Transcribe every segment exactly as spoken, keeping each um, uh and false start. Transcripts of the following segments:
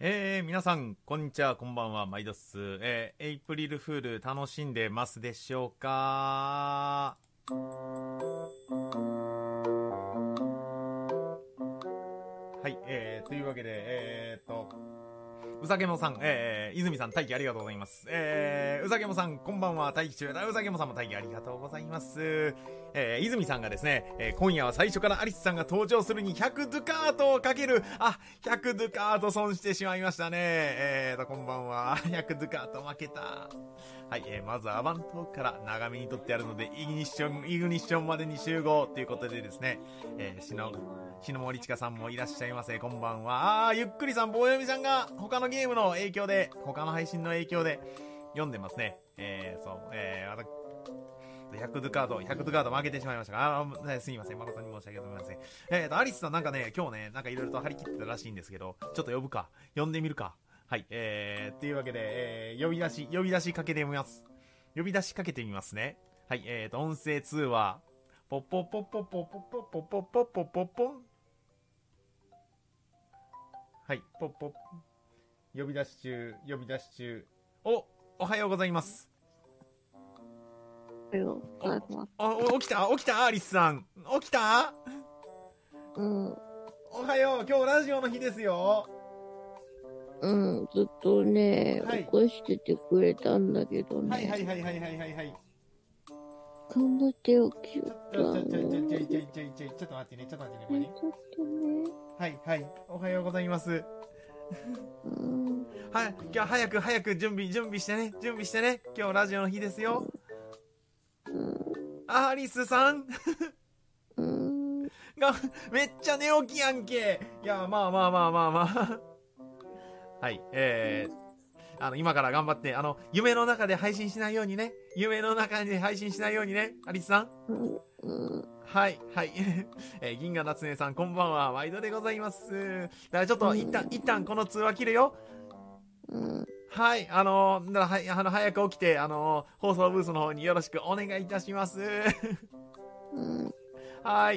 えー、皆さん、こんにちは、こんばんは、毎度っす。えー、エイプリルフール楽しんでますでしょうか？はい、えー、というわけで、えーっと、うさげもさん、えー、泉さん、大輝ありがとうございます。えー、うさげもさん、こんばんは、大輝中だ。うさげもさんも大輝ありがとうございます。えー、泉さんがですね、えー、今夜は最初からアリスさんが登場するにひゃくドゥカートをかける。あ、ひゃくドゥカート損してしまいましたね。えーと、こんばんは。ひゃくドゥカート負けた。はい、えー、まずはアバントークから長めに撮ってあるので、イグニッション、イグニッションまでに集合ということでですね、えー、しの、しのもりちかさんもいらっしゃいませ。こんばんは。あー、ゆっくりさん、棒読みさんが他のゲームの影響で、他の配信の影響で読んでますね。えー、そう、えー、私、ひゃくドゥカード、ひゃくドゥカード負けてしまいましたが、あー、すいません。誠に申し訳ございません。えーと、アリスさんなんかね、今日ね、なんかいろいろと張り切ってたらしいんですけど、ちょっと呼ぶか。呼んでみるか。はい、えー、っていうわけで、えー、呼び出し、呼び出しかけてみます。呼び出しかけてみますね。はい、えーと、音声通話。ポッポッポッポッポッポッポッポッポッポッポッポッポン。はい、ポッポッ。呼び出し中、呼び出し中。お、おはようございます。 おはようございます。 お、起きた起きたアリスさん。起きた？ うん。 おはよう、今日ラジオの日ですよ。 うん、ずっとね、 はい、 起こしててくれたんだけどね。 はいはいはいはいはいはいはい。 頑張って起きよったの。 ちょちょちょちょちょちょちょちょちょっと待ってね、ちょっと待ってね、これね。 ちょっとね。 はいはい、おはようございます。 うん。 はい、今日早く早く準備準備してね、準備してね。今日ラジオの日ですよ。 うん。 アリスさんうん。 がめっちゃ寝起きやんけ。いや、まあまあまあまあまあ。はい、えー、あの、今から頑張って、あの、夢の中で配信しないようにね。夢の中で配信しないようにね。アリスさん。 うん。 はい、はい。えー、銀河夏目さん、こんばんは。毎度でございます。だからちょっと、一旦、一旦この通話切るよ。 うん。 はい、あのー、だからは、あの、早く起きて、あのー、放送ブースの方によろしくお願いいたします。 うん。 はい。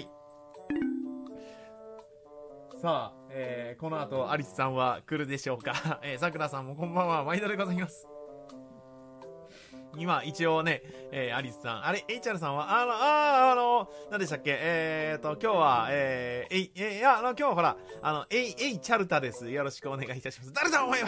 さあ、えー、この後、アリスさんは来るでしょうか。えー、さくらさんもこんばんは。毎度でございます。今、一応ね、えー、アリスさん、あれ、エイチアール さんは、あの、あー、あの、何でしたっけ、えーと、今日は、えー、えい、えー、いや、あの、今日はほら、あの、エイ、エイチャルタです。よろしくお願いいたします。誰だお前は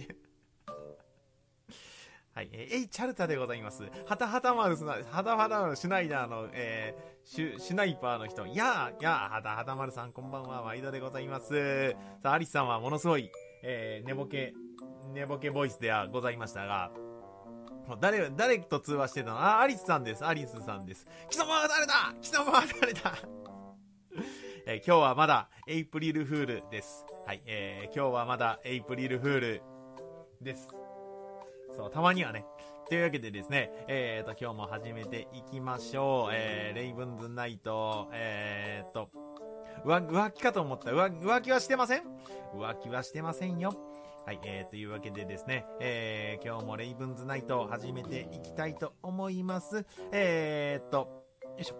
はい、えー、エイチャルタでございます。はたはた丸すな、はたはた丸シュナイダーの、えー、シュ、シュナイパーの人、やー、やー、はたはた丸さん、こんばんは、毎度でございます。さあ、アリスさんはものすごい、えー、寝ぼけ、寝ぼけボイスではございましたが、誰、誰と通話してたの？あ、アリスさんです。アリスさんです。貴様は誰だ？貴様は誰だえー、今日はまだエイプリルフールです。はい、えー、今日はまだエイプリルフールです。そう、たまにはね。というわけでですね、えーと、今日も始めていきましょう。えー、レイブンズナイト、えーと、浮、浮気かと思った。浮、浮気はしてません？浮気はしてませんよ。はい、えー、というわけでですね、えー、今日もレイブンズナイトを始めていきたいと思います。えーっと、よいしょ。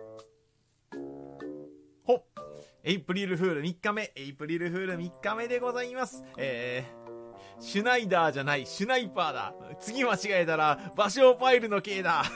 ほっ、エイプリルフールみっかめ、エイプリルフールみっかめでございます。えー、シュナイダーじゃない、シュナイパーだ。次間違えたら、場所ファイルの刑だ。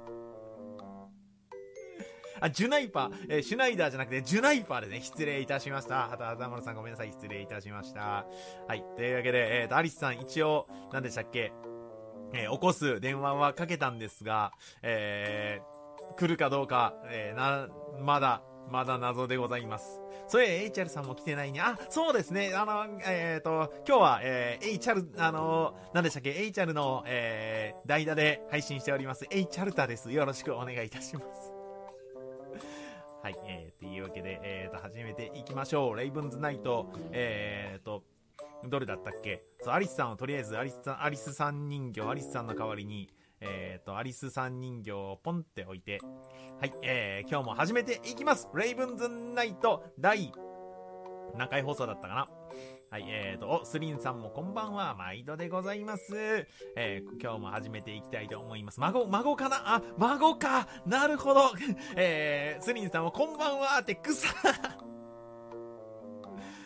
あ、ジュナイパー、えー、シュナイダーじゃなくて、ジュナイパーですね。失礼いたしました。はたはたまるさんごめんなさい。失礼いたしました。はい。というわけで、えーと、アリスさん一応、何でしたっけ、えー、起こす電話はかけたんですが、えー、来るかどうか、えー、な、まだ、まだ謎でございます。それ、エイチアール さんも来てないね。あ、そうですね。あの、えっ、ー、と、今日は、えー、エイチアール、あの、何でしたっけ、エイチアール の、えー、代打で配信しております。エイチアール タです。よろしくお願いいたします。はい、えー、というわけで、えーと、始めていきましょう。レイブンズナイト、えーと、どれだったっけ？そう、アリスさんをとりあえず、アリスさん、アリスさん人形、アリスさんの代わりに、えーと、アリスさん人形をポンって置いて、はい、えー、今日も始めていきます。レイブンズナイト、第、何回放送だったかな？はい、えーと、お、スリンさんもこんばんは、毎度でございます。えー、今日も始めていきたいと思います。孫、孫かなあ、孫かなるほどえー、スリンさんもこんばんはって草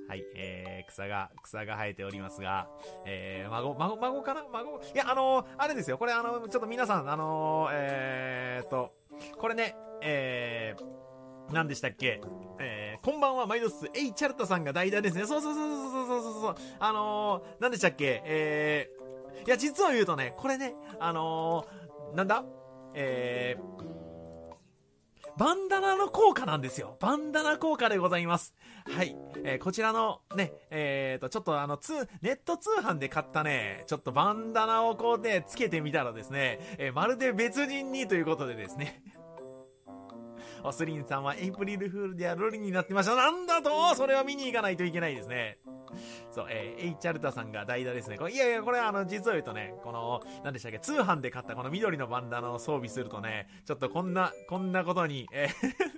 はい、えー、草が、草が生えておりますが、えー、孫、孫、孫かな孫、いや、あのー、あれですよ、これあの、ちょっと皆さん、あのー、えーっと、これね、えー、何でしたっけ、えー、こんばんは、毎度っす。エイチャルタさんが代打ですね。そうそうそうそうそうそうそうそう。あのー、何でしたっけ、えー、いや、実を言うとね、これね、あのー、なんだえー、バンダナの効果なんですよ。バンダナ効果でございます。はい。えー、こちらのね、えーと、ちょっとあの、通、ネット通販で買ったね、ちょっとバンダナをこうね、つけてみたらですね、えー、まるで別人にということでですね。おスリンさんはエイプリルフールではロリになってました。なんだとそれは見に行かないといけないですね。そう、えー、エイチャルタさんが代打ですね。これいやいや、これはあの、実を言うとね、この、なんでしたっけ、通販で買ったこの緑のバンダナを装備するとね、ちょっとこんな、こんなことに、え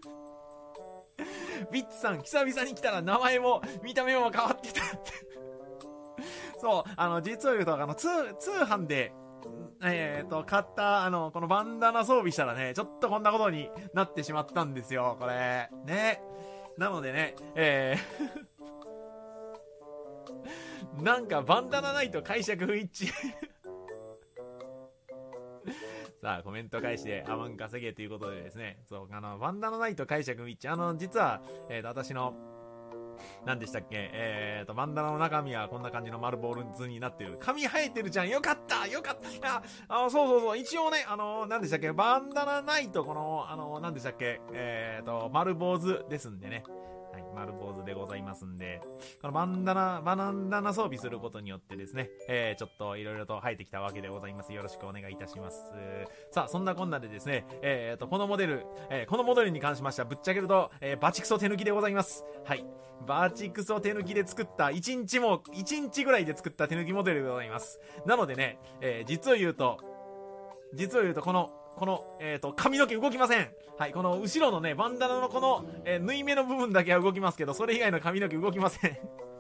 ー、ビッツさん、久々に来たら名前も、見た目も変わってたって。そう、あの、実を言うと、あの、通、通販で、えーと、買った、あの、このバンダナ装備したらね、ちょっとこんなことになってしまったんですよ、これ。ね。なのでね、えー、なんかバンダナないと解釈不一致。さあ、コメント返して、アマン稼げということでですね、そう、あの、バンダナないと解釈不一致。あの、実は、えーと、私の、何でしたっけえーと、バンダナの中身はこんな感じの丸ボール図になってる。髪生えてるじゃんよかったよかったいや、あの、そうそうそう、一応ね、あの、何でしたっけバンダナないとこの、あの、何でしたっけえーと、丸坊主ですんでね。はい、丸坊主でございますんで、このバンダナ、バンダナ装備することによってですね、えー、ちょっといろいろと生えてきたわけでございます。よろしくお願いいたします。さあ、そんなこんなでですね、えーと、このモデル、えー、このモデルに関しましてはぶっちゃけると、えー、バチクソ手抜きでございます。はい。バチクソ手抜きで作った、いちにちも、いちにちぐらいで作った手抜きモデルでございます。なのでね、えー、実を言うと、実を言うとこの、この、えっと、髪の毛動きません。はい、この後ろのね、バンダナのこの、えー、縫い目の部分だけは動きますけど、それ以外の髪の毛動きません。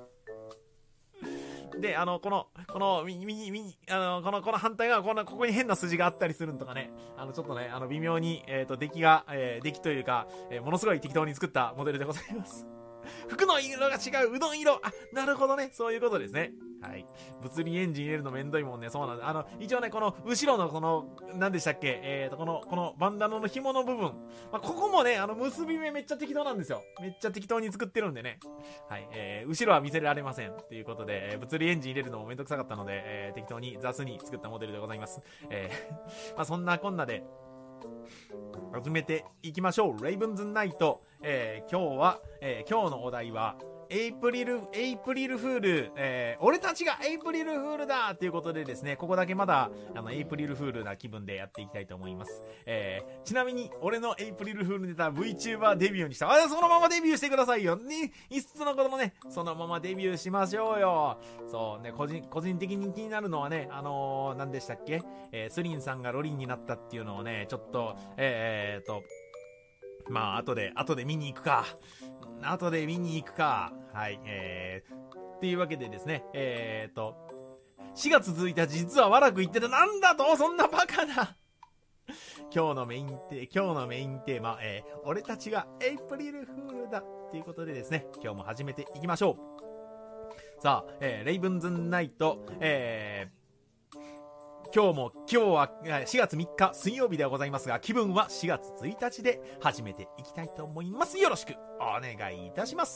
で、あの、この、この、み、み、み、あの、この、この反対側、この、ここに変な筋があったりするのとかね、あの、ちょっとね、あの、微妙に、えっと、出来が、えー、出来というか、えー、ものすごい適当に作ったモデルでございます。服の色が違う、うどん色。あ、なるほどね。そういうことですね。はい。物理エンジン入れるのめんどいもんね。そうなんです。あの、一応ね、この、後ろのこの、何でしたっけえーと、この、このバンダナの紐の部分。まあ、ここもね、あの、結び目めっちゃ適当なんですよ。めっちゃ適当に作ってるんでね。はい。えー、後ろは見せられません。ということで、えー、物理エンジン入れるのもめんどくさかったので、えー、適当に雑に作ったモデルでございます。えー、まあ、そんなこんなで、始めていきましょう。レイブンズナイト。えー、今日は、えー、今日のお題は、エイプリル、エイプリルフール、えー、俺たちがエイプリルフールだということでですね、ここだけまだ、あの、エイプリルフールな気分でやっていきたいと思います。えー、ちなみに、俺のエイプリルフールネタ VTuber デビューにした。あ、そのままデビューしてくださいよ。ね、いっそのこともね、そのままデビューしましょうよ。そうね、個人、個人的に気になるのはね、あのー、何でしたっけえー、スリンさんがロリンになったっていうのをね、ちょっと、えー、っと、まあ、後で、後で見に行くか。後で見に行くか。はい。えー、っていうわけでですね、えーと、しがつついたち、実は悪く言ってた。なんだとそんなバカな。今日のメインテー、今日のメインテーマ、えー、俺たちがエイプリルフールだ。っていうことでですね、今日も始めていきましょう。さあ、えー、レイブンズナイト、えー、今日も、今日はしがつみっか水曜日ではございますが、気分はしがつついたちで始めていきたいと思います。よろしくお願いいたします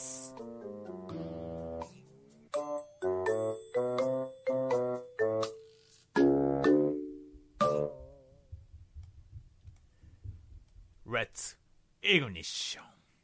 。Let's ignition.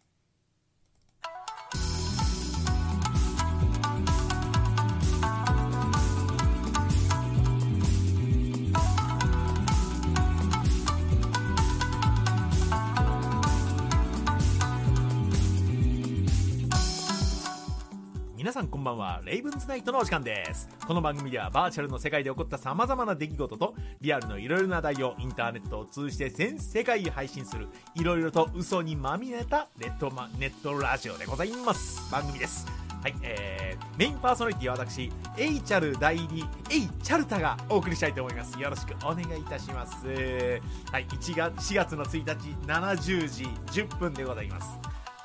皆さんこんばんは。レイブンズナイトのお時間です。この番組ではバーチャルの世界で起こった様々な出来事とリアルのいろいろな題をインターネットを通じて全世界へ配信するいろいろと嘘にまみれたネット、ま、ネットラジオでございます。番組です。はい、えー、メインパーソナリティは私、エイチャル代理、エイチャルタがお送りしたいと思います。よろしくお願いいたします。はい、いちがつ、しがつのついたち、しちじじゅっぷんでございます。はい、え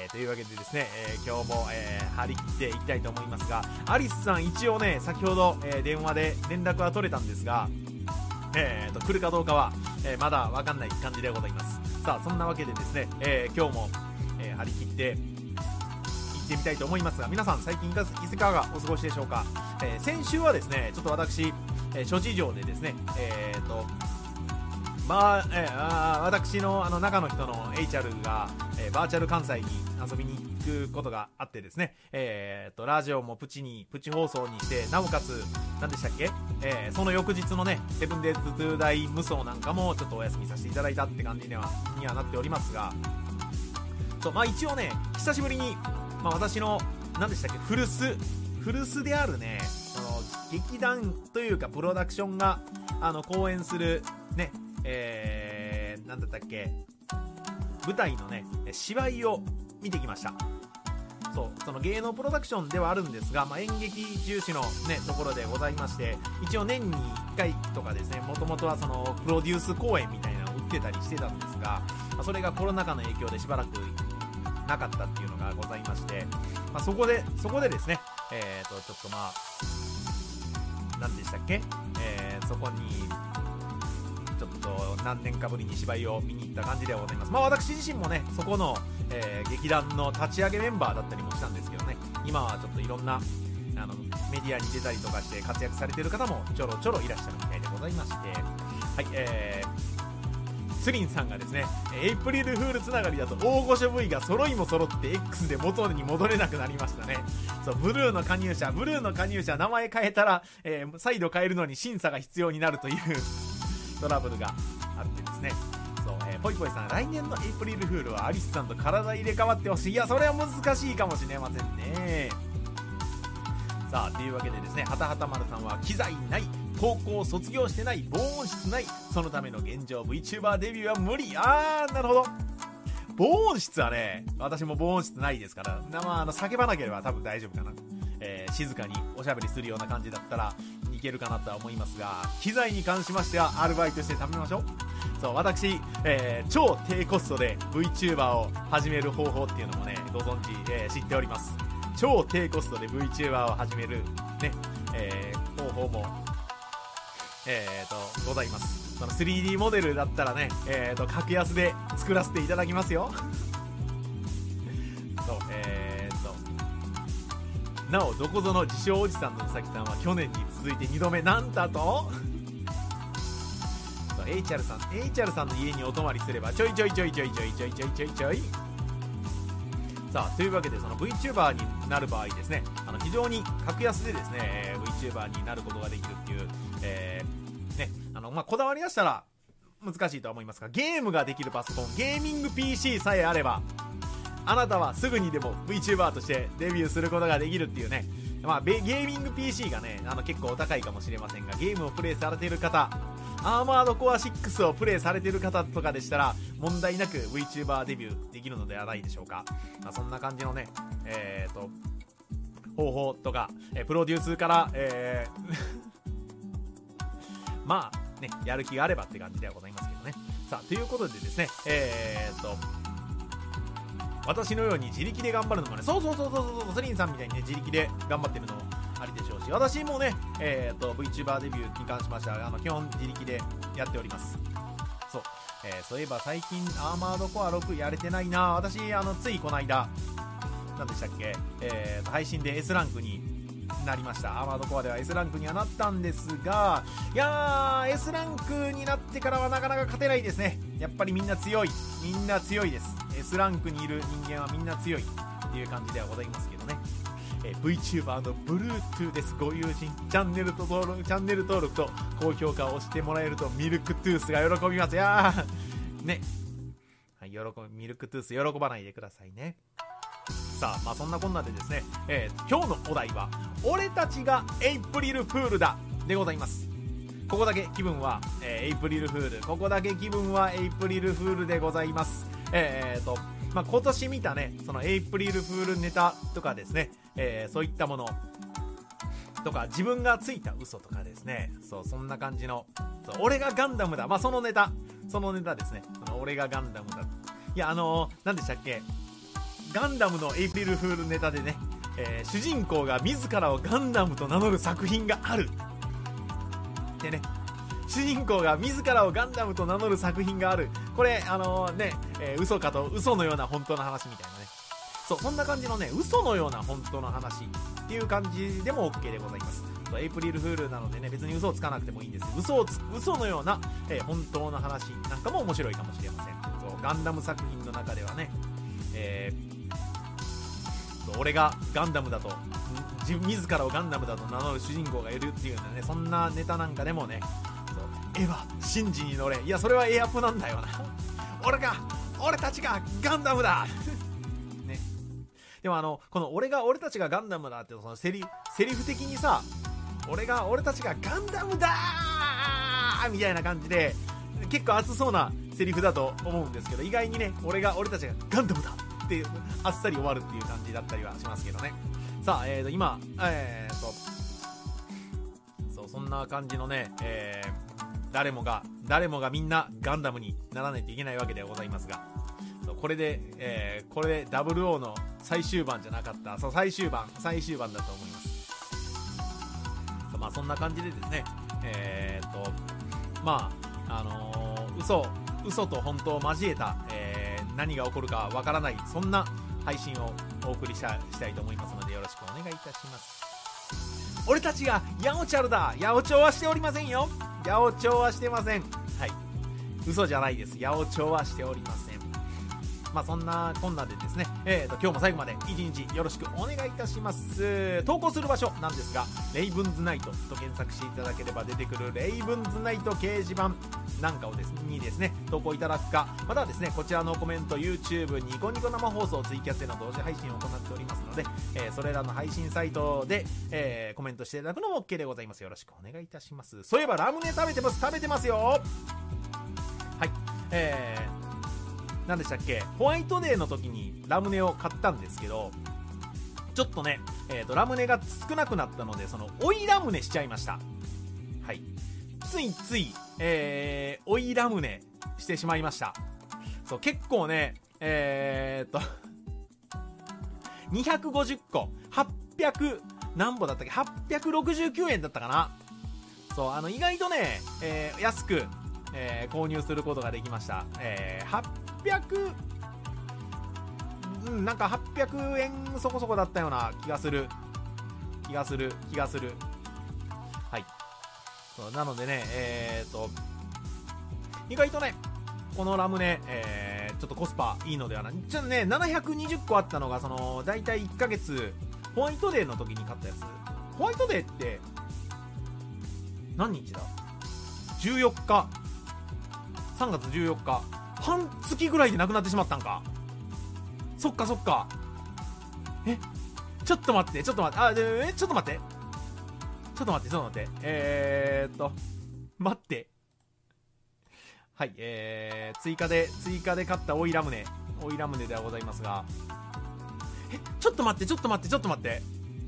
えー、というわけでですね、えー、今日も、えー、張り切っていきたいと思いますが、アリスさん一応ね、先ほど、えー、電話で連絡は取れたんですが、えーと、来るかどうかは、えー、まだわかんない感じでございます。さあ、そんなわけでですね、えー、今日も、えー、張り切って行ってみたいと思いますが、皆さん最近いかがお過ごしでしょうか。えー、先週はですね、ちょっと私、えー、諸事情でですね、えーと、まあ、えー、あ私のあの中の人の エイチアール が、えー、バーチャル関西に遊びに行くことがあってですね、えーと、ラジオもプチに、プチ放送にして、なおかつ、何でしたっけ、えー、その翌日のね、セブンデイズ・トゥ・ダイ無双なんかもちょっとお休みさせていただいたって感じには、にはなっておりますが、そう、まあ一応ね、久しぶりに、まあ私の、何でしたっけ、古巣、古巣であるね、あの、劇団というかプロダクションが、あの、公演する、ね、えー、なんだったっけ、舞台のね、芝居を見てきました。そう、その芸能プロダクションではあるんですが、まあ、演劇重視のね、ところでございまして、一応年にいっかいとかですね、もともとはその、プロデュース公演みたいなのを売ってたりしてたんですが、まあ、それがコロナ禍の影響でしばらくなかったっていうのがございまして、まあ、そこで、そこでですね、えーと、ちょっとまあ、何でしたっけ、えー、そこに、ちょっと何年かぶりに芝居を見に行った感じではございます。まあ私自身もね、そこの、えー、劇団の立ち上げメンバーだったりもしたんですけどね、今はちょっといろんなあのメディアに出たりとかして活躍されている方もちょろちょろいらっしゃるみたいでございまして、はい、えー、スリンさんがですね、エイプリルフールつながりだと大御所 V が揃いも揃って X で元に戻れなくなりましたね。そう、ブルーの加入者、ブルーの加入者名前変えたら、えー、再度変えるのに審査が必要になるというトラブルがあってですね、そう、えー、ぽいぽいさん、来年のエイプリルフールはアリスさんと体入れ替わってほしい。いや、それは難しいかもしれませんね。さあ、というわけでですね、はたはた丸さんは機材ない、高校卒業してない、防音室ない、そのための現状 VTuber デビューは無理。あー、なるほど。防音室はね、私も防音室ないですから、まあ、あの叫ばなければ多分大丈夫かな。えー、静かにおしゃべりするような感じだったらいけるかなとは思いますが、機材に関しましてはアルバイトして食べましょう。そう、私、えー、超低コストで VTuber を始める方法っていうのもね、ご存知、えー、知っております。超低コストで VTuber を始めるね、えー、方法もえーとございます。その スリーディー モデルだったらね、えーと格安で作らせていただきますよ。そう、えーとなお、どこぞの自称おじさんのうさぎさんは去年に続いてにどめ、なんだとそう、 エイチアール さん エイチアール さんの家にお泊まりすればちょいちょいちょいちょいちょいちょいちょいちょいちょい。さあ、というわけで、その VTuber になる場合ですね、あの非常に格安でですね、えー、VTuber になることができるっていう、えー、ね、あの、まあ、こだわりだしたら難しいとは思いますが、ゲームができるパソコン、ゲーミング ピーシー さえあれば、あなたはすぐにでも VTuber としてデビューすることができるっていうね、まあ、ゲーミング ピーシー がね、あの結構お高いかもしれませんが、ゲームをプレイされている方、アーマードコアシックスをプレイされている方とかでしたら問題なく VTuber デビューできるのではないでしょうか。まあ、そんな感じのね、えーと方法とか、えー、プロデュースから、えー、まあね、やる気があればって感じではございますけどね。さあ、ということでですね、えーと私のように自力で頑張るのもね、そうそうそうそうそう、スリンさんみたいにね、自力で頑張ってるのもありでしょうし、私もね、えーと VTuber デビューに関しましては、あの基本自力でやっております。そう、えー、そういえば最近アーマードコアろくやれてないな。私、あのついこの間、何でしたっけ、えーと配信で S ランクになりました。アーマードコアでは S ランクにはなったんですが、いやー S ランクになってからはなかなか勝てないですね。やっぱりみんな強い、みんな強いです。 S ランクにいる人間はみんな強いっていう感じではございますけどね。えー、VTuber の Bluetooth です。ご友人、チャンネルと登録チャンネル登録と高評価を押してもらえるとミルクトゥースが喜びます。いやーね、はい、喜びミルクトゥース喜ばないでくださいね。さあ、まあそんなこんなでですね、えー、今日のお題は俺たちがエイプリルフールだでございます。ここだけ気分は、えー、エイプリルフールここだけ気分はエイプリルフールでございます。えーとまあ、今年見たね、そのエイプリルフールネタとかですね、えー、そういったものとか、自分がついた嘘とかですね、そう、そんな感じの、そう俺がガンダムだ、まあそのネタそのネタですね、その俺がガンダムだ。いや、あのー、何でしたっけ、 ガンダムのエイプリルフールネタでね、えー、主人公が自らをガンダムと名乗る作品があるでね、主人公が自らをガンダムと名乗る作品がある。これあのね、えー、嘘かと嘘のような本当の話みたいなね、そうそんな感じのね、嘘のような本当の話っていう感じでも OK でございます。エイプリルフールなのでね、別に嘘をつかなくてもいいんです。嘘をつ嘘のような、えー、本当の話なんかも面白いかもしれません。そうガンダム作品の中ではね、えー、俺がガンダムだと自自らをガンダムだと名乗る主人公がいるっていうようなね、そんなネタなんかでもね、そうエヴァシンジに乗れ、いやそれはエアプなんだよな俺が俺たちがガンダムだね。でもあのこの俺が俺たちがガンダムだってそのセリセリフ的にさ、俺が俺たちがガンダムだーみたいな感じで結構熱そうなセリフだと思うんですけど、意外にね、俺が俺たちがガンダムだってあっさり終わるっていう感じだったりはしますけどね。さあ、えーと今えーとそうそんな感じのね、えー、誰もが誰もがみんなガンダムにならないといけないわけではございますが、これで、えー、これで ダブルオー の最終版じゃなかった、そう最終版最終版だと思います。まあそんな感じでですね、えー、っとまああのー、嘘嘘と本当を交えた、えー、何が起こるかわからない、そんな配信をお送りした、したいと思いますのでよろしくお願いいたします。俺たちがヤオチャルだ、ヤオチョウはしておりませんよ、ヤオチョウはしてません。はい、嘘じゃないです、ヤオチョウはしておりません。まあそんなこんなでですね、えーと今日も最後まで一日よろしくお願いいたします。投稿する場所なんですが、レイブンズナイトと検索していただければ出てくるレイブンズナイト掲示板なんかをですねにですね投稿いただくか、またはですねこちらのコメント YouTube ニコニコ生放送ツイキャスでの同時配信を行っておりますので、えー、それらの配信サイトで、えー、コメントしていただくのも OK でございます。よろしくお願いいたします。そういえばラムネ食べてます食べてますよ。はい、えー何でしたっけ、ホワイトデーの時にラムネを買ったんですけど、ちょっとね、えーとラムネが少なくなったので、その追いラムネしちゃいました。はい、ついつい、えー、追いラムネしてしまいました。そう結構ね、えーとにひゃくごじゅっこはっぴゃく何本だったっけ、はっぴゃくろくじゅうきゅうえんだったかな。そうあの意外とね、えー、安く、えー、購入することができました。えー、はっぴゃく、うん、なんかはっぴゃくえんそこそこだったような気がする気がする気がするはい、そうなのでね、えーと意外とねこのラムネ、えー、ちょっとコスパいいのではない。ちょっとねななひゃくにじゅっこあったのが、そのだいたいいっかげつホワイトデーの時に買ったやつ。ホワイトデーって何日だ、じゅうよっか、さんがつじゅうよっか、半月ぐらいでなくなってしまったんか。そっかそっか。えちょっと待ってちょっと待ってあでえちょっと待ってちょっと待ってちょっと待ってえーっと待ってはい、えー、追加で追加で買ったオイラムネオイラムネではございますが、えちょっと待ってちょっと待ってちょっと待って、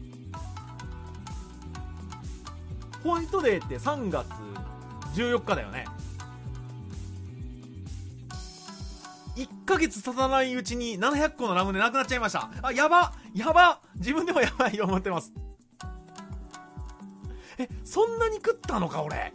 ホワイトデーってさんがつじゅうよっかだよね。いっかげつ経たないうちにななひゃっこのラムネなくなっちゃいました。あ、やばやば、自分でもやばいと思ってます。え、そんなに食ったのか俺。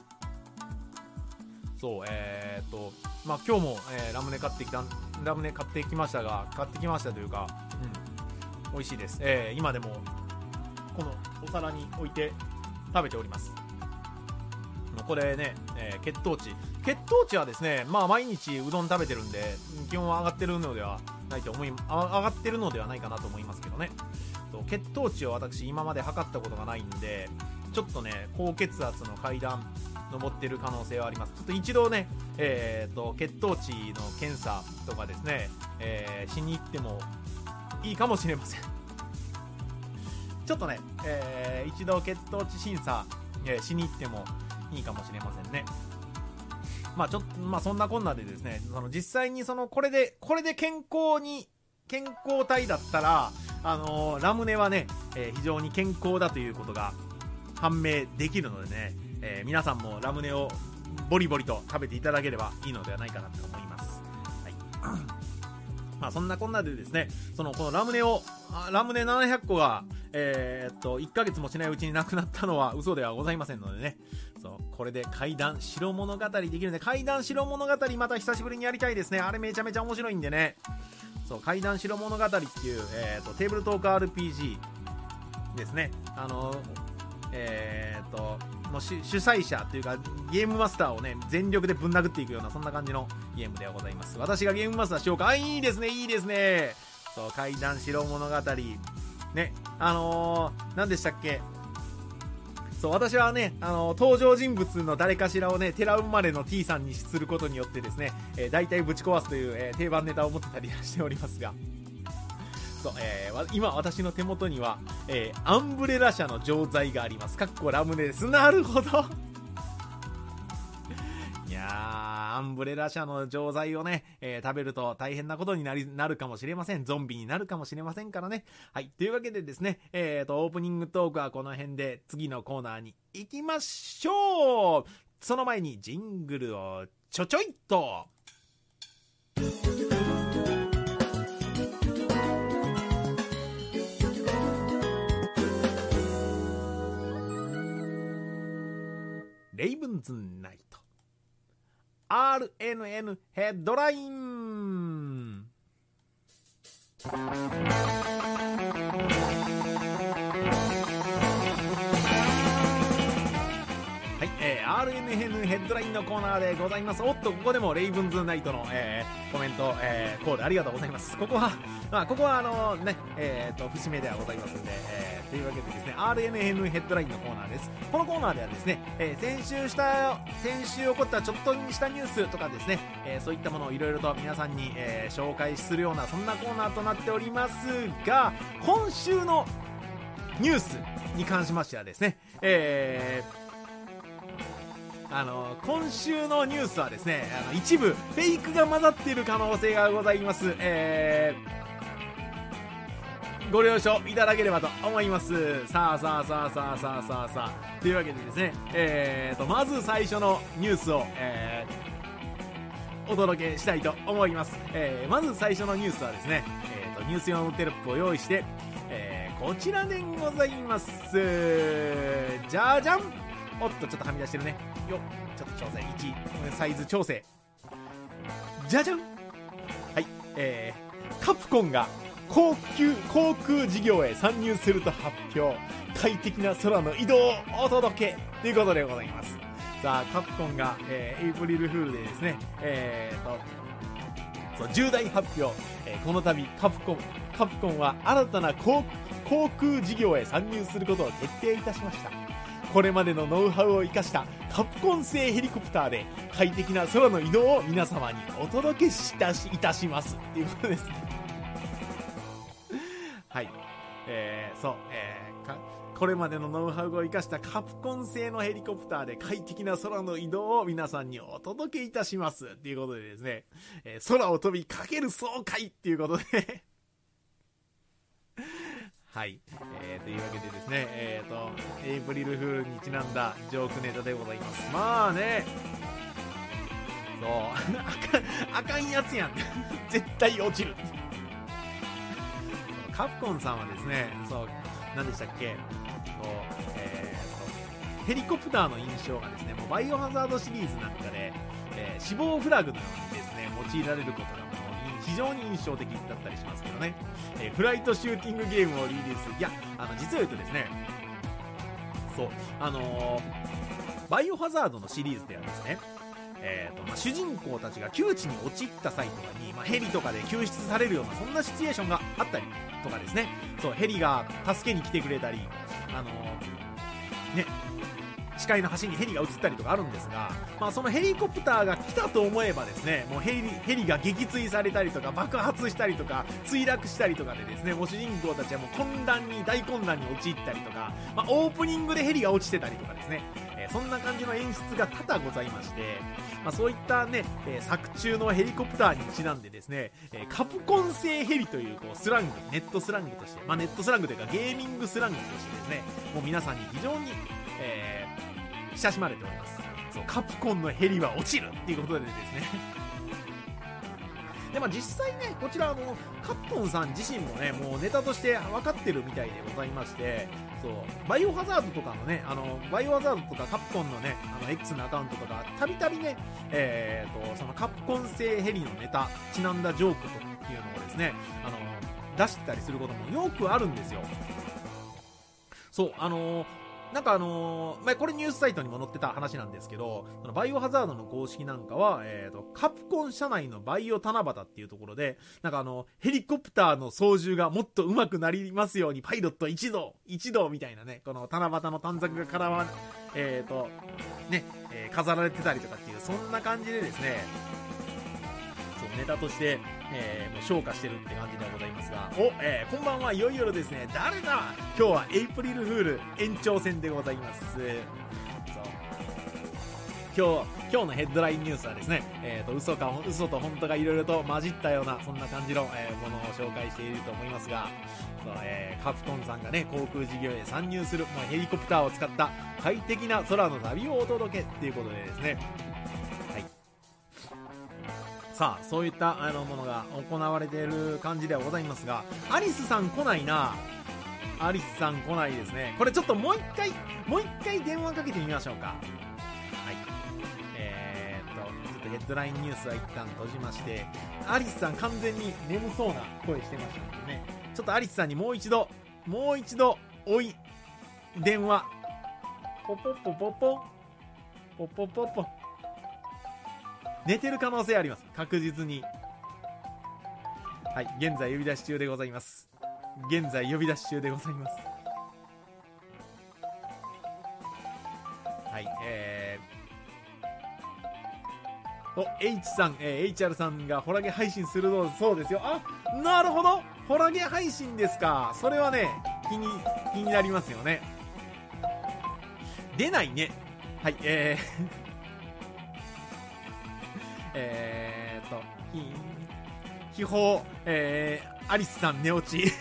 そう、えー、っとまあ今日も、えー、ラムネ買ってきたラムネ買ってきましたが買ってきましたというか、うん、美味しいです。えー、今でもこのお皿に置いて食べております。これね、えー、血糖値血糖値はですね、まあ毎日うどん食べてるんで気温は上がってるのではないと思いあ上がってるのではないかなと思いますけどね。血糖値を私今まで測ったことがないんで、ちょっとね高血圧の階段登ってる可能性はあります。ちょっと一度ね、えー、と血糖値の検査とかですね、えー、しに行ってもいいかもしれません。ちょっとね、えー、一度血糖値審査、えー、しに行ってもいいかもしれませんね。まあちょっとまあそんなこんなでですね、その実際にそのこれでこれで健康に健康体だったら、あのー、ラムネはね、えー、非常に健康だということが判明できるのでね、えー、皆さんもラムネをボリボリと食べていただければいいのではないかなと思います。はい。 まあそんなこんなでですね、そのこのラムネを、ラムネななひゃっこが、えー、っと、いっかげつもしないうちになくなったのは嘘ではございませんのでね。そう、これで怪談白物語できるんで、怪談白物語また久しぶりにやりたいですね。あれめちゃめちゃ面白いんでね。そう、怪談白物語っていう、えー、っと、テーブルトーク アールピージー ですね。あの、えー、っと、の主催者というかゲームマスターをね全力でぶん殴っていくようなそんな感じのゲームではございます。私がゲームマスターしようか。あ、いいですねいいですね。そう、怪談白物語ね、あのー、何でしたっけ。そう、私はね、あのー、登場人物の誰かしらをね寺生まれの T さんにすることによってですね、えー、大体ぶち壊すという、えー、定番ネタを持ってたりしておりますが、そう、えー、今私の手元には、えー、アンブレラ社の錠剤があります。かっこラムネです。なるほどいやー、アンブレラ社の錠剤をね、えー、食べると大変なことになりなるかもしれません。ゾンビになるかもしれませんからね。はい、というわけでですね、えーとオープニングトークはこの辺で次のコーナーに行きましょう。その前にジングルをちょちょいっと。レイブンズナイト アールエヌエヌ ヘッドライン。はい、えー、アールエヌエヌ ヘッドラインのコーナーでございます。おっと、ここでもレイブンズナイトの、えー、コメント、えー、コールありがとうございます。ここは、まあ、ここはあのね、えーと、節目ではございますので、えー、というわけでですね、アールエヌエヌ ヘッドラインのコーナーです。このコーナーではですね、えー、先週した、先週起こったちょっとしたニュースとかですね、えー、そういったものをいろいろと皆さんに、えー、紹介するような、そんなコーナーとなっておりますが、今週のニュースに関しましてはですね、えー、あの今週のニュースはですね、あの一部フェイクが混ざっている可能性がございます。えー、ご了承いただければと思います。さあさあさあさあさあさあさあというわけでですね、えーとまず最初のニュースを、えー、お届けしたいと思います。えー、まず最初のニュースはですね、えーとニュース用のテロップを用意して、えー、こちらでございます。じゃじゃん。おっと、ちょっとはみ出してるね。よっ、ちょっと調整いちサイズ調整。じゃじゃん。はい、えー、カプコンが高級航空事業へ参入すると発表。快適な空の移動をお届けということでございます。さあ、カプコンが、えー、エイプリルフールでですね、えーとそう重大発表、えー、この度カプコンカプコンは新たな航空事業へ参入することを決定いたしました。これまでのノウハウを生かしたカプコン製ヘリコプターで快適な空の移動を皆様にお届けしたしいたしますっていうことですねはい、えー、そう、えー、かこれまでのノウハウを生かしたカプコン製のヘリコプターで快適な空の移動を皆さんにお届けいたしますっていうことでですね、えー、空を飛びかける爽快っていうことではい、えー、というわけでですね、えーと、エイプリルフールにちなんだジョークネタでございます。まあね、そう、あかん、あかんやつやん。絶対落ちる。カプコンさんはですね、そう、何でしたっけ、そう、えーと、ヘリコプターの印象がですね、もうバイオハザードシリーズなんかで、えー、死亡フラグのようにですね、用いられることが非常に印象的だったりしますけどね、えー、フライトシューティングゲームをリリース。いや、あの実を言うとですね、そう、あのー、バイオハザードのシリーズではですね、えーとまあ、主人公たちが窮地に陥った際とかに、まあ、ヘリとかで救出されるようなそんなシチュエーションがあったりとかですね、そうヘリが助けに来てくれたり、あのー、ね視界の端にヘリが映ったりとかあるんですが、まあ、そのヘリコプターが来たと思えばですね、もうヘリ、ヘリが撃墜されたりとか爆発したりとか墜落したりとかでですね、もう主人公たちはもう混乱に大混乱に陥ったりとか、まあ、オープニングでヘリが落ちてたりとかですね、えー、そんな感じの演出が多々ございまして、まあ、そういったね、えー、作中のヘリコプターにちなんでですね、えー、カプコン製ヘリという、こうスラング、ネットスラングとして、まあ、ネットスラングというかゲーミングスラングとしてですね、もう皆さんに非常に、えー親しまれております。そう、カプコンのヘリは落ちるっていうことでですねで、まあ実際ね、こちらあの、カプコンさん自身もね、もうネタとして分かってるみたいでございまして、そう、バイオハザードとかのね、あの、バイオハザードとかカプコンのね、あの、X のアカウントとか、たびたびね、えーと、そのカプコン製ヘリのネタ、ちなんだジョークとっていうのをですね、あの、出してたりすることもよくあるんですよ。そう、あのー、なんかあのー、まあ、これニュースサイトにも載ってた話なんですけど、そのバイオハザードの公式なんかは、えーと、カプコン社内のバイオ七夕っていうところで、なんかあの、ヘリコプターの操縦がもっと上手くなりますように、パイロット一同、一同みたいなね、この七夕の短冊が絡ま、えーと、ね、えー、飾られてたりとかっていう、そんな感じでですね、そう、ネタとして、えー、もう昇華してるって感じでございますが、お、えー、こんばんはいよいよですね、誰だ、今日はエイプリルフール延長戦でございます。そう、今日今日のヘッドラインニュースはですね、えー、と嘘か嘘と本当がいろいろと混じったようなそんな感じの、えー、ものを紹介していると思いますが、そう、えー、カプコンさんがね、航空事業へ参入する、まあ、ヘリコプターを使った快適な空の旅をお届けっていうことでですね、はい、さあ、そういったあのものが行われている感じではございますが、アリスさん来ないな。アリスさん来ないですね。これちょっともう一回もう一回電話かけてみましょうか。はい、えー、っとちょっとヘッドラインニュースは一旦閉じまして、アリスさん完全に眠そうな声してましたのでね、ちょっとアリスさんにもう一度もう一度おい電話ポポポポポポポポポ、寝てる可能性あります、確実に。はい、現在呼び出し中でございます。現在呼び出し中でございます。はい、えー、お、H さん、えー、エイチアール さんがホラゲ配信するのそうですよ。あ、なるほど、ホラゲ配信ですか。それはね、気に気になりますよね。出ないね。はい、えーえーと、秘宝、えー、アリスさん寝落ち。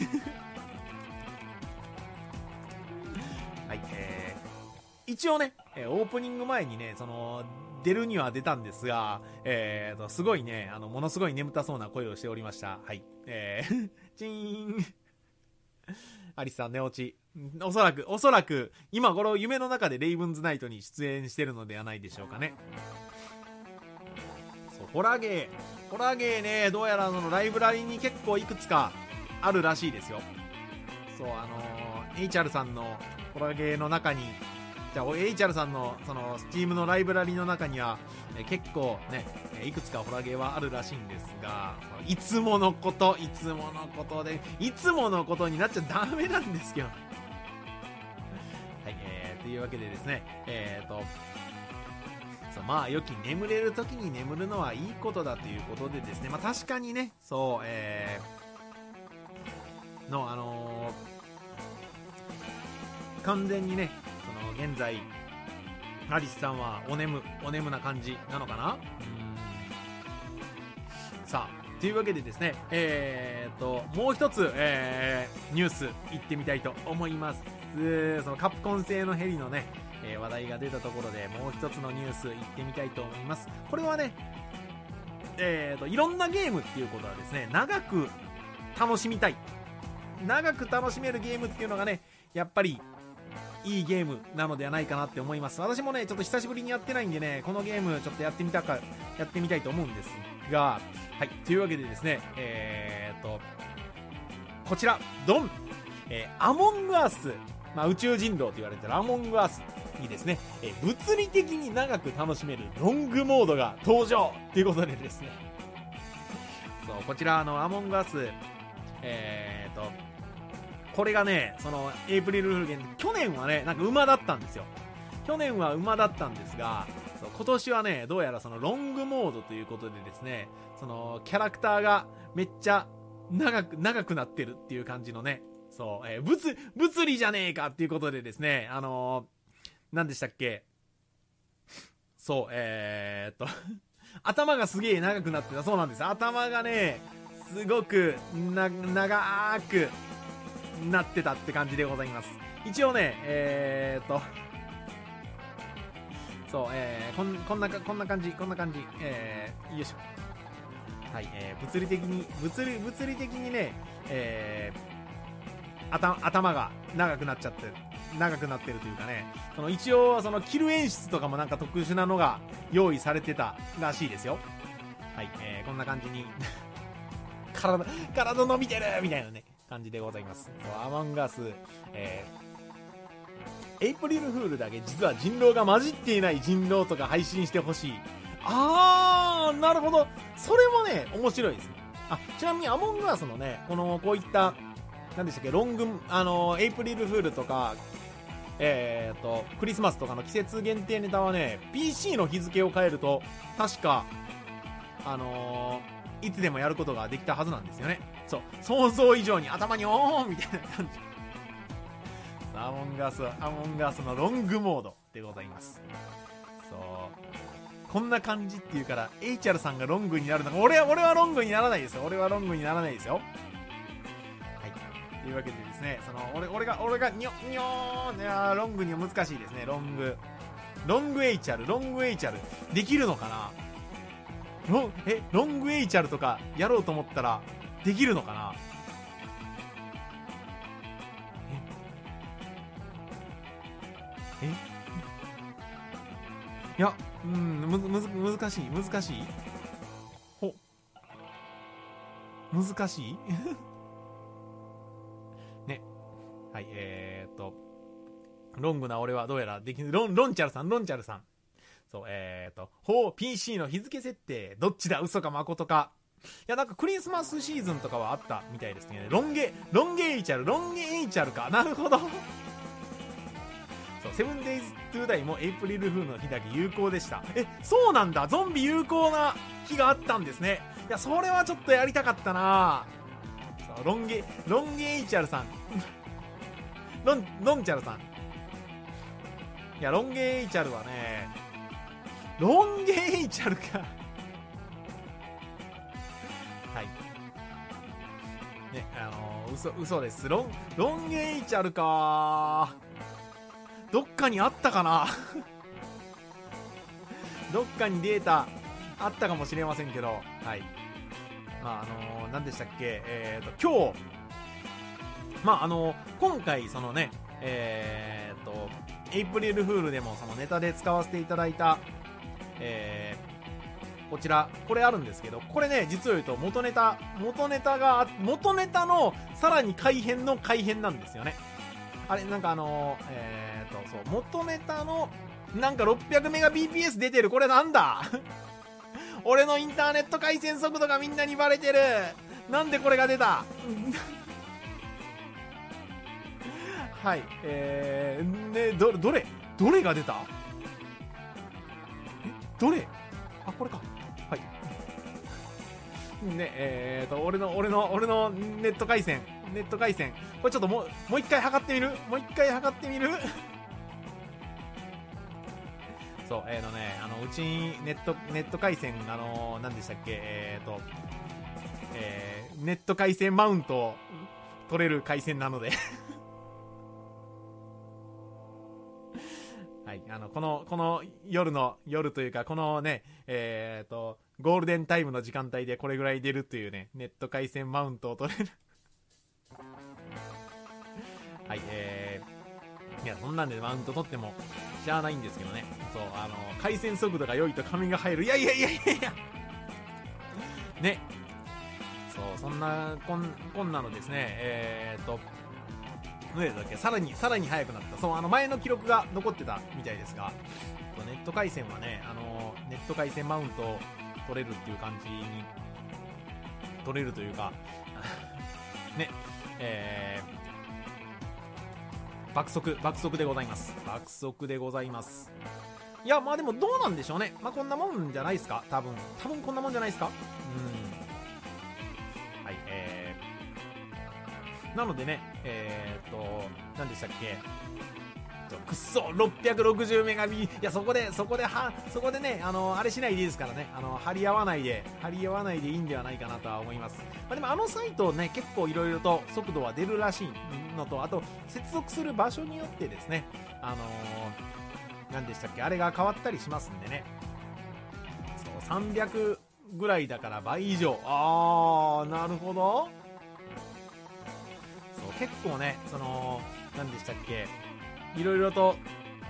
はい、えー、一応ね、オープニング前にね、その、出るには出たんですが、えーと、すごいね、あの、ものすごい眠たそうな声をしておりました。はい、えー、チーン。アリスさん寝落ち。おそらく、おそらく、今頃夢の中でレイブンズナイトに出演してるのではないでしょうかね。ホラゲーホラゲーね、どうやらあのライブラリに結構いくつかあるらしいですよ。そう、あのー、エイチアール さんのホラゲーの中に、じゃあ エイチアール さんのその Steam のライブラリの中にはえ結構ね、いくつかホラゲーはあるらしいんですが、いつものこといつものことでいつものことになっちゃダメなんですけどはい、えー、というわけでですね、えーとそう、まあ良き眠れる時に眠るのはいいことだということでですね、まあ確かにね、そう、えー、のあのー、完全にね、その現在アリスさんはお眠お眠な感じなのかな。うーん、さあというわけでですね、えー、ともう一つ、えー、ニュースいってみたいと思います。そのカプコン製のヘリのね、えー、話題が出たところでもう一つのニュースいってみたいと思います。これはね、えーといろんなゲームっていうことはですね、長く楽しみたい、長く楽しめるゲームっていうのがね、やっぱりいいゲームなのではないかなって思います。私もね、ちょっと久しぶりにやってないんでね、このゲームちょっとやってみたかやってみたいと思うんですが、はい、というわけでですね、えーとこちらドン、えー、アモングアース、まあ、宇宙人狼と言われてるアモングアースにですね、えー、物理的に長く楽しめるロングモードが登場ということでですね、そう、こちらあのアモングアース、えーとこれがね、そのエイプリルフールゲーム、去年はね、なんか馬だったんですよ。去年は馬だったんですが、そう、今年はね、どうやらそのロングモードということでですね、そのキャラクターがめっちゃ長く長くなってるっていう感じのね、そう、えー、物物理じゃねえかっていうことでですね、あのー、何でしたっけ、そう、えー、っと頭がすげえ長くなってたそうなんです。頭がね、すごくな長くなってたって感じでございます。一応ね、えー、っとそう、えー、こんこんなこんな感じこんな感じ、えー、よいしょ。 はい、えー、物理的に物理物理的にね、えー、頭頭が長くなっちゃって長くなってるというかね、その一応そのキル演出とかもなんか特殊なのが用意されてたらしいですよ。はい、えー、こんな感じに体体伸びてるみたいなね感じでございます。そうアマンガース、えー、エイプリルフールだけ実は人狼が混じっていない人狼とか配信してほしい。あー、なるほど。それもね、面白いですね。あ、ちなみにアモンガースのね、この、こういった、なんでしたっけ、ロング、あの、エイプリルフールとか、えーと、クリスマスとかの季節限定ネタはね、ピーシー の日付を変えると、確か、あのー、いつでもやることができたはずなんですよね。そう、想像以上に頭にオーンみたいな感じ。アモンガース、アモンガースのロングモードでございます。そう。こんな感じっていうから、エイチアール さんがロングになるのが、俺は、俺はロングにならないですよ。俺はロングにならないですよ。はい。というわけでですね、その、俺、俺が、俺が、にょ、にょーん、いやー、ロングには難しいですね、ロング。ロング エイチアール、ロング エイチアール、できるのかな？ロン、え、ロング エイチアール とかやろうと思ったら、できるのかな？え？え？いや、うん、む、むず、難しい、難しい。ほ。難しいね。はい、えーっと、ロングな俺はどうやらできる、ロン、ロンチャルさん、ロンチャルさん。そう、えーっと、ほう、ピーシー の日付設定、どっちだ、嘘か誠か。いや、なんかクリスマスシーズンとかはあったみたいですね。ロンゲ、ロンゲエイチャル、ロンゲエイチャルか。なるほど。そう、セブンデイズトゥーダイもエイプリルフールの日だけ有効でした。え、そうなんだ。ゾンビ有効な日があったんですね。いや、それはちょっとやりたかったな。そう、ロンゲ、ロンゲエイチャルさん。ロン、ロンチャルさん。いや、ロンゲエイチャルはね、ロンゲエイチャルか。はい。ね、あのー、嘘、嘘です。ロン、ロンゲエイチャルかー。どっかにあったかなどっかにデータあったかもしれませんけど、はい。まあ、あのー、何でしたっけ、えーと、今日、まあ、あのー、今回、そのね、えーと、エイプリルフールでもそのネタで使わせていただいた、えー、こちら、これあるんですけど、これね、実を言うと元ネタ、元ネタが、元ネタのさらに改変の改変なんですよね。あれ、なんかあのー、えーと、そう、元ネタの、なんか ろっぴゃくメガビーピーエス 出てる、これなんだ俺のインターネット回線速度がみんなにバレてる。なんでこれが出たはい、えー、ね、ど、どれどれが出た？え、どれ？あ、これか。はい。ね、えーと、俺の、俺の、俺のネット回線、ネット回線。これちょっともう、もう一回測ってみる？もう一回測ってみる？そう、えーのね、あの、うちにネット、ネット回線、あのー、何でしたっけ、えーと、えー、ネット回線マウントを取れる回線なので。はい、あの、この、この夜の、夜というか、このね、えーと、ゴールデンタイムの時間帯でこれぐらい出るというね、ネット回線マウントを取れる。はい、えー、いや、そんなんでマウント取っても、しゃあないんですけどね。そう、あの、回線速度が良いと紙が入る。いやいやいやいやいやね。そう、そんな、こん、こんなのですね、えーと、どうだっけ、さらに、さらに速くなった。そう、あの、前の記録が残ってたみたいですが、ネット回線はね、あの、ネット回線マウントを取れるっていう感じに、取れるというか、ね、えー、爆速、爆速でございます。爆速でございます。いや、まあでもどうなんでしょうね。まあこんなもんじゃないですか、多分。多分こんなもんじゃないですか。うん。はい、えー、なのでね、えーっと、何でしたっけ、くっそろっぴゃくろくじゅうメガビー、いや、そこで、そこで、は、そこでね、あの、あれしないでいいですからね。あの、張り合わないで、張り合わないでいいんではないかなとは思います。まあでもあのサイトね、結構いろいろと速度は出るらしいのと、あと、接続する場所によってですね、あのー、何でしたっけ、あれが変わったりしますんでね。そう、さんびゃくぐらいだから倍以上。あー、なるほど。そう、結構ね、その、何でしたっけ、いろいろと、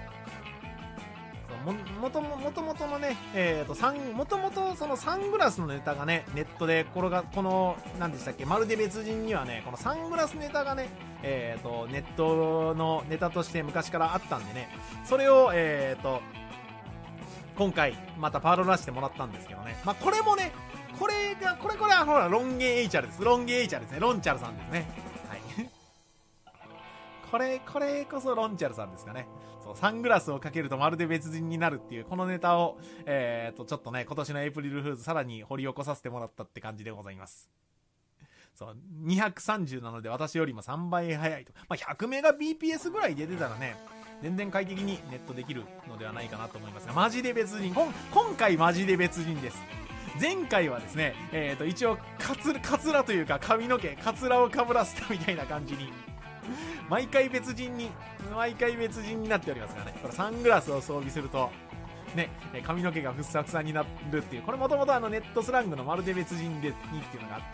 も, もとももともとのね、えーと、サンもともとそのサングラスのネタがね、ネットで転が、この、何でしたっけ、まるで別人にはね、このサングラスネタがね、えーと、ネットのネタとして昔からあったんでね、それを、えーと、今回、またパロらしてもらったんですけどね。まあ、これもね、これが、これこれはほら、ロンゲーエイチャルです。ロンゲーエイチャルですね。ロンチャルさんですね。はい。これ、これこそロンチャルさんですかね。そう、サングラスをかけるとまるで別人になるっていう、このネタを、えーと、ちょっとね、今年のエイプリルフーズさらに掘り起こさせてもらったって感じでございます。そう、にひゃくさんじゅうなので私よりもさんばい早いと。まあ、ひゃくメガビーピーエス ぐらい出てたらね、全然快適にネットできるのではないかなと思いますが、マジで別人。今回マジで別人です。前回はですね、えーと、一応カツ、カツラというか髪の毛、カツラをかぶらせたみたいな感じに、毎回別人に、毎回別人になっておりますがね、これサングラスを装備すると、ね、髪の毛がふっさふさになるっていう、これもともとあのネットスラングのまるで別人でにっていうのがあって、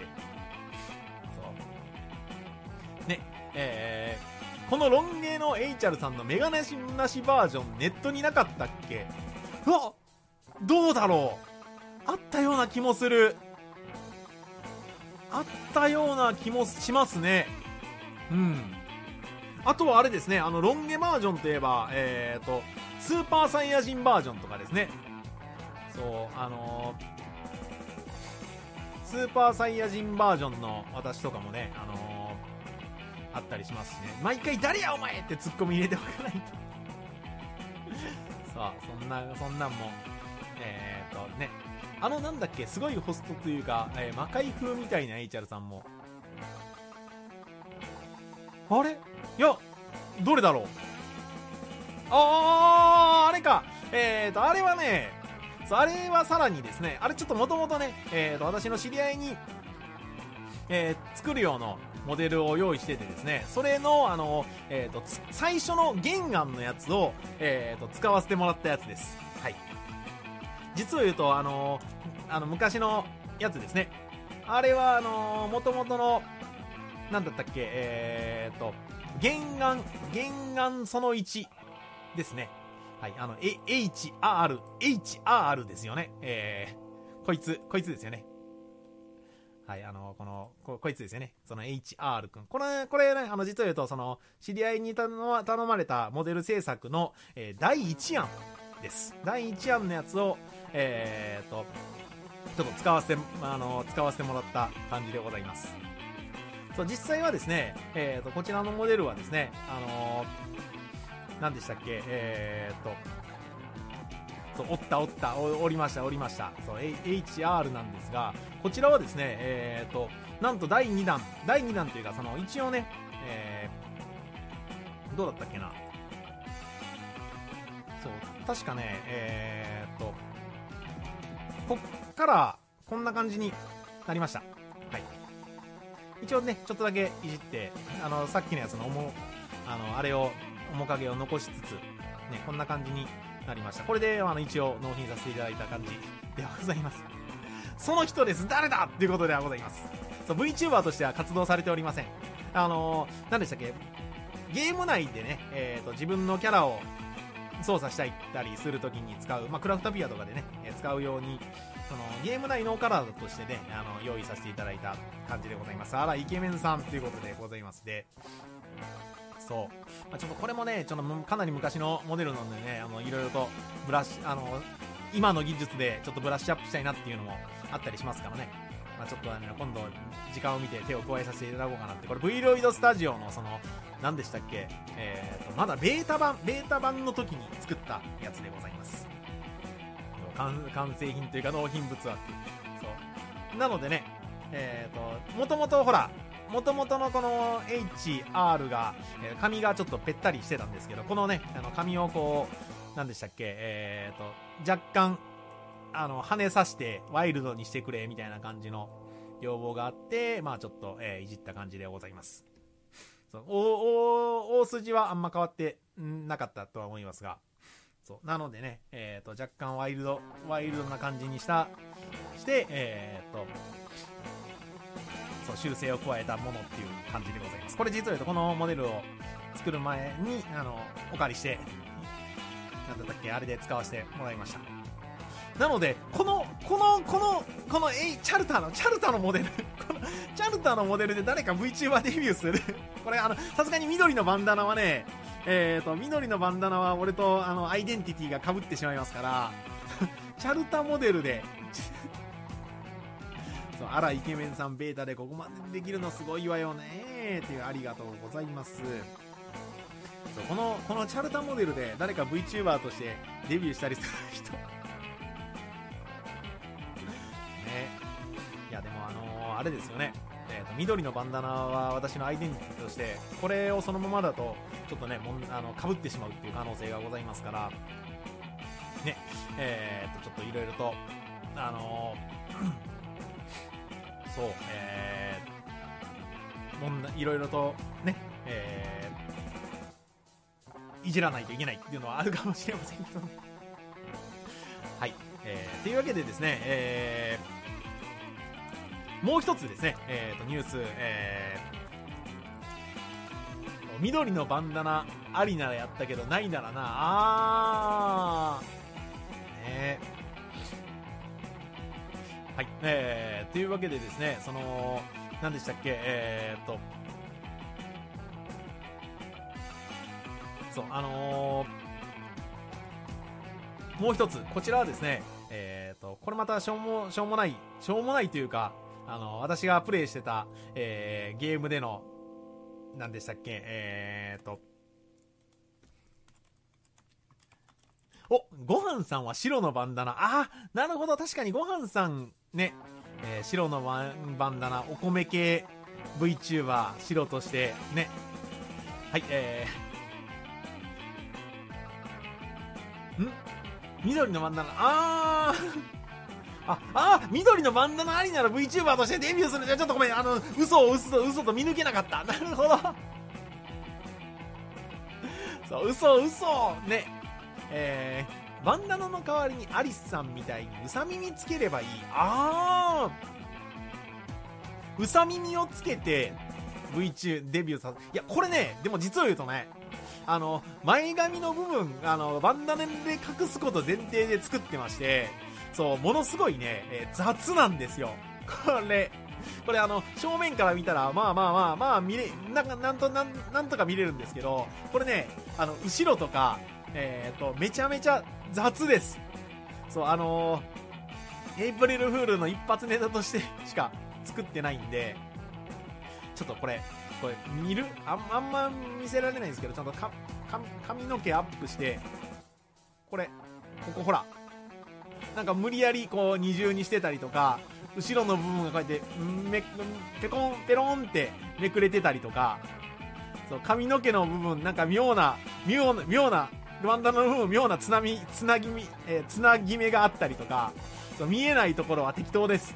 そう。ね、えー、このロンゲーのエイチャルさんのメガネなしバージョンネットになかったっけ？うわ、どうだろう、あったような気もする。あったような気もしますね。うん。あとはあれですね、あのロンゲバージョンといえば、えーと、スーパーサイヤ人バージョンとかですね。そう、あのー、スーパーサイヤ人バージョンの私とかもね、あのー、あったりしますしね。毎回誰やお前ってツッコミ入れておかないとさあ、そんなそんなんもえーとね、あのなんだっけ、すごいホストというか、えー、魔界風みたいな エイチアール さんも、あれ、いや、どれだろう、あー、あれか、えーとあれはね、あれはさらにですね、あれちょっともともとね、えーと私の知り合いに、えー、作る用のモデルを用意しててですね、それの、あの、えーと、最初の原案のやつを、えーと、使わせてもらったやつです。はい。実を言うと、あの、あの、昔のやつですね。あれは、あの、元々の、なんだったっけ、えーと、原案、原案そのいちですね。はい。あの、エイチアール、エイチアール ですよね。えー、こいつ、こいつですよね。はい、あの、この、こ、こいつですよね。その エイチアール 君。これ、これね、あの、実を言うと、その、知り合いに頼ま、頼まれたモデル制作の、えー、だいいち案です。だいいち案のやつを、えーと、ちょっと使わせて、あの、使わせてもらった感じでございます。そう、実際はですね、えーと、こちらのモデルはですね、あのー、何でしたっけ、えーと、そう、折った折った折りました折りましたそう エイチアール なんですが、こちらはですね、えーとなんとだいにだんだいにだんというか、その一応ね、えー、どうだったっけな、そう確かね、えーとこっからこんな感じになりました。はい、一応ねちょっとだけいじって、あのさっきのやつの面あのあれを面影を残しつつね、こんな感じになりました。これであの一応納品させていただいた感じではございます。その人です、誰だっていうことではございます。そう VTuber としては活動されておりません。あのー、何でしたっけ、ゲーム内でね、えーと、自分のキャラを操作したりするときに使う、まあ、クラフトピアとかでね、えー、使うように、そのゲーム内のカラーとしてね、あの用意させていただいた感じでございます。あらイケメンさんということでございます。で、そう、まあ、ちょっとこれもね、ちょっとかなり昔のモデルなのでね、あのいろいろとブラッシュ、あの今の技術でちょっとブラッシュアップしたいなっていうのもあったりしますからね。まあ、ちょっと、ね、今度時間を見て手を加えさせていただこうかなって。これ V ロイドスタジオのその何でしたっけ、えーとまだベータ版ベータ版の時に作ったやつでございます。完, 完成品というか納品物はっていう、そうなのでね、えーともともとほらもともとのこの エイチアール が、えー、髪がちょっとぺったりしてたんですけど、このねあの髪をこう何でしたっけ、えーと若干あの跳ねさしてワイルドにしてくれみたいな感じの要望があって、まあちょっと、えー、いじった感じでございます。そう、おお大筋はあんま変わってなかったとは思いますが、 そうなのでね、えー、と若干ワイルドワイルドな感じにしたしてえー、とそう修正を加えたものっていう感じでございます。これ実は言うとこのモデルを作る前にあのお借りしてなんだったっけあれで使わせてもらいました。なのでこのこのこのこのえチャルターのチャルターのモデルこのチャルターのモデルで誰か VTuber デビューするこれあのさすがに緑のバンダナはねえーと緑のバンダナは俺とあのアイデンティティが被ってしまいますからチャルタモデルでそうあらイケメンさんベータでここまでできるのすごいわよねっていうありがとうございます。そうこのこのチャルタモデルで誰か VTuber としてデビューしたりする人ねいやでもあのー、あれですよね、えーと緑のバンダナは私のアイデンティティとしてこれをそのままだとちょっとねもんあの被ってしまうっていう可能性がございますからねえーとちょっといろいろとあのーそう、えー、もんいろいろとね、えー、いじらないといけないっていうのはあるかもしれませんけどねはい、えー、というわけでですね、えー、もう一つですね、えーとニュース、えー、緑のバンダナありならやったけどないならなあーねえはい、えー、というわけでですね、その、何でしたっけ、えーっと、そう、あのー、もう一つ、こちらはですね、えーっと、これまたしょうも、しょうもない、しょうもないというか、あの、私がプレイしてた、えー、ゲームでの、何でしたっけ、えーっと、お、ごはんさんは白のバンダナ。あー、なるほど。確かにごはんさんね、えー、白のバンダナ、お米系 VTuber、白としてね。はい、えー、ん緑のバンダナ。あー、あ、あー、緑のバンダナありなら VTuber としてデビューする。じゃ、ちょっとごめん。あの、嘘を嘘と嘘と見抜けなかった。なるほど。そう、嘘嘘ね。えー、バンダナの代わりにアリスさんみたいにうさ耳つければいい。あー、うさ耳をつけて VTuber デビューさせ、いやこれね、でも実を言うとね、あの前髪の部分あのバンダナで隠すこと前提で作ってまして、そうものすごいね、えー、雑なんですよこれ。これあの正面から見たらまあまあまあまあ見れなんかなんとなんなんとか見れるんですけど、これねあの後ろとかえーとめちゃめちゃ雑です。そうあのー、エイプリルフールの一発ネタとしてしか作ってないんで、ちょっとこれこれ見る あ, あんま見せられないんですけど、ちゃんとかか髪の毛アップして、これここほらなんか無理やりこう二重にしてたりとか、後ろの部分がこうやってめペコンペロンってめくれてたりとか、そう髪の毛の部分なんか妙な妙な妙なバンダナの部分妙なつなみつなぎみ、えー、つなぎ目があったりとか、そう見えないところは適当です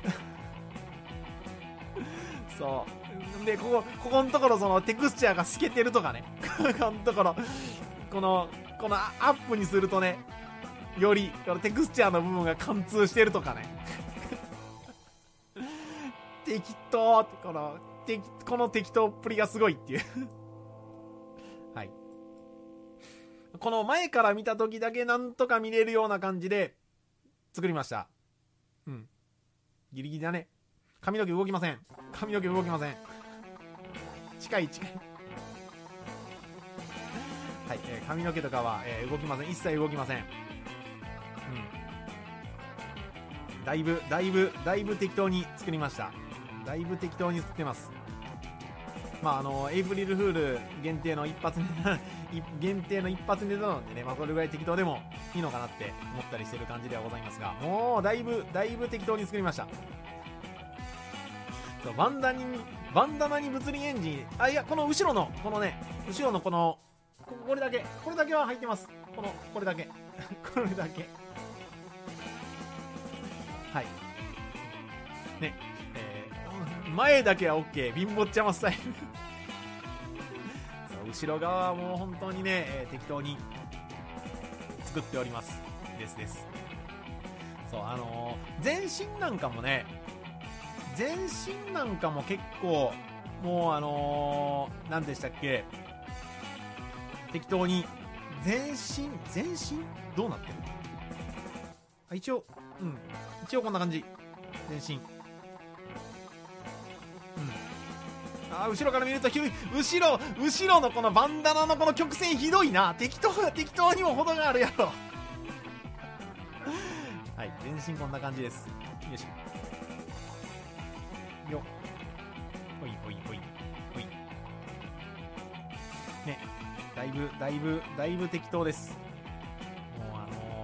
そうで、ここここのところそのテクスチャーが透けてるとかねここのところこのこのアップにするとね、よりこのテクスチャーの部分が貫通してるとかね適当ってこのてこの適当っぷりがすごいっていうはい、この前から見た時だけなんとか見れるような感じで作りました。うん、ギリギリだね。髪の毛動きません。髪の毛動きません。近い近いはい、えー、髪の毛とかは、えー、動きません。一切動きません。うん、だいぶだいぶだいぶ適当に作りました。だいぶ適当に作ってます。まああのエイプリルフール限定の一発ネタ限定の一発ネタなのでね、まあこれぐらい適当でもいいのかなって思ったりしてる感じではございますが、もうだいぶだいぶ適当に作りました。そうバンダにバンダナに物理エンジン、あいやこの後ろのこのね後ろのこのここれだけこれだけは入ってます。このこれだけこれだけはいね、えー、前だけは OK 貧乏ちゃまスタイルそう後ろ側はもう本当にね、えー、適当に作っておりますですですそうあのー、全身なんかもね全身なんかも結構もうあのー、何でしたっけ適当に全身全身どうなってるあ一応うん一応こんな感じ全身うんあ後ろから見ると後ろ後ろのこのバンダナのこの曲線ひどいな適当適当にも程があるやろはい全身こんな感じですよいしょよほいほいほいほいねだいぶだいぶだいぶ適当ですもうあの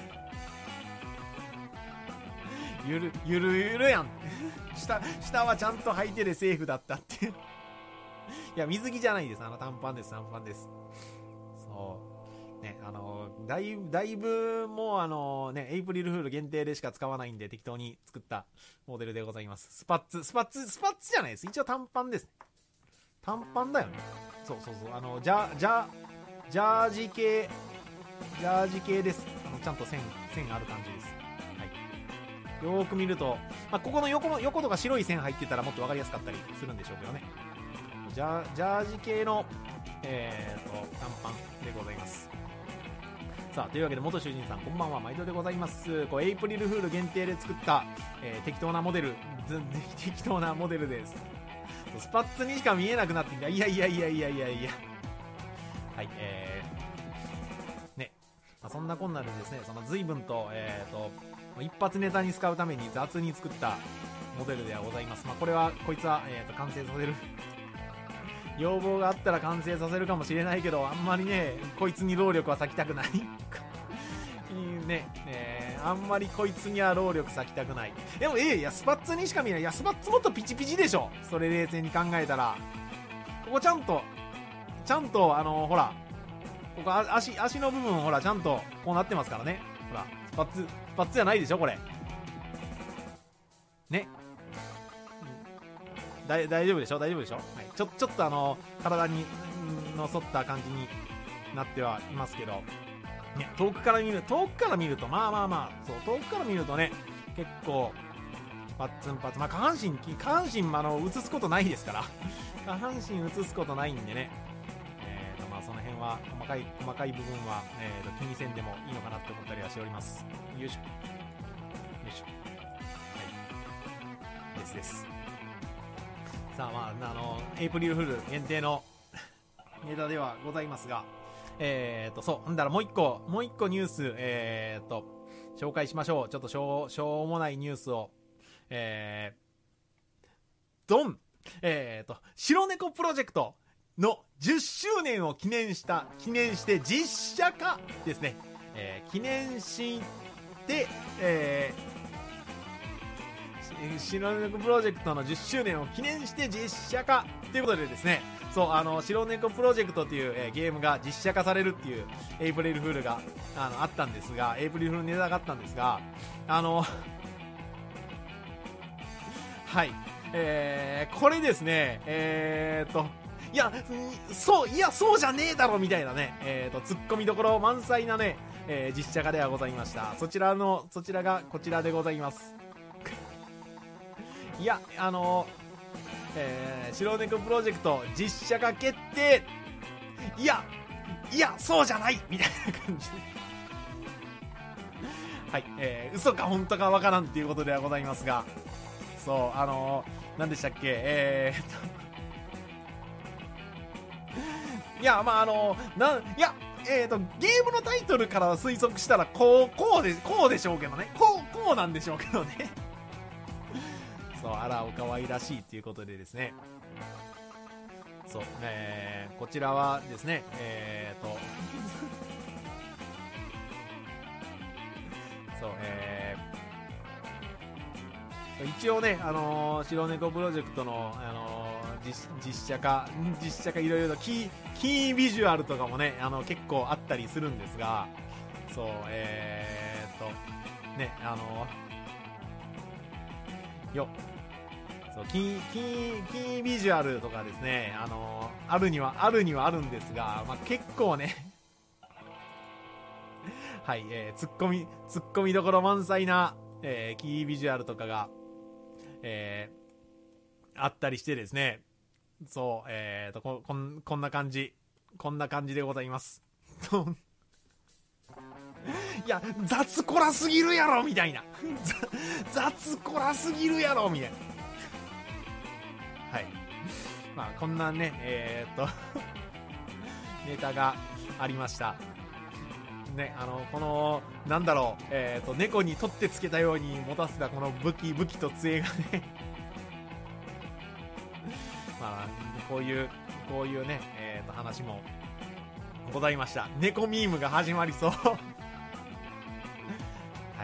ー、ゆるゆるゆるやん下下はちゃんと履いてでセーフだったっていや水着じゃないですあの短パンです短パンですそうねあのー、だいぶだいぶもうあのー、ねエイプリルフール限定でしか使わないんで適当に作ったモデルでございますスパッツスパッツスパッツじゃないです一応短パンです短パンだよねそうそうそうあのジャジャジャージ系ジャージ系ですあのちゃんと線線ある感じですはいよーく見ると、まあ、ここの横の横とか白い線入ってたらもっと分かりやすかったりするんでしょうけどねジャジャージ系のえーと短パンでございますさあというわけで元主人さんこんばんは毎度でございますこうエイプリルフール限定で作った、えー、適当なモデル適当なモデルですスパッツにしか見えなくなっていやいやいやいやいやいやはいえー、ね、まあ、そんなこんなでですねその随分とえーと一発ネタに使うために雑に作ったモデルではございます。まあ、これはこいつは、えー、と完成させる要望があったら完成させるかもしれないけどあんまりねこいつに労力は割きたくないいいね、えー、あんまりこいつには労力割きたくないでもえー、いやスパッツにしか見えないいやスパッツもっとピチピチでしょそれ冷静に考えたらここちゃんとちゃんとあのー、ほらここ足足の部分ほらちゃんとこうなってますからねほらスパッツスパッツじゃないでしょこれね、うん、だ大丈夫でしょ大丈夫でしょ、はい、ちょちょっとあの体にの沿った感じになってはいますけど、ね、遠くから見る遠くから見るとまあまあまあそう遠くから見るとね結構パッツンパッツンまあ下半身下半身あの映すことないですから下半身映すことないんでねその辺は細かい細かい部分は、えー、と気にせんでもいいのかなって思ったりはしておりますよいしょよいしょはいですですさあまああのエイプリルフール限定のネタではございますがえーとそうなんだらもう一個もう一個ニュースえーと紹介しましょうちょっとしょうしょうもないニュースをえードンえーと白猫プロジェクトのじゅっしゅうねんを記念した記念して実写化ですね、えー、記念して、えー、白猫プロジェクトのじゅっしゅうねんを記念して実写化ということでですねそうあの白猫プロジェクトという、えー、ゲームが実写化されるっていうエイプリルフールが あのあったんですがエイプリルフールネタがあったんですがあのはいえー、これですねえーっといや、そう、いや、そうじゃねえだろみたいなね、えーと、ツッコミどころ満載なね、えー、実写化ではございました。そちらの、そちらがこちらでございます。いや、あのー、えー、白猫プロジェクト実写化決定いや、いや、そうじゃないみたいな感じで。はい、えー、嘘か本当かわからんっていうことではございますが、そう、あのー、何でしたっけ、えーと、いやまああのなんいやえーとゲームのタイトルから推測したらこうこうでこうでしょうけどねこうこうなんでしょうけどねそうあらお可愛らしいということでですねそう、えー、こちらはですねえーとそうえー、一応ねあのー、白猫プロジェクトのあのー実, 実写化実写化いろいろとキーキービジュアルとかもねあの結構あったりするんですがそうえー、っとねあのよそうキーキーキービジュアルとかですねあのあるにはあるにはあるんですが、まあ、結構ねはい、えー、ツッコミ、ツッコミどころ満載な、えー、キービジュアルとかが、えー、あったりしてですね、そう、えーと、こ、こん、こんな感じ、こんな感じでございます。いや、雑こらすぎるやろみたいな。雑こらすぎるやろみたいな。はい。まあ、こんなね、えー、っと、ネタがありました。ね、あの、この、なんだろう、えー、っと、猫に取ってつけたように持たせたこの武器、武器と杖がね、まあ、こういう、こういうね、えー、っと、話もございました。猫ミームが始まりそう。はい。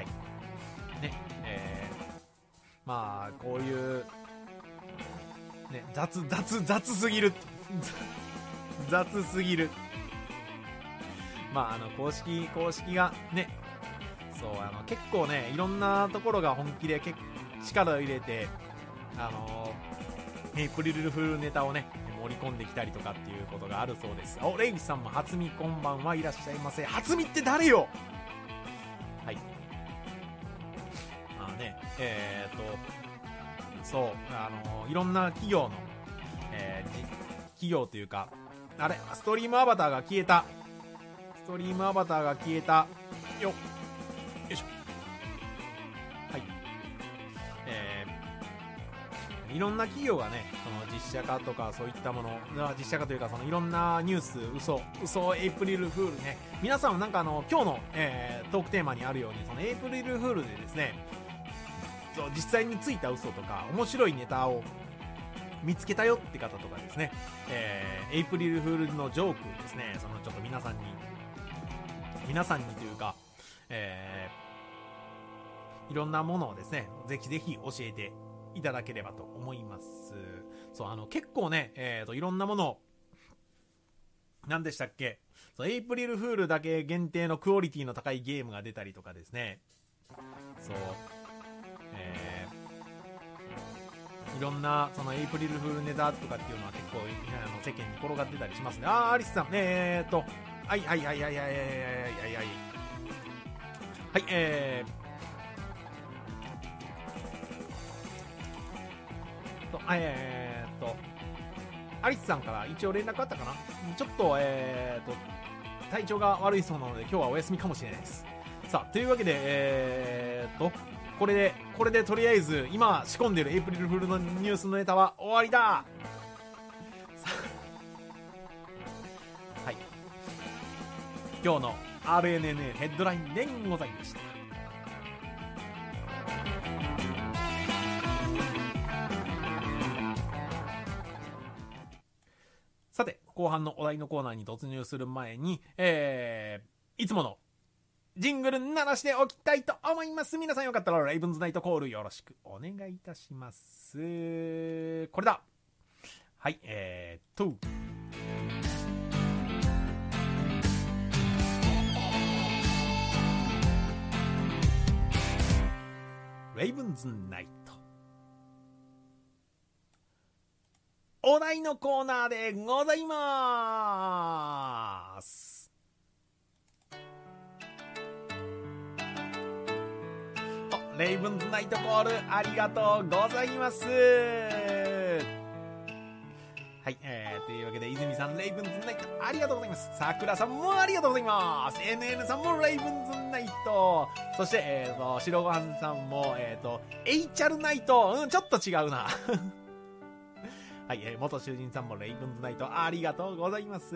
ね、えー、まあ、こういう、ね、雑、雑、雑すぎる。雑すぎる。まあ、あの、公式、公式がね、そう、あの、結構ね、いろんなところが本気でけ力を入れて、あのー、エイプリルフールネタをね、盛り込んできたりとかっていうことがあるそうです。お、レイジさんも初見こんばんはいらっしゃいませ。初見って誰よ。はい。まあね、えー、っと、そう、あのー、いろんな企業の、えー、企業というか、あれ、ストリームアバターが消えた。ストリームアバターが消えた。よっ。よいしょ。はい。えー、いろんな企業がね、その実写化とかそういったもの、実写化というかそのいろんなニュース、嘘、嘘エイプリルフールね。皆さんはなんかあの、今日の、えー、トークテーマにあるように、そのエイプリルフールでですね、そう実際についた嘘とか面白いネタを見つけたよって方とかですね、えー、エイプリルフールのジョークですね、そのちょっと皆さんに皆さんにというか、えー、いろんなものをですね、ぜひぜひ教えていただければと思います。そう、あの結構ね、えーといろんなもの、何でしたっけ、そうエイプリルフールだけ限定のクオリティの高いゲームが出たりとかですね、そう、えー、いろんなそのエイプリルフールネタとかっていうのは結構あの世間に転がってたりしますね。あー、アリスさん、えーとはいはいはいはいはいはいはいはいはいはい、えーとえーとアリスさんから一応連絡あったかな。ちょっとえーと体調が悪いそうなので今日はお休みかもしれないです。さあ、というわけでえーとこれでこれでとりあえず今仕込んでるエイプリルフールのニュースのネタは終わりだ。はい、今日の アールエヌエヌエー ヘッドラインでございました。さて、後半のお題のコーナーに突入する前に、えー、いつものジングル鳴らしておきたいと思います。皆さんよかったらレイブンズナイトコールよろしくお願いいたします。これだ。はい、えーとレイブンズナイトお題のコーナーでございます。レイブンズナイトコールありがとうございます。はい、えー、というわけで泉さんレイブンズナイトありがとうございます。桜さんもありがとうございます。 エヌエヌ さんもレイブンズナイト、そしてえーと白ごはんさんもえーとエイチャルナイト、うんちょっと違うなはい、えー、元囚人さんもレイブンズナイトありがとうございます。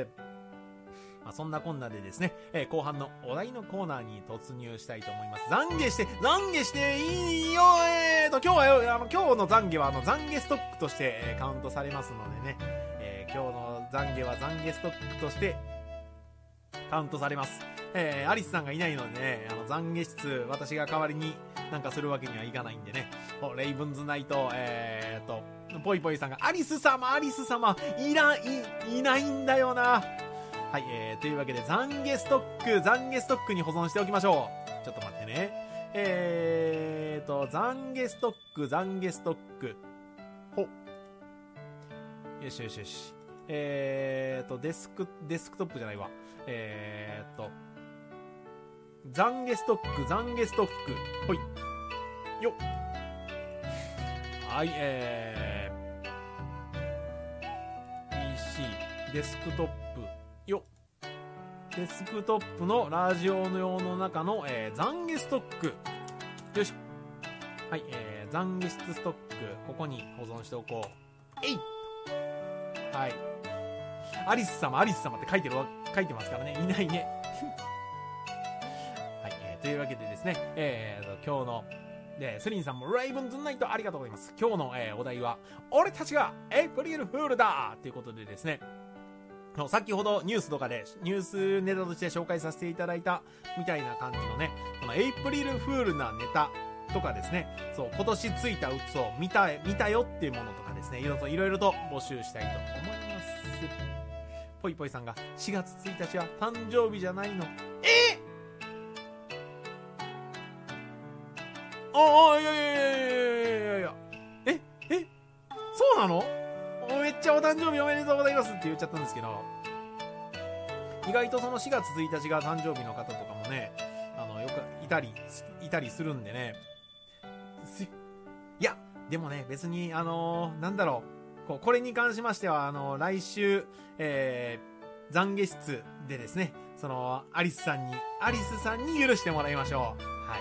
まあ、そんなこんなでですね、えー、後半のお題のコーナーに突入したいと思います。懺悔して懺悔していいよ。えーと今日はあの今日の懺悔はあの懺悔ストックとして、えー、カウントされますのでね、えー、今日の懺悔は懺悔ストックとしてカウントされます。えー、アリスさんがいないのでね、あの懺悔室私が代わりになんかするわけにはいかないんでね、レイブンズナイト、えーとポイポイさんがアリス様アリス様いらいいないんだよな。はい、えー、というわけで懺悔ストック懺悔ストックに保存しておきましょう。ちょっと待ってね。えーと懺悔ストック懺悔ストックほよしよしよし。えーとデスクデスクトップじゃないわ。えーと懺悔ストック、懺悔ストック。ほい。よっ。はい、えー、ピーシー、デスクトップ。よっ。デスクトップのラジオの用の中の、えー、懺悔ストック。よし。はい、えー、懺悔室ストック。ここに保存しておこう。えい。はい。アリス様、アリス様って書いてるわ、書いてますからね。いないね。はい、えー、というわけでですね、えーと、今日の、で、スリンさんもレイブンズナイトありがとうございます。今日の、えー、お題は、俺たちがエイプリルフールだということでですね、先ほどニュースとかで、ニュースネタとして紹介させていただいたみたいな感じのね、このエイプリルフールなネタとかですね、そう、今年ついた嘘を見た、見たよっていうものとかですね、いろいろと、いろいろと募集したいと思います。ぽいぽいさんがしがつついたちは誕生日じゃないの。えー、ああ、いやいやいやいやいやいやえ、え、そうなの？めっちゃお誕生日おめでとうございますって言っちゃったんですけど、意外とそのしがつついたちが誕生日の方とかもね、あの、よくいたり、いたりするんでね。いや、でもね、別に、あのー、なんだろう、こう、これに関しましては、あのー、来週、えー、懺悔室でですね、その、アリスさんに、アリスさんに許してもらいましょう。はい。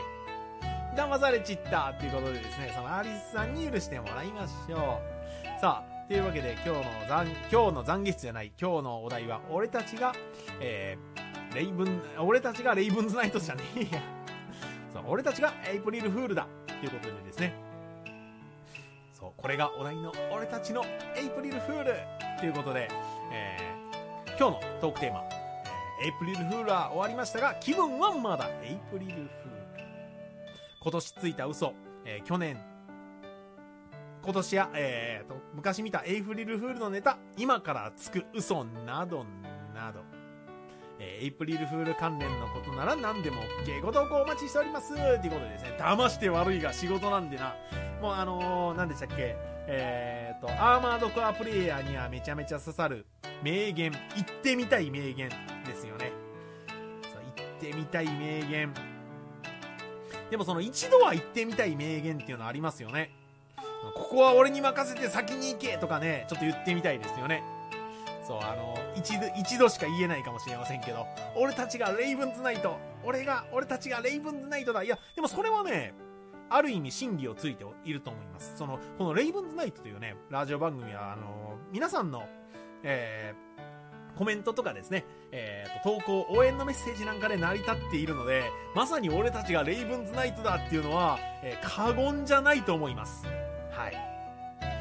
騙されちったっていうことでですね、そのアリスさんに許してもらいましょう。さあ、というわけで今日の懺、今日の懺悔室じゃない、今日のお題は、俺たちが、えー、レイブン、俺たちがレイブンズナイトじゃねえや。そう、俺たちがエイプリルフールだということでですね。そう、これがお題の俺たちのエイプリルフールということで、えー、今日のトークテーマ、えー、エイプリルフールは終わりましたが、気分はまだエイプリルフール。今年ついた嘘、えー、去年、今年や、えーと、昔見たエイプリルフールのネタ、今からつく嘘などなど、えー、エイプリルフール関連のことなら何でも OK、ご投稿お待ちしておりますということでですね、騙して悪いが仕事なんでな、もうあのー、何でしたっけ、えーと、アーマードコアプレイヤーにはめちゃめちゃ刺さる名言、言ってみたい名言ですよね。そう、言ってみたい名言。でもその一度は言ってみたい名言っていうのありますよね。ここは俺に任せて先に行けとかね、ちょっと言ってみたいですよね。そう、あの、一度、一度しか言えないかもしれませんけど、俺たちがレイブンズナイト、俺が、俺たちがレイブンズナイトだ。いや、でもそれはね、ある意味真理をついていると思います。その、このレイブンズナイトというね、ラジオ番組は、あの、皆さんの、えー、コメントとかですね、えーと、投稿、応援のメッセージなんかで成り立っているので、まさに俺たちがレイブンズナイトだっていうのは、えー、過言じゃないと思います。はい。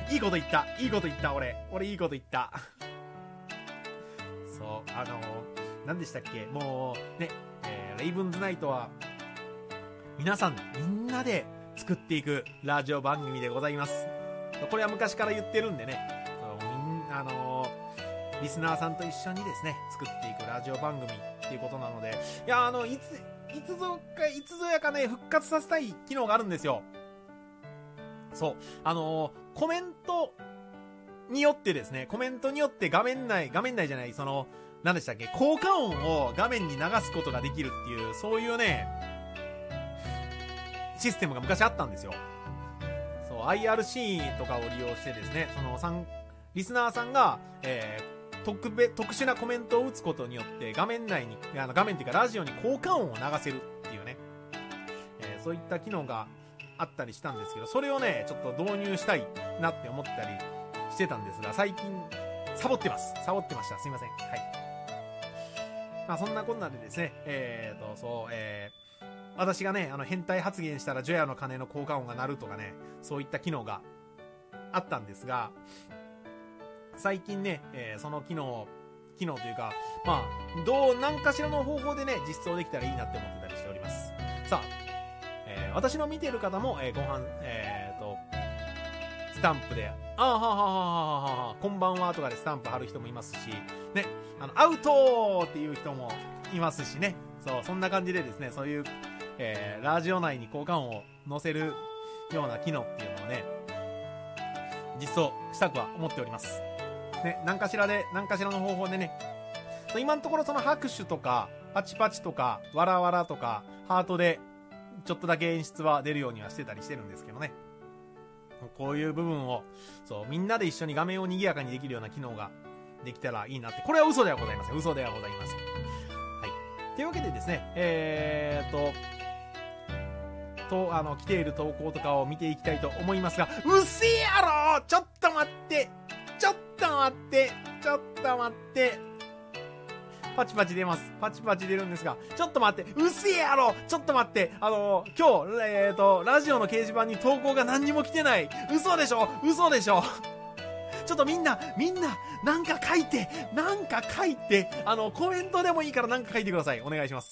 いいこと言った。いいこと言った、俺。俺いいこと言った。そう、あのー、何でしたっけ、もう、ね、えー、レイブンズナイトは、皆さん、みんなで作っていくラジオ番組でございます。これは昔から言ってるんでね、そうみんな、あのー、リスナーさんと一緒にですね、作っていくラジオ番組っていうことなので、いや、あの、いつ、いつぞか、いつぞやかね、復活させたい機能があるんですよ。そう。あのー、コメントによってですね、コメントによって画面内、画面内じゃない、その、何でしたっけ、効果音を画面に流すことができるっていう、そういうね、システムが昔あったんですよ。そう、アイアールシー とかを利用してですね、その、さん、リスナーさんが、えー、特別、特殊なコメントを打つことによって、画面内に、あの、画面っていうかラジオに効果音を流せるっていうね、えー、そういった機能が、あったりしたんですけど、それをね、ちょっと導入したいなって思ったりしてたんですが、最近、サボってます。サボってました。すいません。はい。まあ、そんなこんなでですね、えーと、そう、えー、私がね、あの、変態発言したら、除夜の鐘の効果音が鳴るとかね、そういった機能があったんですが、最近ね、えー、その機能、機能というか、まあ、どう、何かしらの方法でね、実装できたらいいなって思ってたりしております。さあ、えー、私の見ている方も、えー、ご飯、えーと、スタンプで、あーはーはーはーはーはー、こんばんはとかでスタンプ貼る人もいますし、ね、あの、アウトーっていう人もいますしね、そう、そんな感じでですね、そういう、えー、ラジオ内に効果音を載せるような機能っていうのをね、実装したくは思っております。ね、何かしらで、何かしらの方法でね、今のところその拍手とか、 パチパチとか、わらわらとか、ハートで、ちょっとだけ演出は出るようにはしてたりしてるんですけどね。こういう部分を、そう、みんなで一緒に画面を賑やかにできるような機能ができたらいいなって。これは嘘ではございません。嘘ではございません。はい。というわけでですね、えーっと、と、あの、来ている投稿とかを見ていきたいと思いますが、うっせえやろちょっと待ってちょっと待ってちょっと待ってパチパチ出ます。パチパチ出るんですが、ちょっと待って、うっせえやろちょっと待って、あのー、今日、えーと、ラジオの掲示板に投稿が何にも来てない。嘘でしょ嘘でしょちょっとみんな、みんな、なんか書いて、なんか書いて、あの、コメントでもいいからなんか書いてください。お願いします。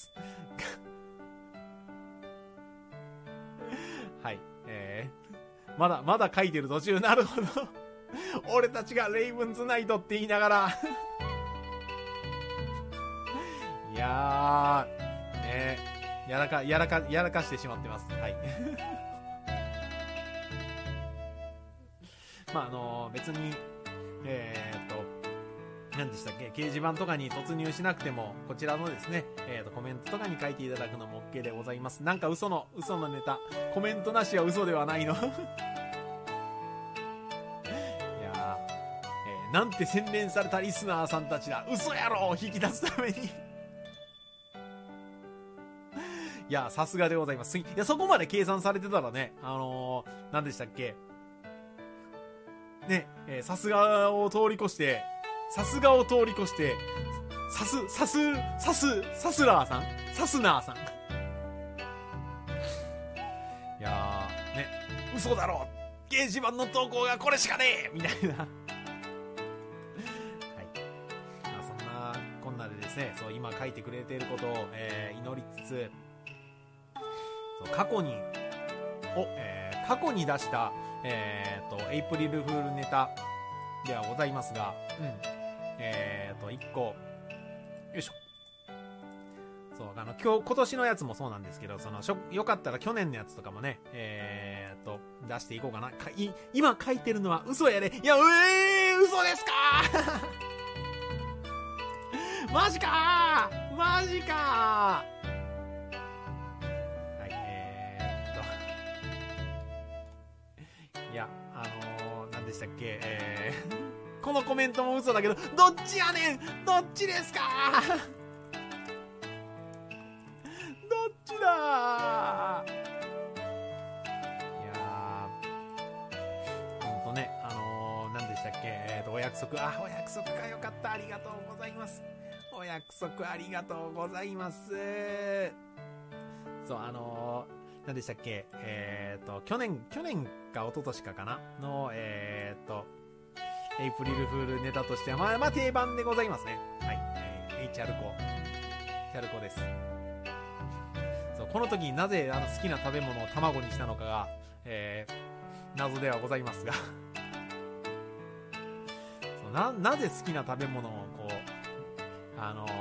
はい、えー、まだ、まだ書いてる途中、なるほど。俺たちがレイブンズナイトって言いながら、いやー、ねやらか、やらか、やらかしてしまってます。はい。まあ、あのー、別に、えー、っと、何でしたっけ、掲示板とかに突入しなくても、こちらのですね、えー、っと、コメントとかに書いていただくのも OK でございます。なんか嘘の、嘘のネタ。コメントなしは嘘ではないの。いやー、えー、なんて洗練されたリスナーさんたちだ。嘘やろ引き出すために。いや、さすがでございます。いや、そこまで計算されてたらね、あのー、何でしたっけね、えー、さすがを通り越して、さすがを通り越して、さす、さす、さす、さすらーさんさすなーさん。いやー、ね、嘘だろ掲示板の投稿がこれしかねえみたいな。はい。まあ、そんな、こんなでですね、そう、今書いてくれていることを、えー、祈りつつ、過去に、お、えー、過去に出した、えー、と、エイプリルフールネタではございますが、うん。えー、と、一個、よいしょ。そう、あの、今日、今年のやつもそうなんですけど、その、しょ、よかったら去年のやつとかもね、えー、と、出していこうかな。かい、今書いてるのは嘘やで。いや、うえー、嘘ですかーマジかーマジかーいや、あのー、何でしたっけ、えー、このコメントも嘘だけど、どっちやねんどっちですかどっちだーいやー、ほんとね、あのー、何でしたっけ、えーと、お約束、あ、お約束かよかった、ありがとうございます。お約束ありがとうございます。そう、あのー、何でしたっけえーと、去年、去年か一昨年かかなの、えーと、エイプリルフールネタとしては、まあ、まあ定番でございますね。はい。えー、H チャルコ。チャルコです。そう、この時になぜあの好きな食べ物を卵にしたのかが、えー、謎ではございますが。そうな、なぜ好きな食べ物をこう、あのー、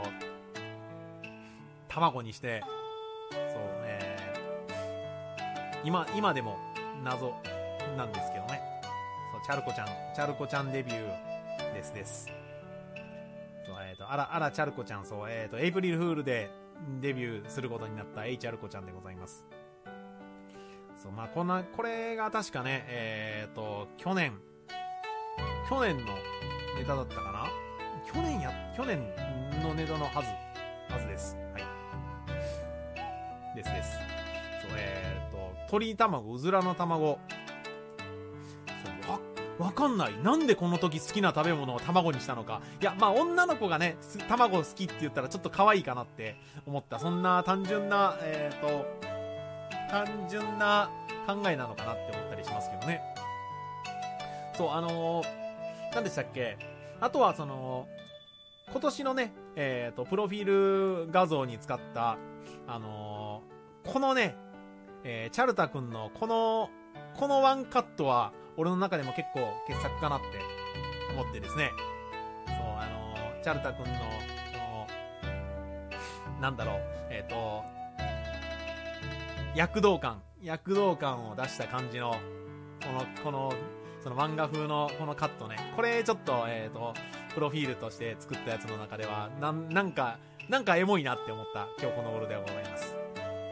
卵にして、そう、えー、今、今でも謎なんですけどね。そう、チャルコちゃん、チャルコちゃんデビューですです。そう、えっと、あら、あら、チャルコちゃん、そう、えっと、エイプリルフールでデビューすることになった H チャルコちゃんでございます。そう、まあ、こんな、これが確かね、えっと、去年、去年のネタだったかな去年や、去年のネタのはず、はずです。はい。ですです。そう、えっと、鶏卵、うずらの卵。そう、わ、わかんない。なんでこの時好きな食べ物を卵にしたのか。いや、まあ女の子がね、卵好きって言ったらちょっと可愛いかなって思った。そんな単純な、えっと、単純な考えなのかなって思ったりしますけどね。そう、あのー、何でしたっけ。あとはその、今年のね、えっと、プロフィール画像に使った、あのー、このね、えー、チャルタ君のこの、このワンカットは、俺の中でも結構傑作かなって思ってですね。そう、あのー、チャルタ君の、のなんだろう、えっと、躍動感、躍動感を出した感じの、この、この、その漫画風のこのカットね。これちょっと、えっと、プロフィールとして作ったやつの中では、なん、なんか、 なんかエモいなって思った今日この頃でございます。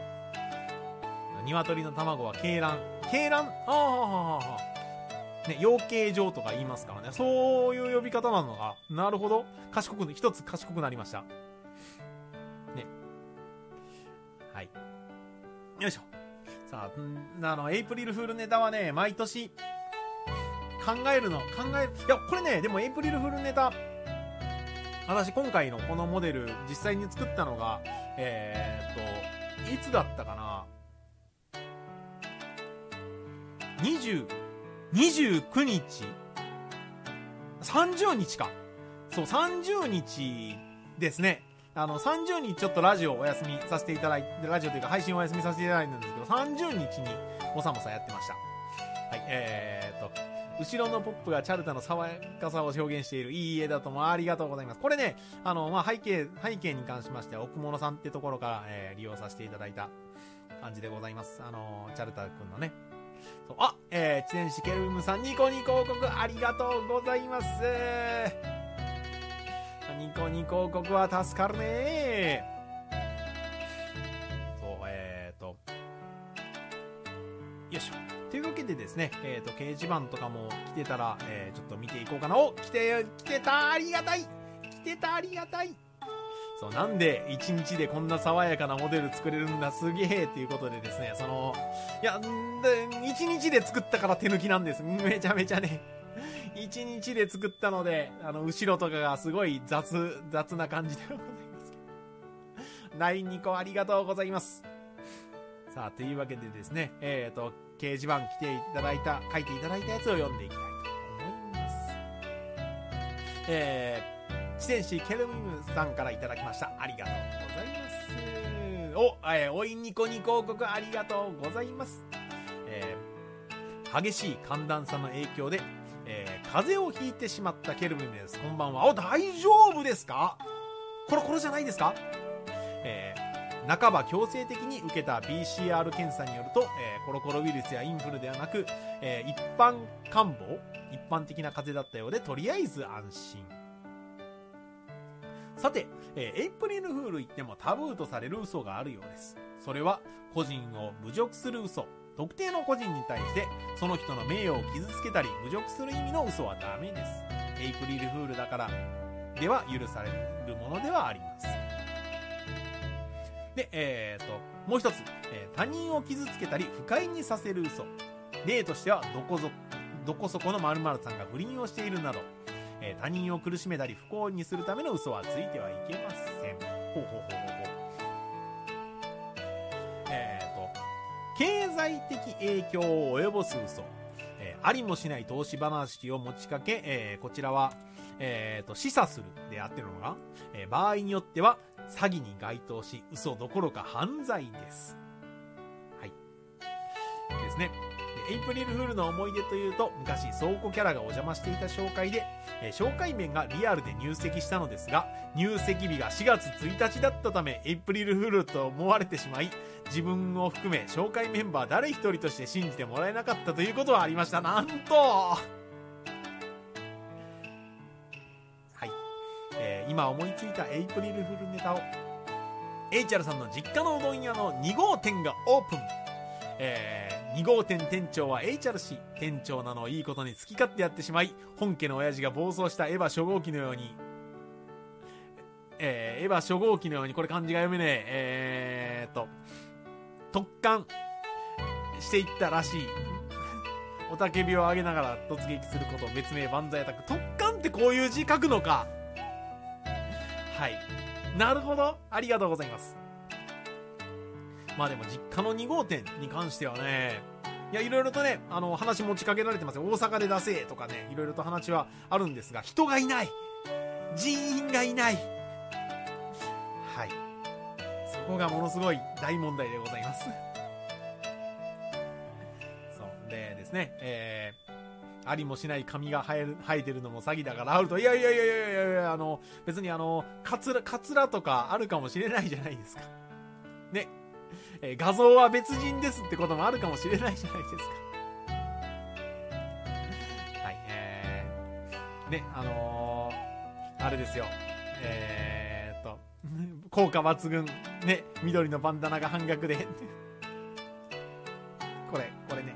鶏の卵は鶏卵。鶏卵ああ、はあ、はあ。ね、養鶏場とか言いますからね。そういう呼び方なのが、なるほど。賢く、一つ賢くなりました。ね。はい。よいしょ。さあ、あの、エイプリルフールネタはね、毎年、考えるの、考える、いや、これね、でもエイプリルフールネタ、私今回のこのモデル、実際に作ったのが、えーっと、いつだったかな。にじゅう、にじゅうくにち ?さんじゅうにちか。そう、さんじゅうにちですね。あの、さんじゅうにちちょっとラジオお休みさせていただいて、ラジオというか配信お休みさせていただいたんですけど、さんじゅうにちにもさもさやってました。はい、えーっと、後ろのポップがチャルタの爽やかさを表現しているいい絵だともありがとうございます。これね、あの、まあ、背景、背景に関しましては、奥物さんってところから、えー、利用させていただいた感じでございます。あの、チャルタくんのね、そうあ、えー、知念士ケルムさん、ニコニコ広告ありがとうございます。ニコニコ広告は助かるね。そう、えーと、よいしょ。というわけでですね、えーと、掲示板とかも来てたら、えー、ちょっと見ていこうかな。お、来て、来てた、ありがたい。来てた、ありがたい。そう、なんで一日でこんな爽やかなモデル作れるんだ、すげえっていうことでですね、その、いや、一日で作ったから手抜きなんです。めちゃめちゃね。一日で作ったので、あの、後ろとかがすごい雑、雑な感じでございますけど。ラインにこありがとうございます。さあ、というわけでですね、えっと、掲示板来ていただいた、書いていただいたやつを読んでいきたいと思います。えー、知念士ケルミムさんからいただきました。ありがとうございます。お、えー、おいニコニコ広告ありがとうございます。えー、激しい寒暖差の影響で、えー、風邪をひいてしまったケルミムです。こんばんは。お、大丈夫ですか？コロコロじゃないですか？えー、半ば強制的に受けた ピーシーアール 検査によると、えー、コロコロウイルスやインフルではなく、えー、一般感冒、一般的な風邪だったようで、とりあえず安心。さて、えー、エイプリルフール言ってもタブーとされる嘘があるようです。それは個人を侮辱する嘘。特定の個人に対してその人の名誉を傷つけたり侮辱する意味の嘘はダメです。エイプリルフールだからでは許されるものではあります。で、えーと、もう一つ、えー、他人を傷つけたり不快にさせる嘘。例としてはどこぞ、どこそこの〇〇さんが不倫をしているなど、えー、他人を苦しめたり不幸にするための嘘はついてはいけません。ほうほうほうほうほう。えーと、経済的影響を及ぼす嘘。えー、ありもしない投資話を持ちかけ、えー、こちらは、えーと、示唆するであってるのが、えー、場合によっては詐欺に該当し、嘘どころか犯罪です。はい。ですね。エイプリルフールの思い出というと、昔倉庫キャラがお邪魔していた紹介で、えー、紹介面がリアルで入籍したのですが、入籍日がしがつついたちだったためエイプリルフールと思われてしまい、自分を含め紹介メンバー誰一人として信じてもらえなかったということはありました。なんと、はい、えー、今思いついたエイプリルフールネタを、エイチャルさんの実家のうどん屋のに号店がオープン。えー、に号店店長は エイチアール 氏。店長なのをいいことに好き勝手やってしまい、本家の親父が暴走したエヴァ初号機のように、えー、エヴァ初号機のように、これ漢字が読めねえ、えーと、特艦していったらしい。おたけびを上げながら突撃すること、別名万歳アタック。特艦ってこういう字書くのか。はい。なるほど。ありがとうございます。まあでも実家のに号店に関してはね、いやいろいろとね、あの話持ちかけられてますよ。大阪で出せとかね、いろいろと話はあるんですが、人がいない、人員がいない。はい、そこがものすごい大問題でございます。そうでですね、えー、ありもしない髪が生える生えてるのも詐欺だからあると、いやいやいやいやいやいや、あの別にあのカツラカツラとかあるかもしれないじゃないですかね。えー、画像は別人ですってこともあるかもしれないじゃないですか。はい、えー、ね、あのー、あれですよ。えーっと、 効果抜群。ね、緑のバンダナが半額で。これ、これね。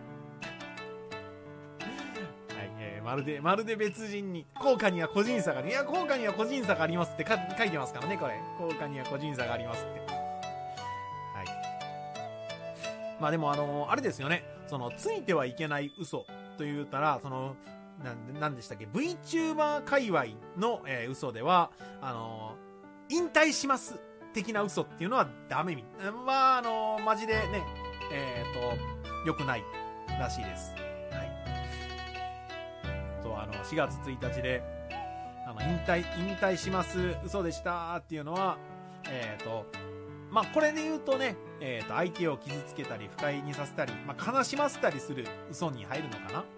はい、えー、まるで、まるで別人に、効果には個人差がある。いや、効果には個人差がありますってか書いてますからね、これ。効果には個人差がありますって。はい。まあでも、あのー、あれですよね。その、ついてはいけない嘘と言うたら、その、なん、なんでしたっけ ?VTuber 界隈の、えー、嘘では、あのー、引退します。的な嘘っていうのはダメみたい。まあ、あのー、マジでね、えっと、良くないらしいです。はい。そう、あの、しがつついたちで、あの、引退、引退します、嘘でしたっていうのは、えっと、まあ、これで言うとね、えっと、相手を傷つけたり、不快にさせたり、まあ、悲しませたりする嘘に入るのかな。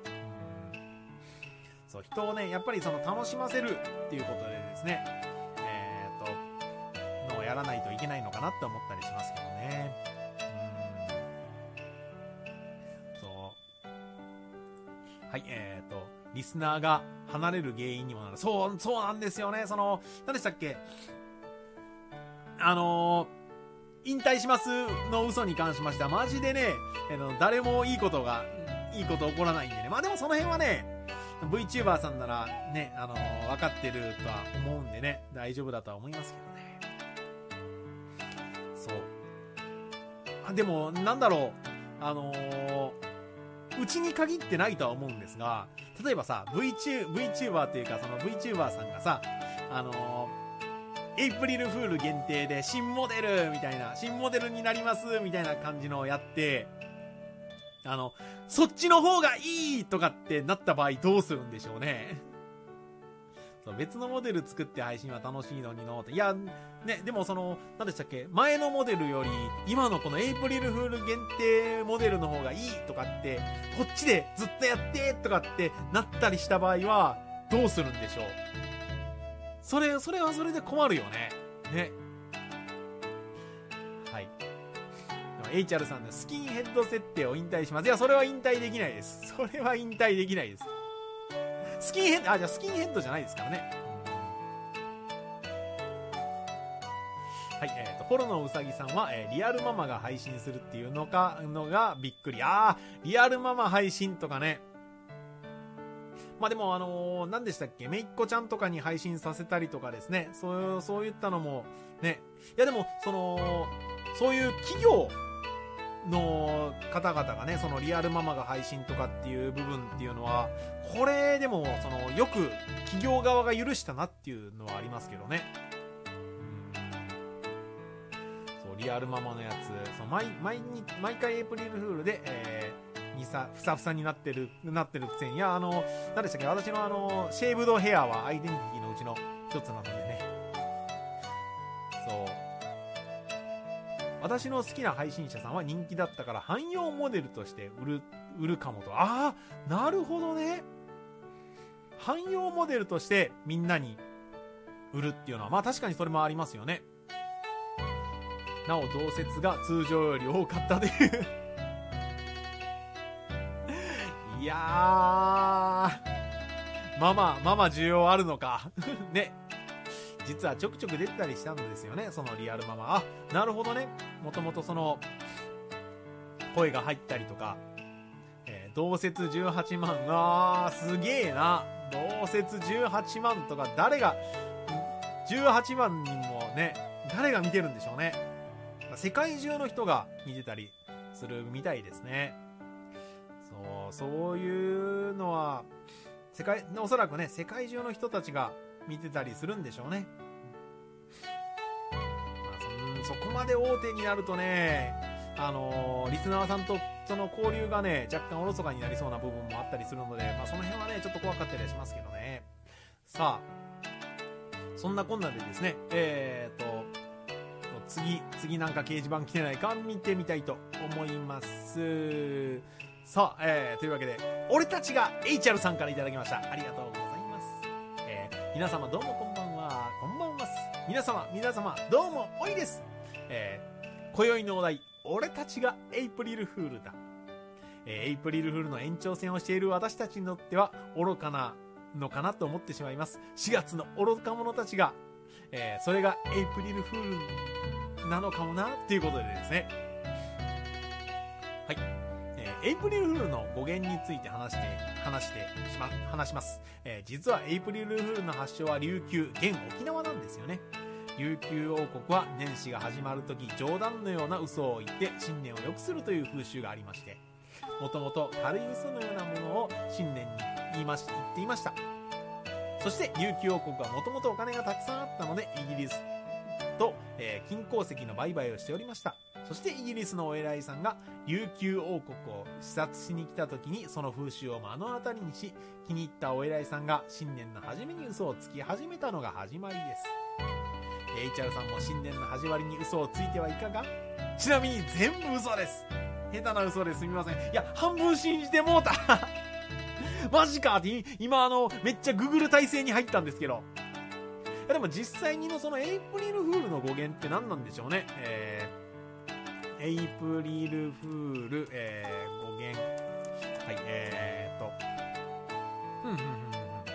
そう、人をね、やっぱりその楽しませるっていうことでですね、えっと、のをやらないといけないのかなって思ったりしますけどね。はい、えーと、リスナーが離れる原因にもなる。そう、そうなんですよね。その、何でしたっけあのー、引退しますの嘘に関しましては、マジでね、あの、誰もいいことが、いいこと起こらないんでね。まあでもその辺はね、VTuber さんならね、あのー、分かってるとは思うんでね、大丈夫だとは思いますけどね。そう。あ、でも、なんだろう、あのー、うちに限ってないとは思うんですが、例えばさ、VTuber、VTuber っていうか、その VTuber さんがさ、あのー、エイプリルフール限定で新モデルみたいな、新モデルになりますみたいな感じのをやって、あの、そっちの方がいいとかってなった場合どうするんでしょうね。そう、別のモデル作って配信は楽しいのにのって。いや、ね、でもその、何でしたっけ、前のモデルより、今のこのエイプリルフール限定モデルの方がいいとかって、こっちでずっとやってとかってなったりした場合は、どうするんでしょう。それ、それはそれで困るよね。ね。はい。エイチアール さんのスキンヘッド設定を引退します。いや、それは引退できないです。それは引退できないです。スキンヘッド、あ、じゃあスキンヘッドじゃないですからね。はい、えっと、ポロのうさぎさんは、えー、リアルママが配信するっていうのか、のがびっくり。あー、リアルママ配信とかね。まあでも、あのー、何でしたっけ、めいっ子ちゃんとかに配信させたりとかですね。そういう、そういったのも、ね。いやでも、その、そういう企業の方々がね、そのリアルママが配信とかっていう部分っていうのは、これでも、その、よく企業側が許したなっていうのはありますけどね。リアルママのやつ、その 毎, 毎, 毎回エイプリルフールで、えー、にさふさふさになってるなってるくせに、いや、あの何でしたっけ、私のあのシェーブドヘアはアイデンティティのうちの一つなのでね。そう、私の好きな配信者さんは人気だったから汎用モデルとして売る売るかもと。ああ、なるほどね。汎用モデルとしてみんなに売るっていうのは、まあ確かにそれもありますよね。なお同説が通常より多かったといういやー、ママママ需要あるのかね。実はちょくちょく出てたりしたんですよね、そのリアルママ。あ、なるほどね。もともとその声が入ったりとか、えー、同説じゅうはちまん、あーすげえな。同説じゅうはちまんとか、誰がじゅうはちまん人もね、誰が見てるんでしょうね。世界中の人が見てたりするみたいですね。そう、そういうのは世界、おそらくね、世界中の人たちが見てたりするんでしょうね。まあ、そ, そこまで大手になるとね、あのー、リスナーさんとその交流がね、若干おろそかになりそうな部分もあったりするので、まあ、その辺はね、ちょっと怖かったりはしますけどね。さあ、そんなこんなでですね、えーと次、次なんか掲示板来てないか見てみたいと思います。さあ、えー、というわけで、俺たちが エイチアール さんからいただきました。ありがとうございます。えー、皆様どうもこんばんは。こんばんはす。皆様、皆様、どうもおいです。えー、今宵のお題、俺たちがエイプリルフールだ。えー、エイプリルフールの延長戦をしている私たちにとっては愚かなのかなと思ってしまいます。しがつの愚か者たちが、 えー、それがエイプリルフールなのかもなっていうことでですね、はい、えー、エイプリルフールの語源について話して話してしま話します、えー、実はエイプリルフールの発祥は琉球、現沖縄なんですよね。琉球王国は年始が始まるとき、冗談のような嘘を言って新年を良くするという風習がありまして、もともと軽い嘘のようなものを新年に言いまし言っていました。そして琉球王国はもともとお金がたくさんあったので、イギリスと、えー、金鉱石の売買をしておりました。そしてイギリスのお偉いさんが琉球王国を視察しに来た時に、その風習を目の当たりにし、気に入ったお偉いさんが新年の初めに嘘をつき始めたのが始まりです。エイチアール さんも新年の始まりに嘘をついてはいかが？ちなみに全部嘘です。下手な嘘ですみません。いや、半分信じてもうたマジかって今あのめっちゃググる体制に入ったんですけど、いやでも実際にのそのエイプリルフールの語源って何なんでしょうね。えー、エイプリルフール、えー、語源、はい、えーっとふんふんふんふん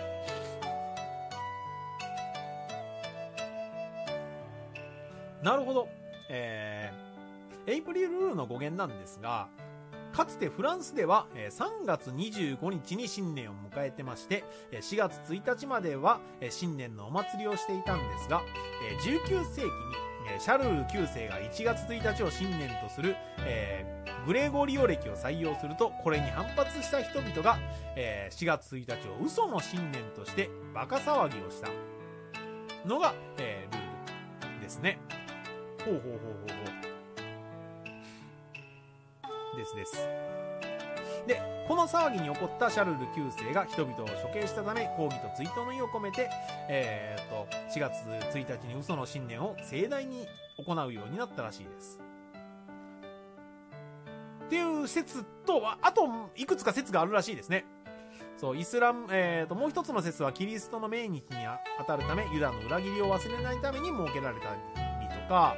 なるほど、えー、エイプリルフールの語源なんですが、かつてフランスではさんがつにじゅうごにちに新年を迎えてまして、しがつついたちまでは新年のお祭りをしていたんですが、じゅうきゅうせいきにシャルルきゅうせいがいちがつついたちを新年とする、えー、グレゴリオ暦を採用すると、これに反発した人々が、えー、しがつついたちを嘘の新年としてバカ騒ぎをしたのが、えー、ルールですね。ほうほうほうほうほうですです。で、この騒ぎに起こったシャルルきゅうせいが人々を処刑したため、抗議と追悼の意を込めて、えー、としがつついたちに嘘の新年を盛大に行うようになったらしいです。っていう説とは、あといくつか説があるらしいですね。そう、イスラム、えー、ともう一つの説はキリストの命日に当たるため、ユダの裏切りを忘れないために設けられたりとか、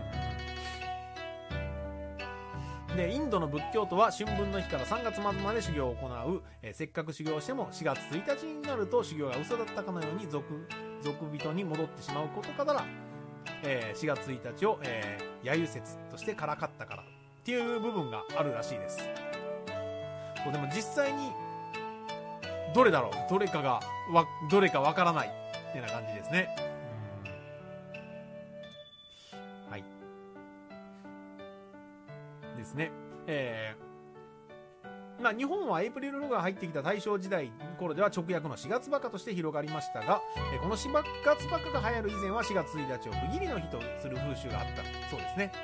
で、インドの仏教徒は春分の日からさんがつ末まで修行を行う、えー、せっかく修行してもしがつついたちになると修行が嘘だったかのように俗俗人に戻ってしまうことから、えー、しがつついたちを、えー、揶揄説としてからかったからっていう部分があるらしいです。そう、でも実際にどれだろう、どれかがわどれかわからないってな感じですね。はい。ですね。えー、まあ日本はエイプリルフールが入ってきた大正時代頃では直訳のしがつバカとして広がりましたが、えー、このしがつバカが流行る以前はしがつついたちを区切りの日とする風習があったそうですね。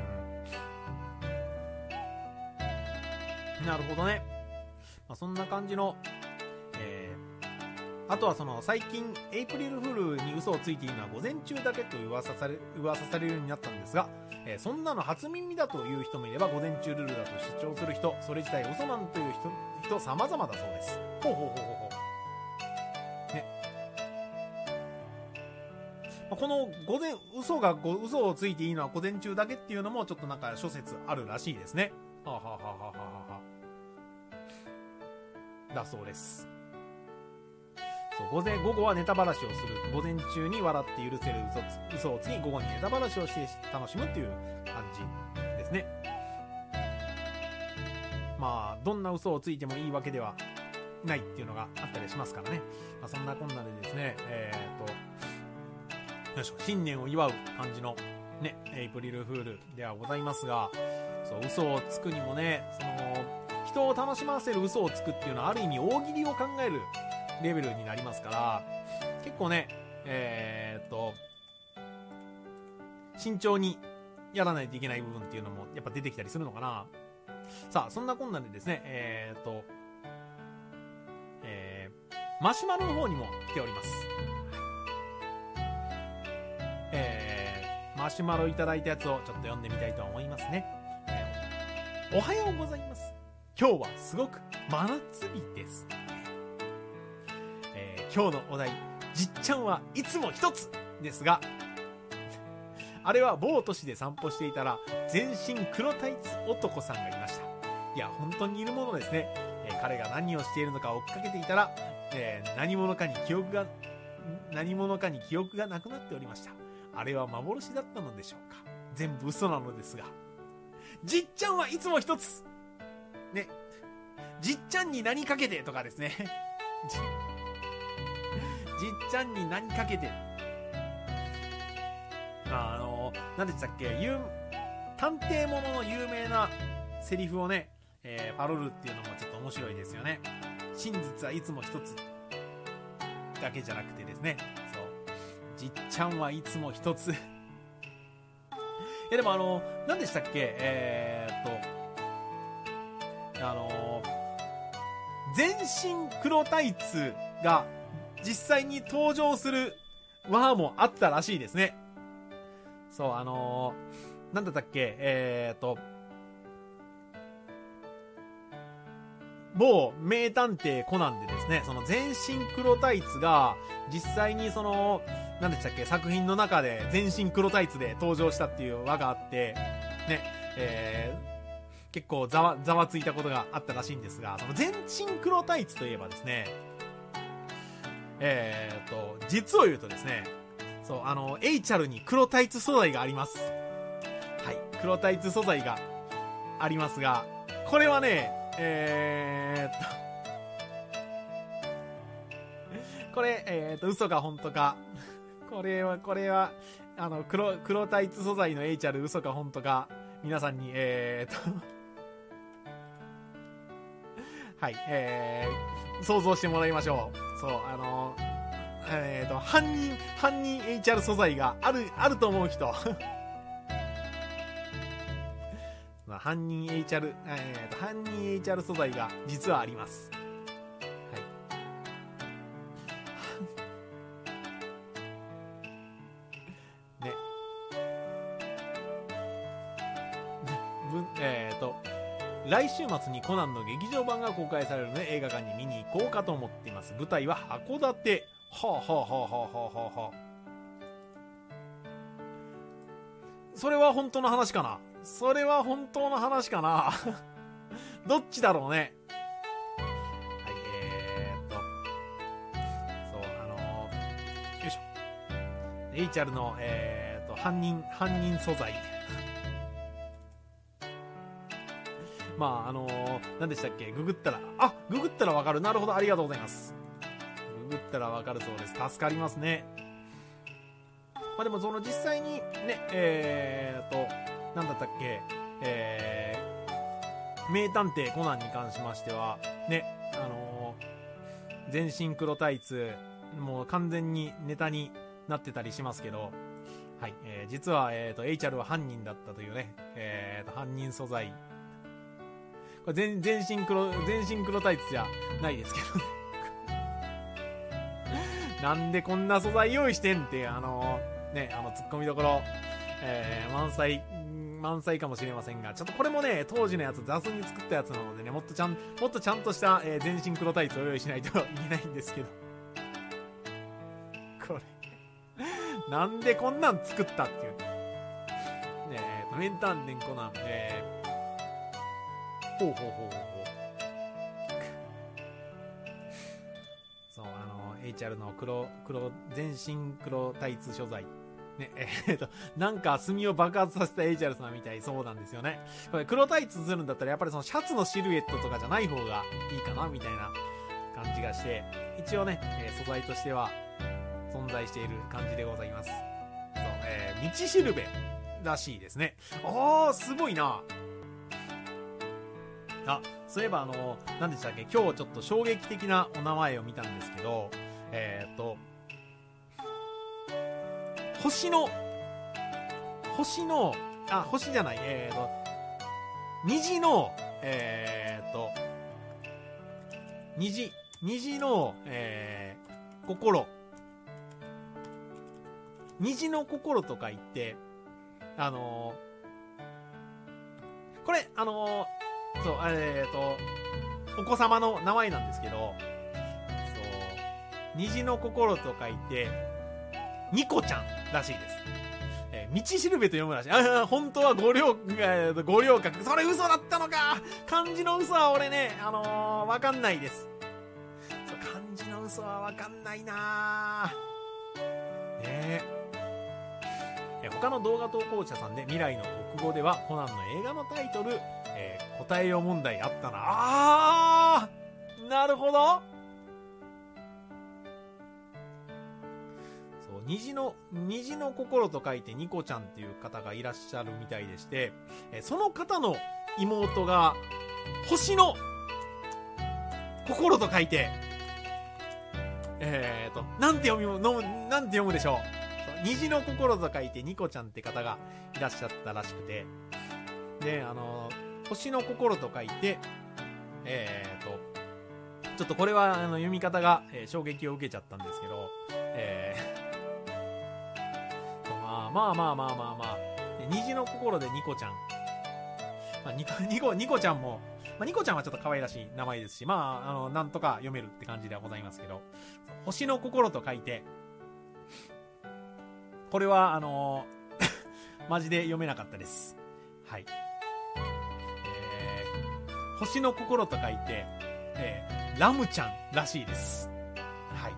うん、なるほどね。まあ、そんな感じの、えー、あとはその最近エイプリルフールに嘘をついているのは午前中だけと噂され噂されるようになったんですが、えー、そんなの初耳だという人もいれば、午前中ルールだと主張する人、それ自体嘘なんという人人様々だそうです。ほうほうほうほうほうね。まあ、この午前嘘が嘘をついていいのは午前中だけっていうのもちょっとなんか諸説あるらしいですね。はあ、はあはあはあはあ、だそうです。午前午後はネタばらしをする、午前中に笑って許せる 嘘, 嘘をつき、午後にネタばらしをして楽しむっていう感じですね。まあどんな嘘をついてもいいわけではないっていうのがあったりしますからね。まあ、そんなこんなでですね、えー、とよいしょ、新年を祝う感じのねエイプリルフールではございますが、そう嘘をつくにもね、その人を楽しませる嘘をつくっていうのはある意味大喜利を考えるレベルになりますから、結構ね、えー、っと慎重にやらないといけない部分っていうのもやっぱ出てきたりするのかな。さあそんなこんなでですね、えー、っと、えー、マシュマロの方にも来ております。えー、マシュマロいただいたやつをちょっと読んでみたいと思いますね。えー、おはようございます。今日はすごく真夏日です。今日のお題、じっちゃんはいつも一つですが、あれは某都市で散歩していたら全身黒タイツ男さんがいました。いや本当にいるものですね。えー、彼が何をしているのか追っかけていたら、えー、何者かに記憶が何者かに記憶がなくなっておりました。あれは幻だったのでしょうか。全部嘘なのですが。じっちゃんはいつも一つ。ね。じっちゃんに何かけてとかですね。じ、じっちゃんに何かけて。あ、あの、何でしたっけ、有探偵ものの有名なセリフをね、えー、パロるっていうのもちょっと面白いですよね。真実はいつも一つだけじゃなくてですね、そう、じっちゃんはいつも一つ。いやでもあの、何でしたっけ、えー、っと、あの、全身黒タイツが実際に登場するワーもあったらしいですね。そう、あのー、なんだったっけ、えーっと、某名探偵コナンでですね、その全身黒タイツが実際にその、なんでしたっけ、作品の中で全身黒タイツで登場したっていう輪があって、ね、えー、結構ざわ、ざわついたことがあったらしいんですが、その全身黒タイツといえばですね、えーっと、実を言うとですね、そう、あの、エイチャルに黒タイツ素材があります。はい、黒タイツ素材がありますが、これはね、えー、っと、これ、えー、っと、嘘か本当か。これは、これは、あの、黒、黒タイツ素材のエイチャル嘘か本当か、皆さんに、えー、っと、はい、えー、想像してもらいましょう。そう、あの、えー、っと、犯人、犯人 エイチアール 素材がある、あると思う人。犯人 エイチアール、えー、と犯人 エイチアール 素材が実はあります。はい。ね。ぶえーと、来週末にコナンの劇場版が公開されるので映画館に見に行こうかと思っています。舞台は函館。はあはあはあはあはあはあ。それは本当の話かな？それは本当の話かなどっちだろうね。はい、えーっと、そう、あのー、よいしょ。エイチアール の、えーっと、犯人、犯人素材。まあ、あのー、何でしたっけ？ググったら、あ、ググったらわかる。なるほど、ありがとうございます。ググったらわかるそうです。助かりますね。まあでもその実際にね、えーっと、なんだったっけ、えー、名探偵コナンに関しましては、ね、あのー、全身黒タイツ、もう完全にネタになってたりしますけど、はい、えー、実は、えーと、エイチアール は犯人だったというね、えーと、犯人素材。これ全、全身黒、全身黒タイツじゃないですけどね。なんでこんな素材用意してんって、あのー、ね、あの、突っ込みどころ、えー、満載、満載かもしれませんが、ちょっとこれもね、当時のやつ、雑に作ったやつなのでね、もっとちゃん、もっとちゃんとした、えー、全身黒タイツを用意しないといけないんですけど。これ。なんでこんなん作ったっていう。ねえ、メンタンデンコナン、えー、ほうほうほうほうほう。そう、あの、エイチアール の黒、黒、全身黒タイツ所在。ね、えー、っと、なんか炭を爆発させたエイチアールさんみたい、そうなんですよね。これ黒タイツするんだったらやっぱりそのシャツのシルエットとかじゃない方がいいかな、みたいな感じがして、一応ね、えー、素材としては存在している感じでございます。そう、えー、道しるべらしいですね。あー、すごいな。あ、そういえばあの、何でしたっけ、今日ちょっと衝撃的なお名前を見たんですけど、えー、っと、星の、星の、あ、星じゃない、えーと、虹の、えーと、虹、虹の、えー、心。虹の心とか言って、あのー、これ、あのー、そう、えーと、お子様の名前なんですけど、そう、虹の心と書いて、ニコちゃんらしいです。えー、道しるべと読むらしい。あ、本当は五稜、えー、五稜郭。それ嘘だったのか。漢字の嘘は俺ね、あのー、わかんないです。そう、漢字の嘘はわかんないなね。え他の動画投稿者さんで未来の国語ではコナンの映画のタイトル、えー、答えよう問題あったな。あーなるほど。そう、虹の虹の心と書いてニコちゃんっていう方がいらっしゃるみたいでして、えー、その方の妹が星の心と書いてえーとなんて読みものなんて読むでしょう。虹の心と書いてニコちゃんって方がいらっしゃったらしくて、であの星の心と書いてえーとちょっとこれはあの読み方が、えー、衝撃を受けちゃったんですけど、えー、まあまあまあまあまあまあ虹の心でニコちゃん、まあ、ニコニコニコちゃんも、まあ、ニコちゃんはちょっと可愛らしい名前ですし、まああのなんとか読めるって感じではございますけど、星の心と書いて、これはあのー、マジで読めなかったです。はい。えー、星の心と書いて、えー、ラムちゃんらしいです。はい。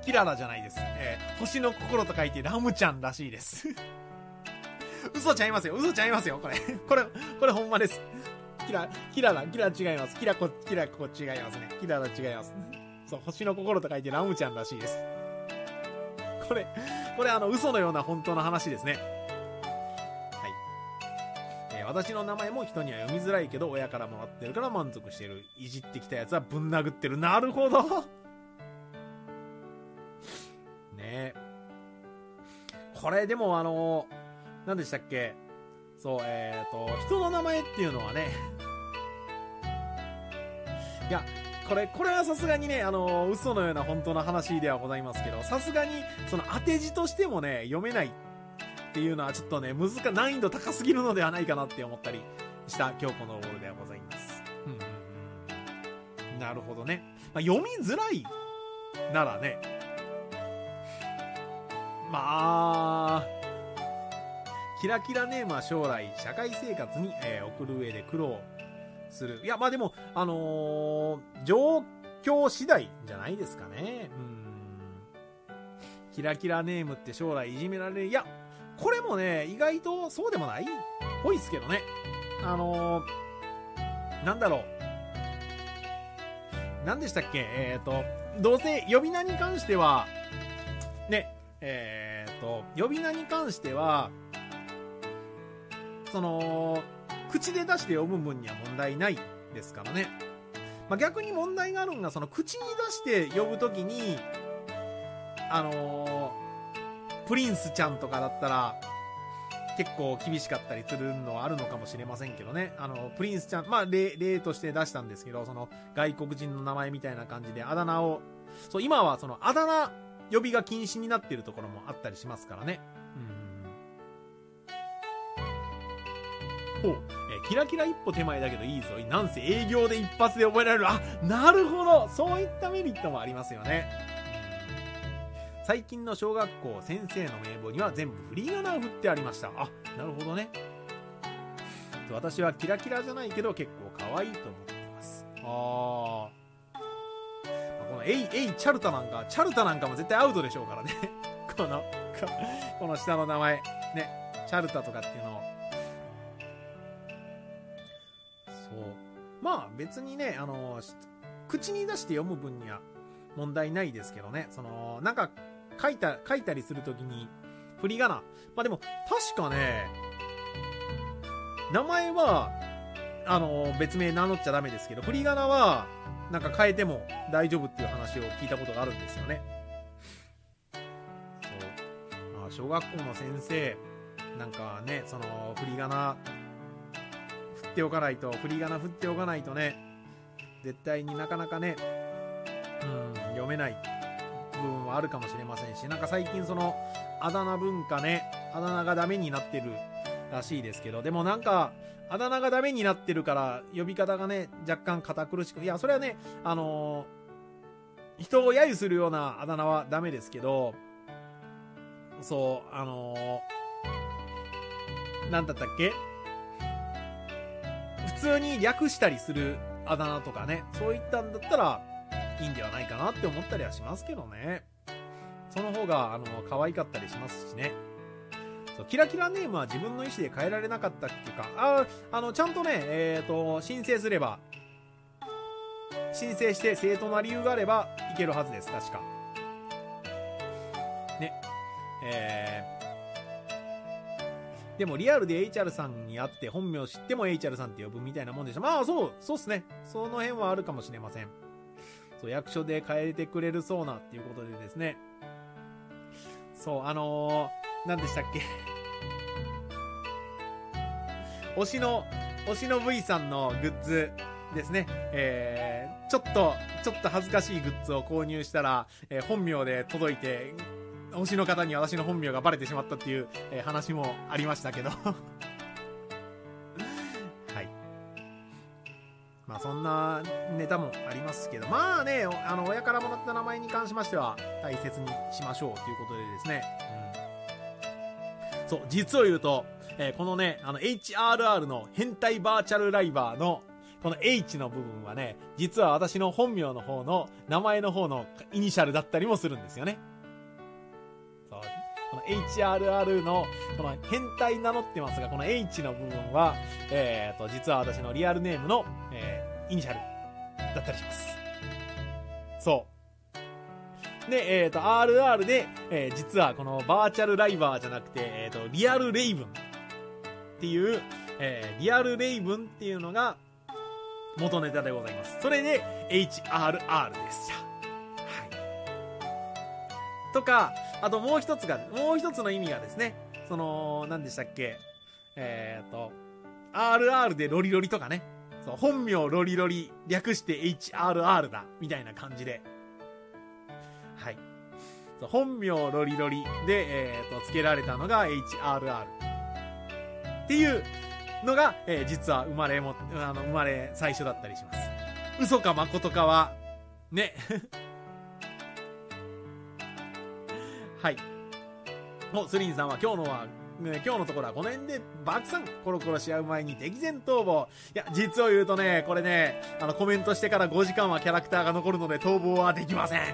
キララじゃないです。えー、星の心と書いてラムちゃんらしいです。嘘ちゃいますよ。嘘ちゃいますよ。これ、これ、これほんまです。キラ、キララ、キラ違います。キラこ、キラこ違いますね。キララ違います。そう、星の心と書いてラムちゃんらしいです。これ、これあの嘘のような本当の話ですね。はい、えー、私の名前も人には読みづらいけど親からもらってるから満足してる。いじってきたやつはぶん殴ってる。なるほどねえ。これでもあのー、何でしたっけ。そう、えーと人の名前っていうのはね、いやこれ、これはさすがにね、あのー、嘘のような本当の話ではございますけど、さすがに、その当て字としてもね、読めないっていうのはちょっとね、難か、難易度高すぎるのではないかなって思ったりした今日この頃ではございます。うんうんうん。なるほどね。まあ、読みづらいならね、まあ、キラキラネームは将来、社会生活に、えー、送る上で苦労する。いや、まあでも、あのー、状況次第じゃないですかね。うん。キラキラネームって将来いじめられる。いや、これもね、意外とそうでもないっぽいっすけどね。あのー、なんだろう。なんでしたっけ。えっと、どうせ呼び名に関しては、ね、えっと、呼び名に関しては、その、口で出して読む分には問題ないですからね。まあ、逆に問題があるのが、その口に出して呼ぶときに、あのー、プリンスちゃんとかだったら、結構厳しかったりするのはあるのかもしれませんけどね。あの、プリンスちゃん、まあ例、例として出したんですけど、その外国人の名前みたいな感じであだ名を、そう、今はそのあだ名呼びが禁止になっているところもあったりしますからね。ほう、えー、キラキラ一歩手前だけどいいぞ。なんせ営業で一発で覚えられる。あ、なるほど。そういったメリットもありますよね。最近の小学校先生の名簿には全部フリーガナを振ってありました。あ、なるほどね。私はキラキラじゃないけど結構可愛いと思っています。あー、このエイエイチャルタなんかチャルタなんかも絶対アウトでしょうからね。このこの下の名前ね、チャルタとかっていうのを、まあ別にね、あの口に出して読む分には問題ないですけどね。そのなんか書いた書いたりするときに振り仮名、まあでも確かね、名前はあの別名名乗っちゃダメですけど、振り仮名はなんか変えても大丈夫っていう話を聞いたことがあるんですよね。そう、まあ、小学校の先生なんかね、その振り仮名振っておかないと、振り仮名振っておかないとね、絶対になかなかね、うん、読めない部分はあるかもしれませんし、なんか最近そのあだ名文化ね、あだ名がダメになってるらしいですけど、でもなんかあだ名がダメになってるから呼び方がね若干堅苦しく、いやそれはね、あのー、人を揶揄するようなあだ名はダメですけど、そうあのー、なんだったっけ、普通に略したりするあだ名とかね、そういったんだったらいいんではないかなって思ったりはしますけどね。 その方が、あの、可愛かったりしますしね。そう、キラキラネームは自分の意思で変えられなかったっていうか、あ、あの、ちゃんとね、えっと、申請すれば、申請して正当な理由があればいけるはずです、確か。ね。えー、でもリアルで エイチアール さんに会って本名知っても エイチアール さんって呼ぶみたいなもんでしょ。まあそう、そうっすね。その辺はあるかもしれません。そう、役所で変えてくれるそうなっていうことでですね。そう、あのー、何でしたっけ。推しの、推しの V さんのグッズですね。えー、ちょっと、ちょっと恥ずかしいグッズを購入したら、えー、本名で届いて、推しの方に私の本名がバレてしまったっていう、えー、話もありましたけど。はい。まあそんなネタもありますけど、まあね、あの、親からもらった名前に関しましては大切にしましょうということでですね。うん、そう、実を言うと、えー、このね、あの エイチアールアール の変態バーチャルライバーのこの H の部分はね、実は私の本名の方の名前の方のイニシャルだったりもするんですよね。そう、この エイチアールアール のこの変態名乗ってますが、この H の部分は、えーと、実は私のリアルネームの、えー、イニシャルだったりします。そう。で、えーと、アールアール で、えー、実はこのバーチャルライバーじゃなくて、えーと、リアルレイブンっていう、えー、リアルレイブンっていうのが元ネタでございます。それで エイチアールアール でした。はい。とか、あともう一つが、もう一つの意味がですね、その、何でしたっけ、えーと、アールアール でロリロリとかね、そう、本名ロリロリ、略して エイチアールアール だ、みたいな感じで。はい。そう、本名ロリロリで、えーと、付けられたのが エイチアールアール。っていうのが、えー、実は生まれも、あの、生まれ最初だったりします。嘘か誠かは、ね。はい。お、スリンさんは今日のは、ね、今日のところはこの辺でバクさんコロコロし合う前に敵前逃亡。いや、実を言うとね、これね、あの、コメントしてからごじかんはキャラクターが残るので逃亡はできません。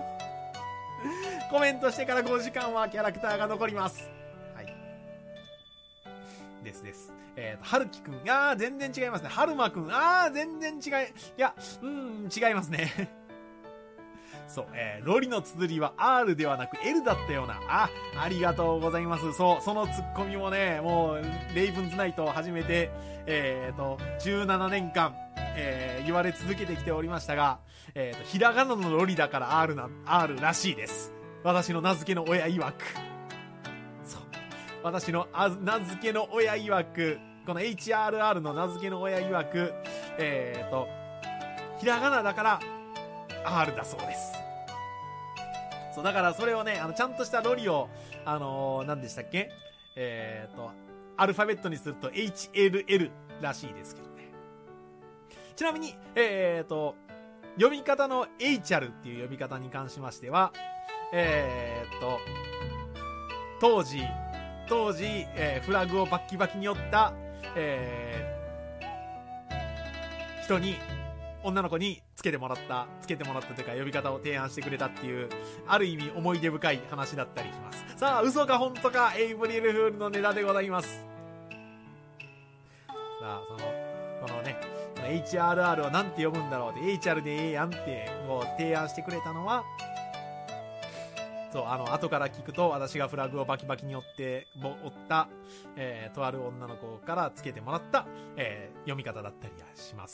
コメントしてからごじかんはキャラクターが残ります。はい。ですです。えーと、はるきくん。あー、全然違いますね。はるまくん。あー、全然違い、いや、うーん、違いますね。そう、えー、ロリの綴りは R ではなく L だったような。あ、ありがとうございます。そう、そのツッコミもね、もう、レイブンズナイトを始めて、えーと、じゅうななねんかん、えー、言われ続けてきておりましたが、えーと、ひらがなのロリだから R な、R らしいです。私の名付けの親曰く。そう。私の名付けの親曰く、この エイチアールアール の名付けの親曰く、えーと、ひらがなだから R だそうです。そう、だからそれをね、あの、ちゃんとしたロリを、あのー、何でしたっけ？えーと、アルファベットにすると エイチエルエル らしいですけどね。ちなみに、えーと、読み方の エイチアール っていう呼び方に関しましては、えーと、当時、当時、えー、フラグをバッキバキに折った、えー、人に、女の子につけてもらった、つけてもらったというか呼び方を提案してくれたっていう、ある意味思い出深い話だったりします。さあ、嘘か本当か、エイブリルフールのネタでございます。さあ、その、このね、エイチアールアール をなんて読むんだろうって、エイチアール でええやんってこう提案してくれたのは、そう、あの、後から聞くと、私がフラグをバキバキに折って、折った、えー、とある女の子からつけてもらった、えー、読み方だったりします。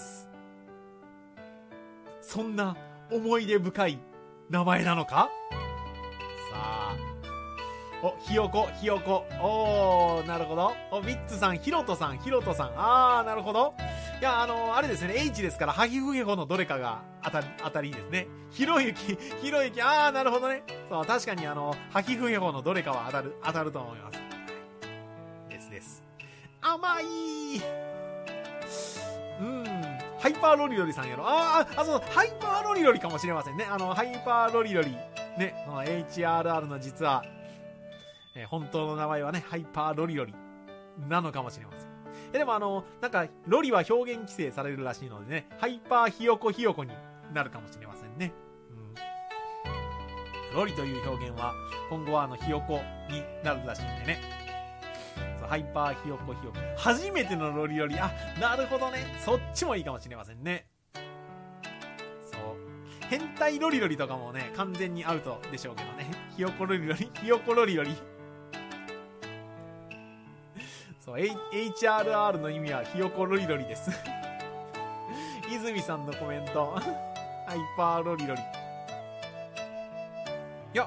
そんな思い出深い名前なのか？さあ。お、ひよこ、ひよこ。おー、なるほど。お、ビッツさん、ひろとさん、ひろとさん。あー、なるほど。いや、あのー、あれですね、H ですから、はひふへほのどれかが当たり、当たりですね。ひろゆき、ひろゆき、あー、なるほどね。そう、確かにあの、はひふへほのどれかは当たる、当たると思います。ですです。甘いー。うん。ハイパーロリロリさんやろ。あー、あ、そう、ハイパーロリロリかもしれませんね。あの、ハイパーロリロリ。ね、その エイチアールアール の実は、えー、本当の名前はね、ハイパーロリロリなのかもしれません。え、でもあの、なんか、ロリは表現規制されるらしいのでね、ハイパーひよこひよこになるかもしれませんね。うん。 ロリという表現は今後はあのひよこになるらしいんでね。そうハイパーひよこひよこ初めてのロリロリ、あ、なるほどね、そっちもいいかもしれませんね。そう変態ロリロリとかもね完全にアウトでしょうけどね。ひよこロリロリ、ひよこロリロリそう エイチアールアール の意味はひよこロリロリです泉さんのコメントハイパーロリロリ、いや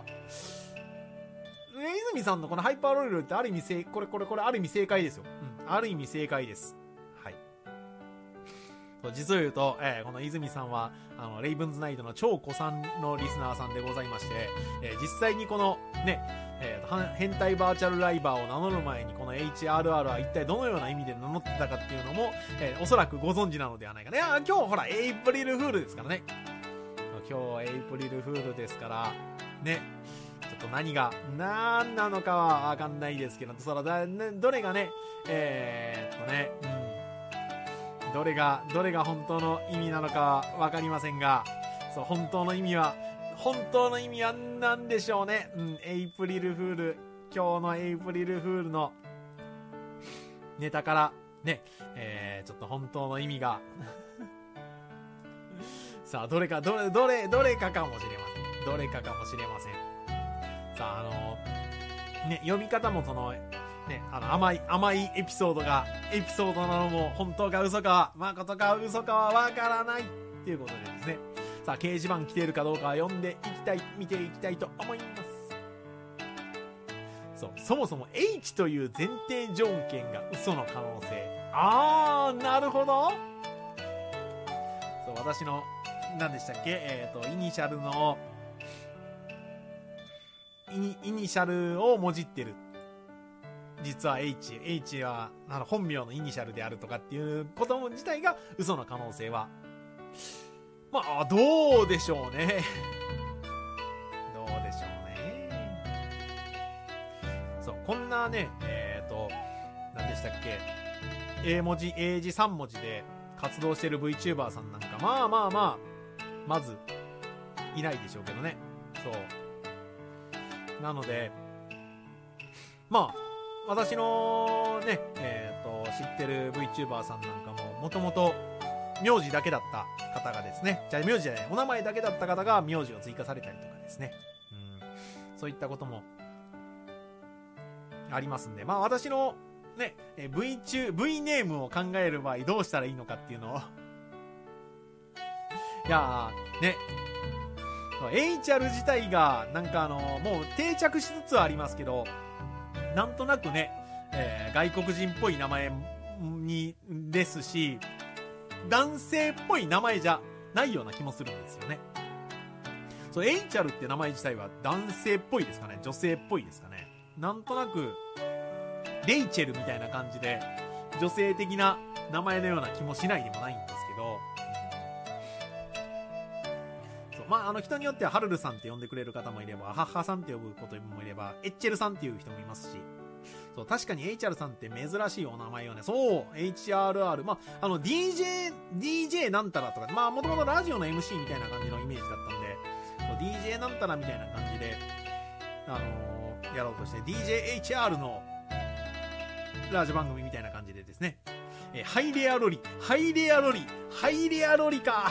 泉さんのこのハイパーロリロリってある意味正これこれこれある意味正解ですよ、うん、ある意味正解です。はい、実を言うと、えー、この泉さんはあのレイブンズナイトの超古参のリスナーさんでございまして、えー、実際にこのね、えー、変態バーチャルライバーを名乗る前にこの エイチアールアール は一体どのような意味で名乗ってたかっていうのも、えー、おそらくご存知なのではないかね。いや今日ほらエイプリルフールですからね。今日エイプリルフールですからね、ちょっと何が何なのかはわかんないですけど、そらだ、ね、どれがねえー、っとね、うん、どれがどれが本当の意味なのかはわかりませんが、そう本当の意味は本当の意味は何でしょうね。うん、エイプリルフール、今日のエイプリルフールのネタからね、えー、ちょっと本当の意味がさあどれかどれどれどれかかもしれません。どれかかもしれません。さああのね呼び方もそのねあの甘い甘いエピソードがエピソードなのも本当か嘘か誠か嘘かはわからないっていうことでですね。さあ掲示板来ているかどうかは読んでいきたい見ていきたいと思います。そうそもそも H という前提条件が嘘の可能性。あーなるほど。そう私の何でしたっけ、えっとイニシャルのイニ、イニシャルをもじってる。実は H、H はあの本名のイニシャルであるとかっていうこと自体が嘘の可能性はまあどうでしょうね。どうでしょうね。そうこんなねえっと何でしたっけ A 文字英字さん文字で活動してる VTuber さんなんかまあまあまあまずいないでしょうけどね。そうなのでまあ私のねえっと知ってる VTuber さんなんかももともと名字だけだった方がですね、じゃあ名字じゃないお名前だけだった方が名字を追加されたりとかですね、うん、そういったこともありますんで、まあ私のね V 中 V ネームを考える場合どうしたらいいのかっていうのをいやーね エイチアール 自体がなんかあのもう定着しつつはありますけど、なんとなくね、えー、外国人っぽい名前にですし男性っぽい名前じゃないような気もするんですよね。そうエイチアール って名前自体は男性っぽいですかね、女性っぽいですかね。なんとなくレイチェルみたいな感じで女性的な名前のような気もしないでもないんですけど、まあ、あの人によってはハルルさんって呼んでくれる方もいればハッハさんって呼ぶこともいればエッチェルさんっていう人もいますし、そう確かに エイチアール さんって珍しいお名前よね。そう エイチアールアール まああの ディージェー ディージェー なんたらとかまあもともとラジオの エムシー みたいな感じのイメージだったんで、そう ディージェー なんたらみたいな感じであのー、やろうとして ディージェーエイチアール のラジオ番組みたいな感じでですね、えー、ハイレアロリハイレアロリハイレアロリか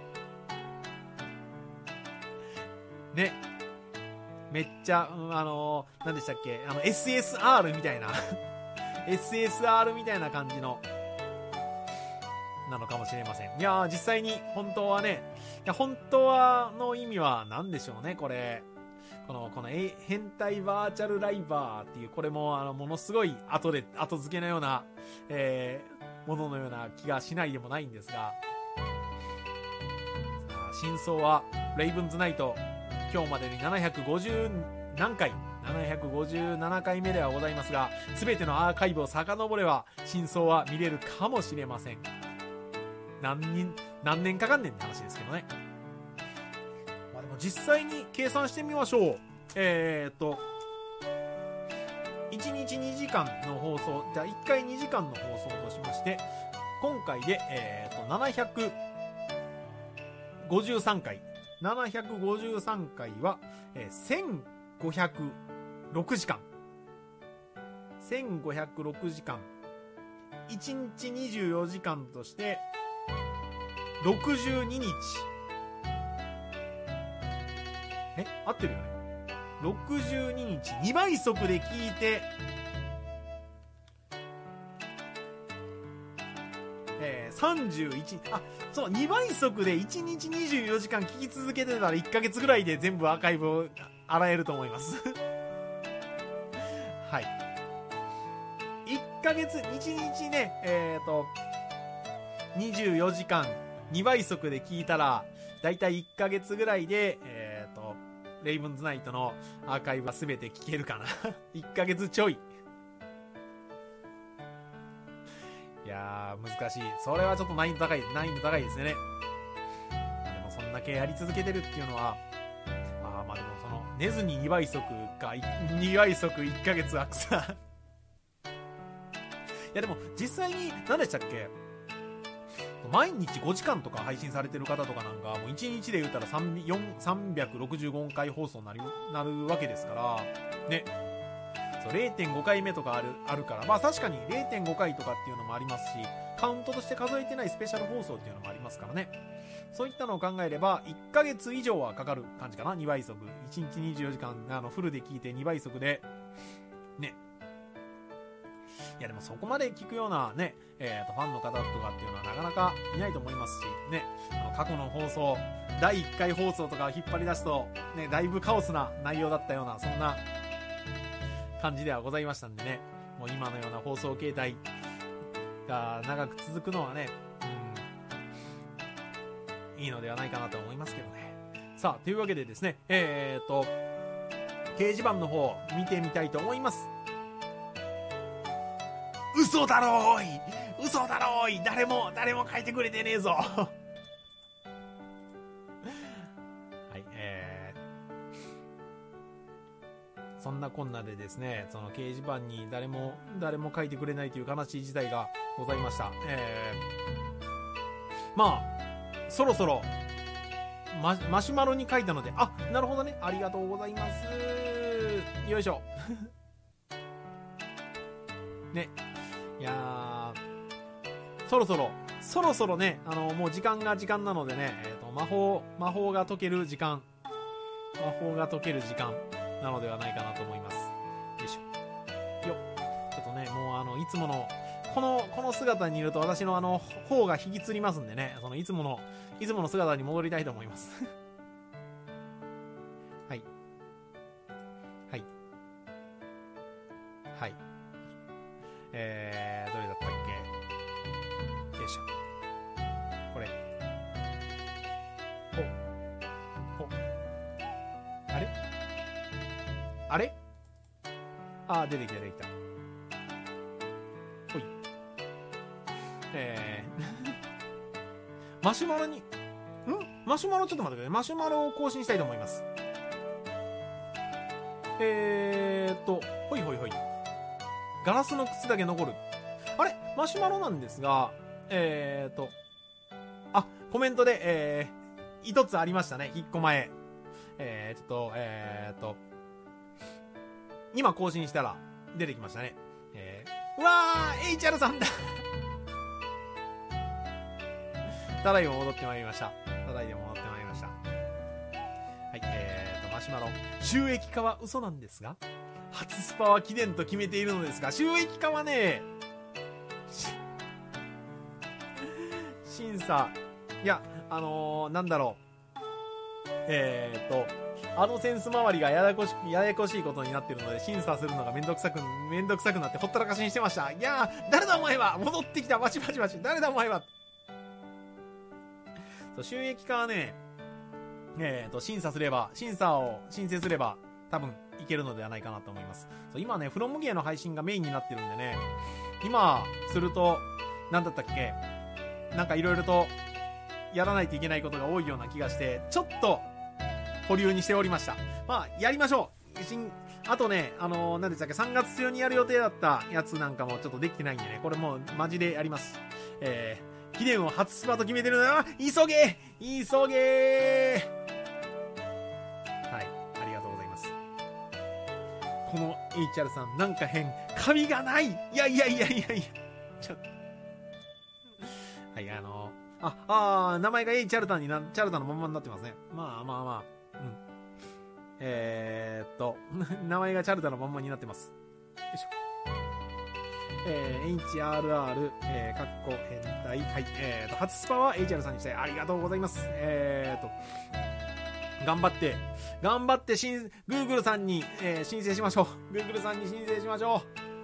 ね、めっちゃ、うん、あのー、何でしたっけあの エスエスアール みたいなエスエスアール みたいな感じのなのかもしれません。いやー実際に本当はね、いや本当はの意味は何でしょうね。これこのこの変態バーチャルライバーっていうこれもあのものすごい後で後付けのような、えー、もののような気がしないでもないんですが、さあ真相はレイブンズナイト今日までにななひゃくごじゅう何回ななひゃくごじゅうななかいめではございますが、全てのアーカイブを遡れば真相は見れるかもしれません。何人何年かかんねんって話ですけどね。まあでも実際に計算してみましょう。えー、っといちにちにじかんの放送じゃあいっかいにじかんの放送としまして、今回で、えー、っとななひゃくごじゅうさんかいななひゃくごじゅうさんかいは、 えー、せんごひゃくろくじかん。せんごひゃくろくじかん。いちにちにじゅうよじかんとして、ろくじゅうににち。え、合ってるよね。ろくじゅうににち、にばい速で聞いて、えー、さんじゅういち、あ、そう、にばい速でいちにちにじゅうよじかん聞き続けてたらいっかげつぐらいで全部アーカイブを洗えると思います。はい。いっかげつ、いちにちね、えっと、にじゅうよじかん、にばい速で聞いたら、だいたいいっかげつぐらいで、えっと、レイブンズナイトのアーカイブはすべて聞けるかな。いっかげつちょい。いやー、難しい。それはちょっと難易度高い、難易度高いですよね。でもそんだけやり続けてるっていうのは、あーまあでもその、寝ずににばい速か、にばい速いっかげつは草。いやでも実際に、何でしたっけ、毎日ごじかんとか配信されてる方とかなんか、もういちにちで言うたらさんびゃくろくじゅうごかい放送になる、なるわけですから、ね。そう れいてんごかいめとかある、あるから、まあ確かに れいてんごかいとかっていうのもありますし、カウントとして数えてないスペシャル放送っていうのもありますからね。そういったのを考えれば、いっかげつ以上はかかる感じかな、にばい速。いちにちにじゅうよじかん、あの、フルで聞いてにばい速で、ね。いやでもそこまで聞くようなね、えーと、ファンの方とかっていうのはなかなかいないと思いますし、ね、あの過去の放送、だいいっかい放送とかを引っ張り出すと、ね、だいぶカオスな内容だったような、そんな感じではございましたんでね、もう今のような放送形態が長く続くのはね、うん、いいのではないかなと思いますけどね。さあ、というわけでですね、えーと、掲示板の方見てみたいと思います。嘘だろーい嘘だろーい誰も、誰も書いてくれてねえぞはい、えー、そんなこんなでですね、その掲示板に誰も、誰も書いてくれないという悲しい事態がございました。えー、まあ、そろそろ、マ, マシュマロに書いたので、あ、なるほどね、ありがとうございます。よいしょ。ね。いやー、そろそろ、そろそろね、あの、もう時間が時間なのでね、えっと、魔法、魔法が解ける時間、魔法が解ける時間なのではないかなと思います。よいしょ。よっ。ちょっとね、もうあの、いつもの、この、この姿にいると私のあの、方が引きつりますんでね、その、いつもの、いつもの姿に戻りたいと思います。はい。はい。はい。えー、どれだったっけ。よいしょ。これ。ほ。ほ。あれあれあー、出てきた、出てきた。ほい。えー。マシュマロに、んマシュマロちょっと待ってください。マシュマロを更新したいと思います。えーっと、ほいほいほい。ガラスの靴だけ残る。あれマシュマロなんですが、えーと、あ、コメントで、えー、一つありましたね。一個前。えー、ちょっと、えーと、今更新したら出てきましたね。えー、うわー エイチアール さんだただいま戻ってまいりました。ただいま戻ってまいりました。はい、えーと、マシュマロ。収益化は嘘なんですが初スパは記念と決めているのですが、収益化はね、審査、いや、あのー、なんだろう。えーと、アドセンス周りがややこしく、ややこしいことになっているので、審査するのがめんどくさく、めんどくさくなってほったらかしにしてました。いやー、誰だお前は戻ってきたバチバチバチ誰だお前はそう、収益化はね、えーと、審査すれば、審査を申請すれば、多分、いけるのではないかなと思います。そう今ね、フロムゲーの配信がメインになってるんでね、今、すると、なんだったっけ、なんかいろいろと、やらないといけないことが多いような気がして、ちょっと、保留にしておりました。まあ、やりましょう新あとね、あのー、なんでしたっけ、さんがつ中にやる予定だったやつなんかもちょっとできてないんでね、これもう、マジでやります。えー、記念を初スパート決めてるのは、急げ急げはい、ありがとうごこの エイチアール さんなんか変、髪がない。いやいやいやいやいや、ちょっと。はい、あのー、あ、あー、名前が エイチアール タンにな、チャルタンのまんまになってますね。まあまあまあ、うん。えーっと、名前がチャルタンのまんまになってます。よいしょ。えー、エイチアールアール、えー、かっこ変態。はい、えーと、初スパは エイチアール さんにしてありがとうございます。えーと、頑張って、頑張ってしん、Google さんに、えー、申請しましょう。Google さんに申請しましょう。はい。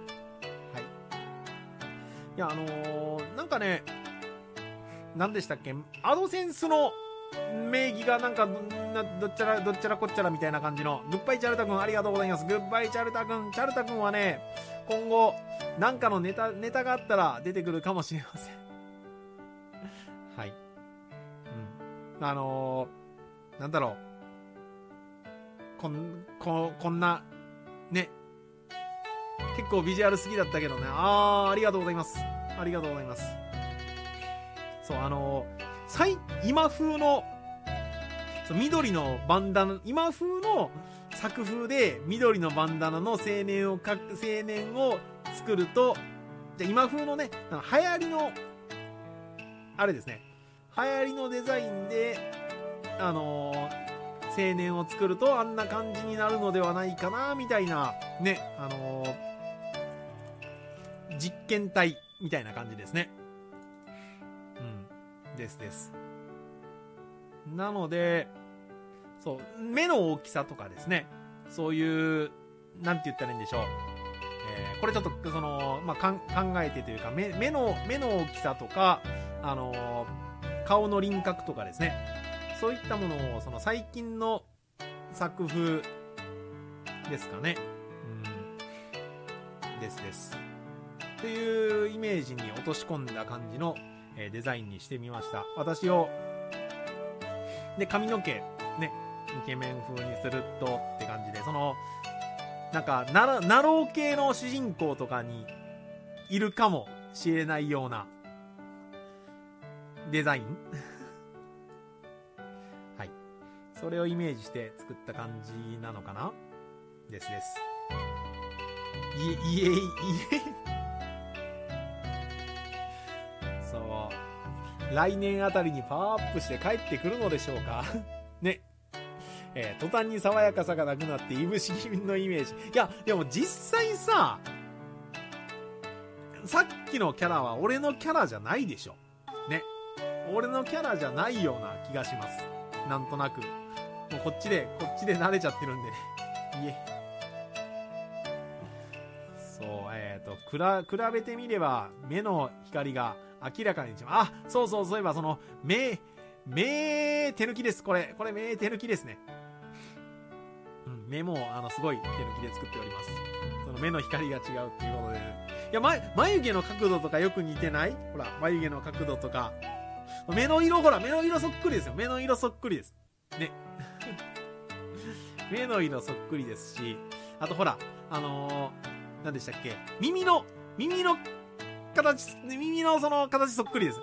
いや、あのー、なんかね、何でしたっけ、アドセンスの名義がなんか、などっちゃら、どっちゃらこっちゃらみたいな感じの、グッバイチャルタ君ありがとうございます。グッバイチャルタ君、チャルタ君はね、今後、なんかのネタ、ネタがあったら出てくるかもしれません。はい。うん。あのー、なんだろう。こん、こ、こんな、ね。結構ビジュアル好きだったけどね。あー、ありがとうございます。ありがとうございます。そう、あのー、最、今風の、そう、緑のバンダナ、今風の作風で緑のバンダナの青年をかく、青年を作ると、じゃ今風のね、流行りの、あれですね、流行りのデザインで、あのー、青年を作るとあんな感じになるのではないかな、みたいな、ね、あのー、実験体みたいな感じですね。うん。ですです。なので、そう、目の大きさとかですね、そういう、なんて言ったらいいんでしょう。えー、これちょっと、その、まあ、かん考えてというか、目、目の、目の大きさとか、あのー、顔の輪郭とかですね、そういったものを、その最近の作風ですかね。うん。ですです。というイメージに落とし込んだ感じの、えー、デザインにしてみました。私を、で、髪の毛、ね、イケメン風にするとって感じで、その、なんか、ナナロー系の主人公とかにいるかもしれないようなデザインはい。それをイメージして作った感じなのかなですです。いえ、いえ、いえ。そう。来年あたりにパワーアップして帰ってくるのでしょうかね。えー、途端に爽やかさがなくなっていぶし銀のイメージ。いや、でも実際さ、さっきのキャラは俺のキャラじゃないでしょ。ね。俺のキャラじゃないような気がします。なんとなく。もうこっちで、こっちで慣れちゃってるんでね。いえ。そう、えっと、くら、比べてみれば、目の光が明らかに違う。あ、そうそう、そういえばその、目、目手抜きです。これ、これ目手抜きですね。うん、目も、あの、すごい手抜きで作っております。その目の光が違うっていうことで。いや、ま、眉毛の角度とかよく似てない？ほら、眉毛の角度とか。目の色、ほら、目の色そっくりですよ。目の色そっくりです。ね。目の色そっくりですし、あとほら、あのー、何でしたっけ？耳の、耳の形、耳のその形そっくりです。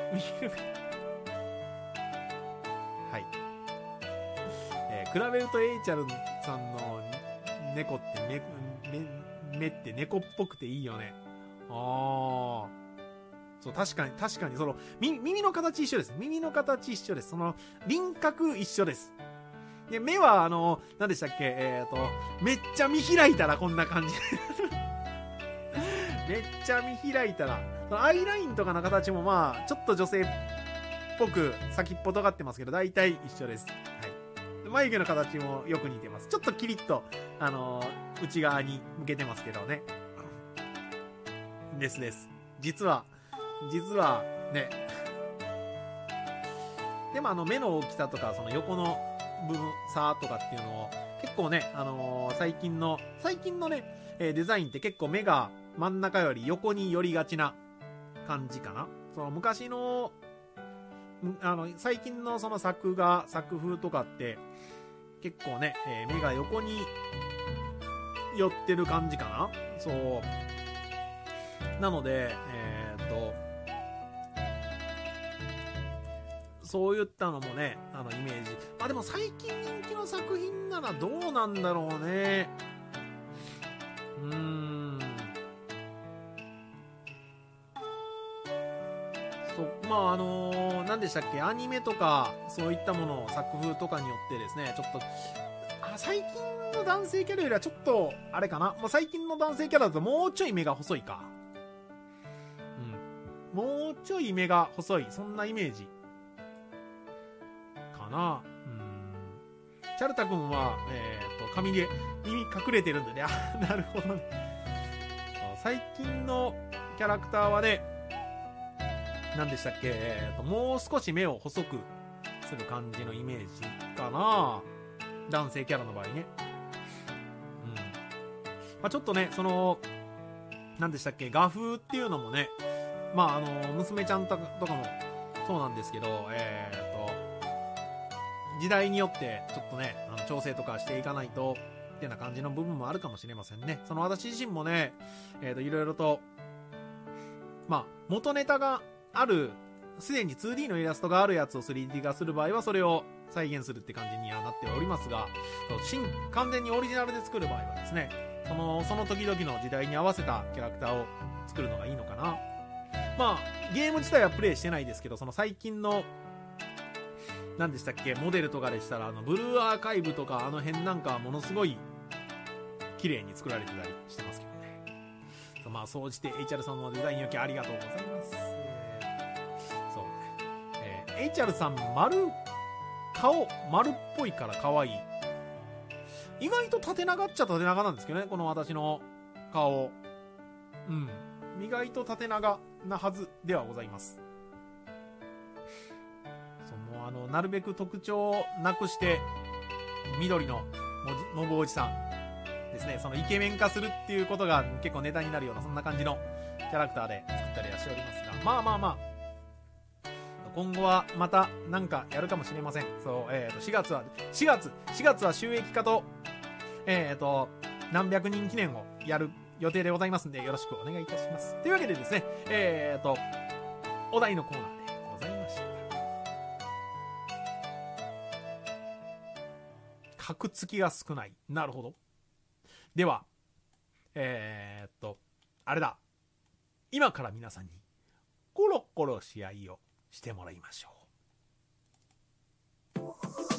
はい。えー、比べるとエイチャルさんの猫って目、目、目って猫っぽくていいよね。ああ。そう、確かに、確かに、その、耳の形一緒です。耳の形一緒です。その、輪郭一緒です。で、目は、あの、何でしたっけ、えっと、めっちゃ見開いたらこんな感じ。めっちゃ見開いたら、アイラインとかの形もまあ、ちょっと女性っぽく先っぽ尖ってますけど、大体一緒です。はい。眉毛の形もよく似てます。ちょっとキリッと、あのー、内側に向けてますけどね。ですです。実は、実は、ね。でもあの、目の大きさとか、その横の部分、差とかっていうのを、結構ね、あのー、最近の、最近のね、えー、デザインって結構目が真ん中より横に寄りがちな感じかな。その昔の、あの、最近のその作画、作風とかって、結構ね、えー、目が横に寄ってる感じかな。そう。なので、えー、っと、そういったのもね、あのイメージ。まあでも最近人気の作品ならどうなんだろうね。 そう、まああのー、何でしたっけ、アニメとかそういったもの作風とかによってですね、ちょっとあ最近の男性キャラよりはちょっとあれかな、まあ、最近の男性キャラだともうちょい目が細いか、うん、もうちょい目が細い、そんなイメージかな。うん、チャルタ君は、えー、と髪で耳隠れてるんでね、あ、なるほどね。最近のキャラクターはね、何でしたっけ、えー、ともう少し目を細くする感じのイメージかな、男性キャラの場合ね。うん、まあ、ちょっとね、その何でしたっけ、画風っていうのもね、まああの娘ちゃんとかもそうなんですけど、えー、と時代によってちょっとね、あの調整とかしていかないとってな感じの部分もあるかもしれませんね。その私自身もね、えー、といろいろと、まあ元ネタがある、すでに ツーディー のイラストがあるやつを スリーディー 化する場合はそれを再現するって感じにはなっておりますが、新完全にオリジナルで作る場合はですね、そのその時々の時代に合わせたキャラクターを作るのがいいのかな。まあゲーム自体はプレイしてないですけど、その最近の何でしたっけ、モデルとかでしたら、あのブルーアーカイブとかあの辺なんかはものすごい綺麗に作られてたりしてますけどね。まあ総じて エイチアール さんのデザイン良きありがとうございます。そう、えー、エイチアール さん丸顔丸っぽいから可愛い。意外と縦長っちゃ縦長なんですけどね、この私の顔。うん、意外と縦長なはずではございます。あのなるべく特徴をなくして緑のモブおじさんですね、そのイケメン化するっていうことが結構ネタになるような、そんな感じのキャラクターで作ったりはしておりますが、まあまあまあ今後はまた何かやるかもしれません。そう、えー、としがつは4月4月は収益化とえー、と何百人記念をやる予定でございますんで、よろしくお願いいたします。というわけでですね、えー、とお題のコーナーでございました。格付きが少ない。なるほど。では、えー、っと、あれだ。今から皆さんにコロコロ試合をしてもらいましょう。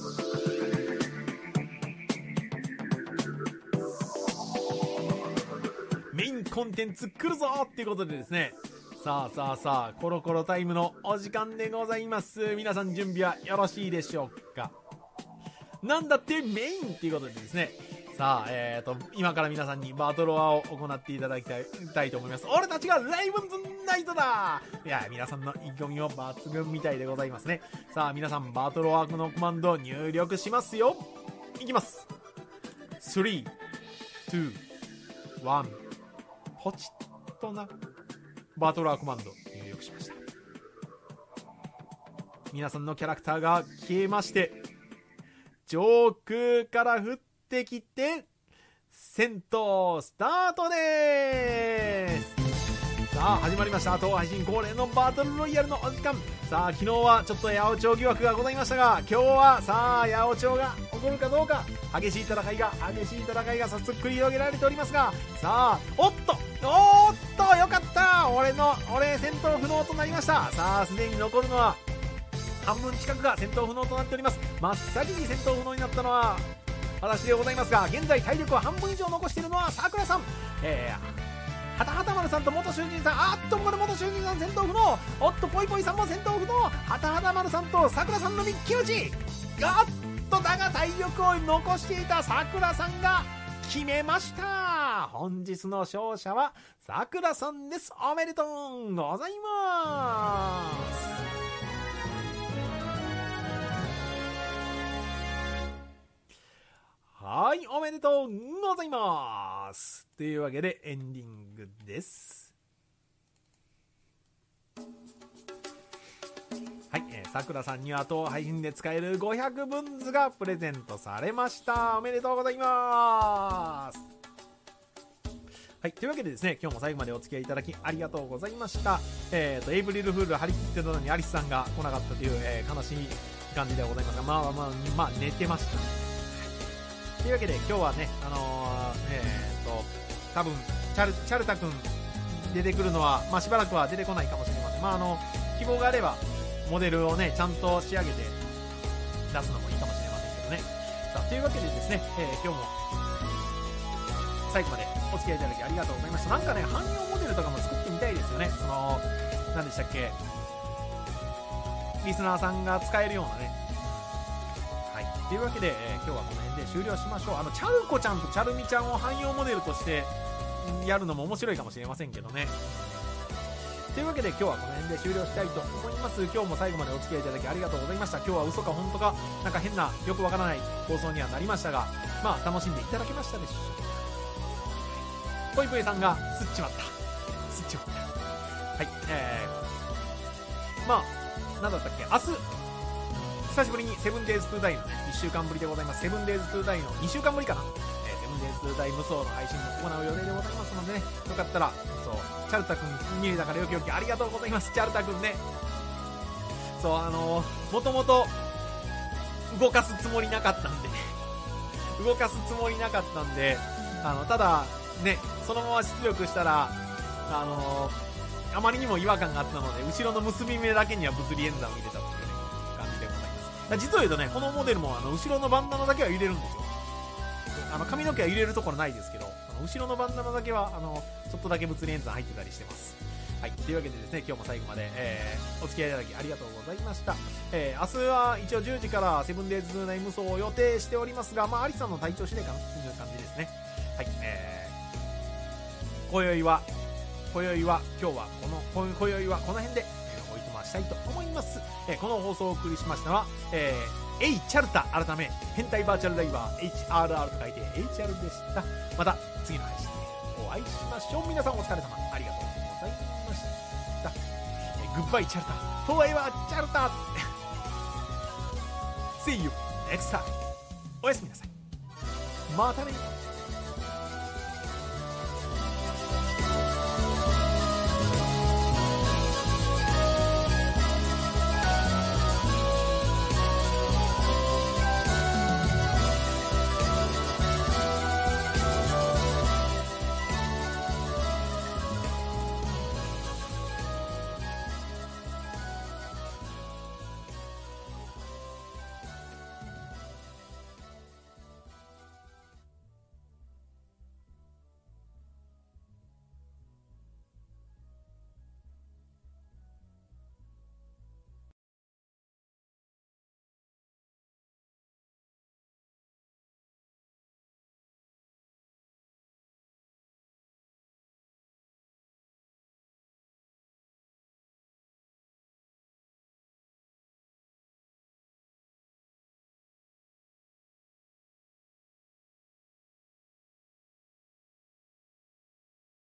メインコンテンツ来るぞっていうことでですね、さあさあさあ、コロコロタイムのお時間でございます。皆さん準備はよろしいでしょうか。なんだってメインっていうことでですね、さあ、えーと、今から皆さんにバトロワを行っていただきたい、たいと思います。俺たちがライブンズナイトだ。いや、皆さんの意気込みも抜群みたいでございますね。さあ、皆さんバトロワークのコマンドを入力しますよ。いきます。スリー、ツー、ワン、ポチッとな。バトロワーコマンド入力しました。皆さんのキャラクターが消えまして、上空から降ってきて戦闘スタートでーす。さあ始まりました。当配信恒例のバトルロイヤルのお時間。さあ昨日はちょっと八百長疑惑がございましたが、今日はさあ八百長が起こるかどうか、激しい戦いが激しい戦いが早速繰り広げられておりますが、さあおっとおーっとよかった、俺の俺戦闘不能となりました。さあすでに残るのは半分近くが戦闘不能となっております。真っ先に戦闘不能になったのは私でございますが、現在体力を半分以上残しているのはさくらさん、えー、はたはた丸さんと元囚人さん、あっとこれ元囚人さん戦闘不能、おっとぽいぽいさんも戦闘不能、はたはた丸さんとさくらさんの一騎打ち、あっとだが体力を残していたさくらさんが決めました。本日の勝者はさくらさんです。おめでとうございます。はい、おめでとうございます。というわけでエンディングです。はい、えー、さくらさんには当配信で使えるごひゃくぶんずがプレゼントされました。おめでとうございます。はい、というわけでですね、今日も最後までお付き合いいただきありがとうございました。えーとエイプリルフール張り切ってたのにアリスさんが来なかったという、えー、悲しい感じではございますが、まあまあまあ、まあ、寝てました。というわけで今日はね、あのー、えーと多分チャルチャルタ君出てくるのは、まあ、しばらくは出てこないかもしれません。まああの希望があればモデルをねちゃんと仕上げて出すのもいいかもしれませんけどね。さあというわけでですね、えー、今日も最後までお付き合いいただきありがとうございました。なんかね汎用モデルとかも作ってみたいですよね。その何でしたっけ、リスナーさんが使えるようなね。はいというわけで、えー、今日はこの辺で終了しましょう。あのチャルコちゃんとチャルミちゃんを汎用モデルとしてやるのも面白いかもしれませんけどね。というわけで今日はこの辺で終了したいと思います。今日も最後までお付き合いいただきありがとうございました。今日は嘘か本当かなんか変なよくわからない放送にはなりましたが、まあ楽しんでいただけましたでしょうか。ぽいぽいさんがすっちまったすっちまったはい、えー、まあなんだったっけ、明日久しぶりにセブンデイズトゥーダイのねいっしゅうかんぶりでございます。セブンデイズトゥーダイのにしゅうかんぶりかな、えー、セブンデイズトゥーダイ無双の配信も行う予定でございますのでね、よかったらそうチャルタ君見れたからよきよきありがとうございます。チャルタ君ね、そうあのー、もともと動かすつもりなかったんで動かすつもりなかったんであのただねそのまま出力したらあのー、あまりにも違和感があったので後ろの結び目だけには物理演算を入れたというね感じでございます。実を言うとねこのモデルもあの後ろのバンダナだけは入れるんですよ。あの髪の毛は入れるところないですけど後ろのバンダナだけはあのちょっとだけ物理演算入ってたりしてます。はいというわけでですね今日も最後まで、えー、お付き合いいただきありがとうございました。えー、明日は一応じゅうじからセブンデイズナイ無双を予定しておりますが、まあアリさんの体調次第かなという感じですね。はい、えー、今宵は今宵は今日はこの今宵はこの辺で、えー、おいとましたいと思います。えー、この放送をお送りしましたのは、えー、エイチャルタ改め変態バーチャルライバー エイチアールアール と書いて エイチアール でした。また次の配信でお会いしましょう。皆さんお疲れ様ありがとうございました。えー、グッバイチャルタフォーエバーチャルタSee you next time。おやすみなさい。またね。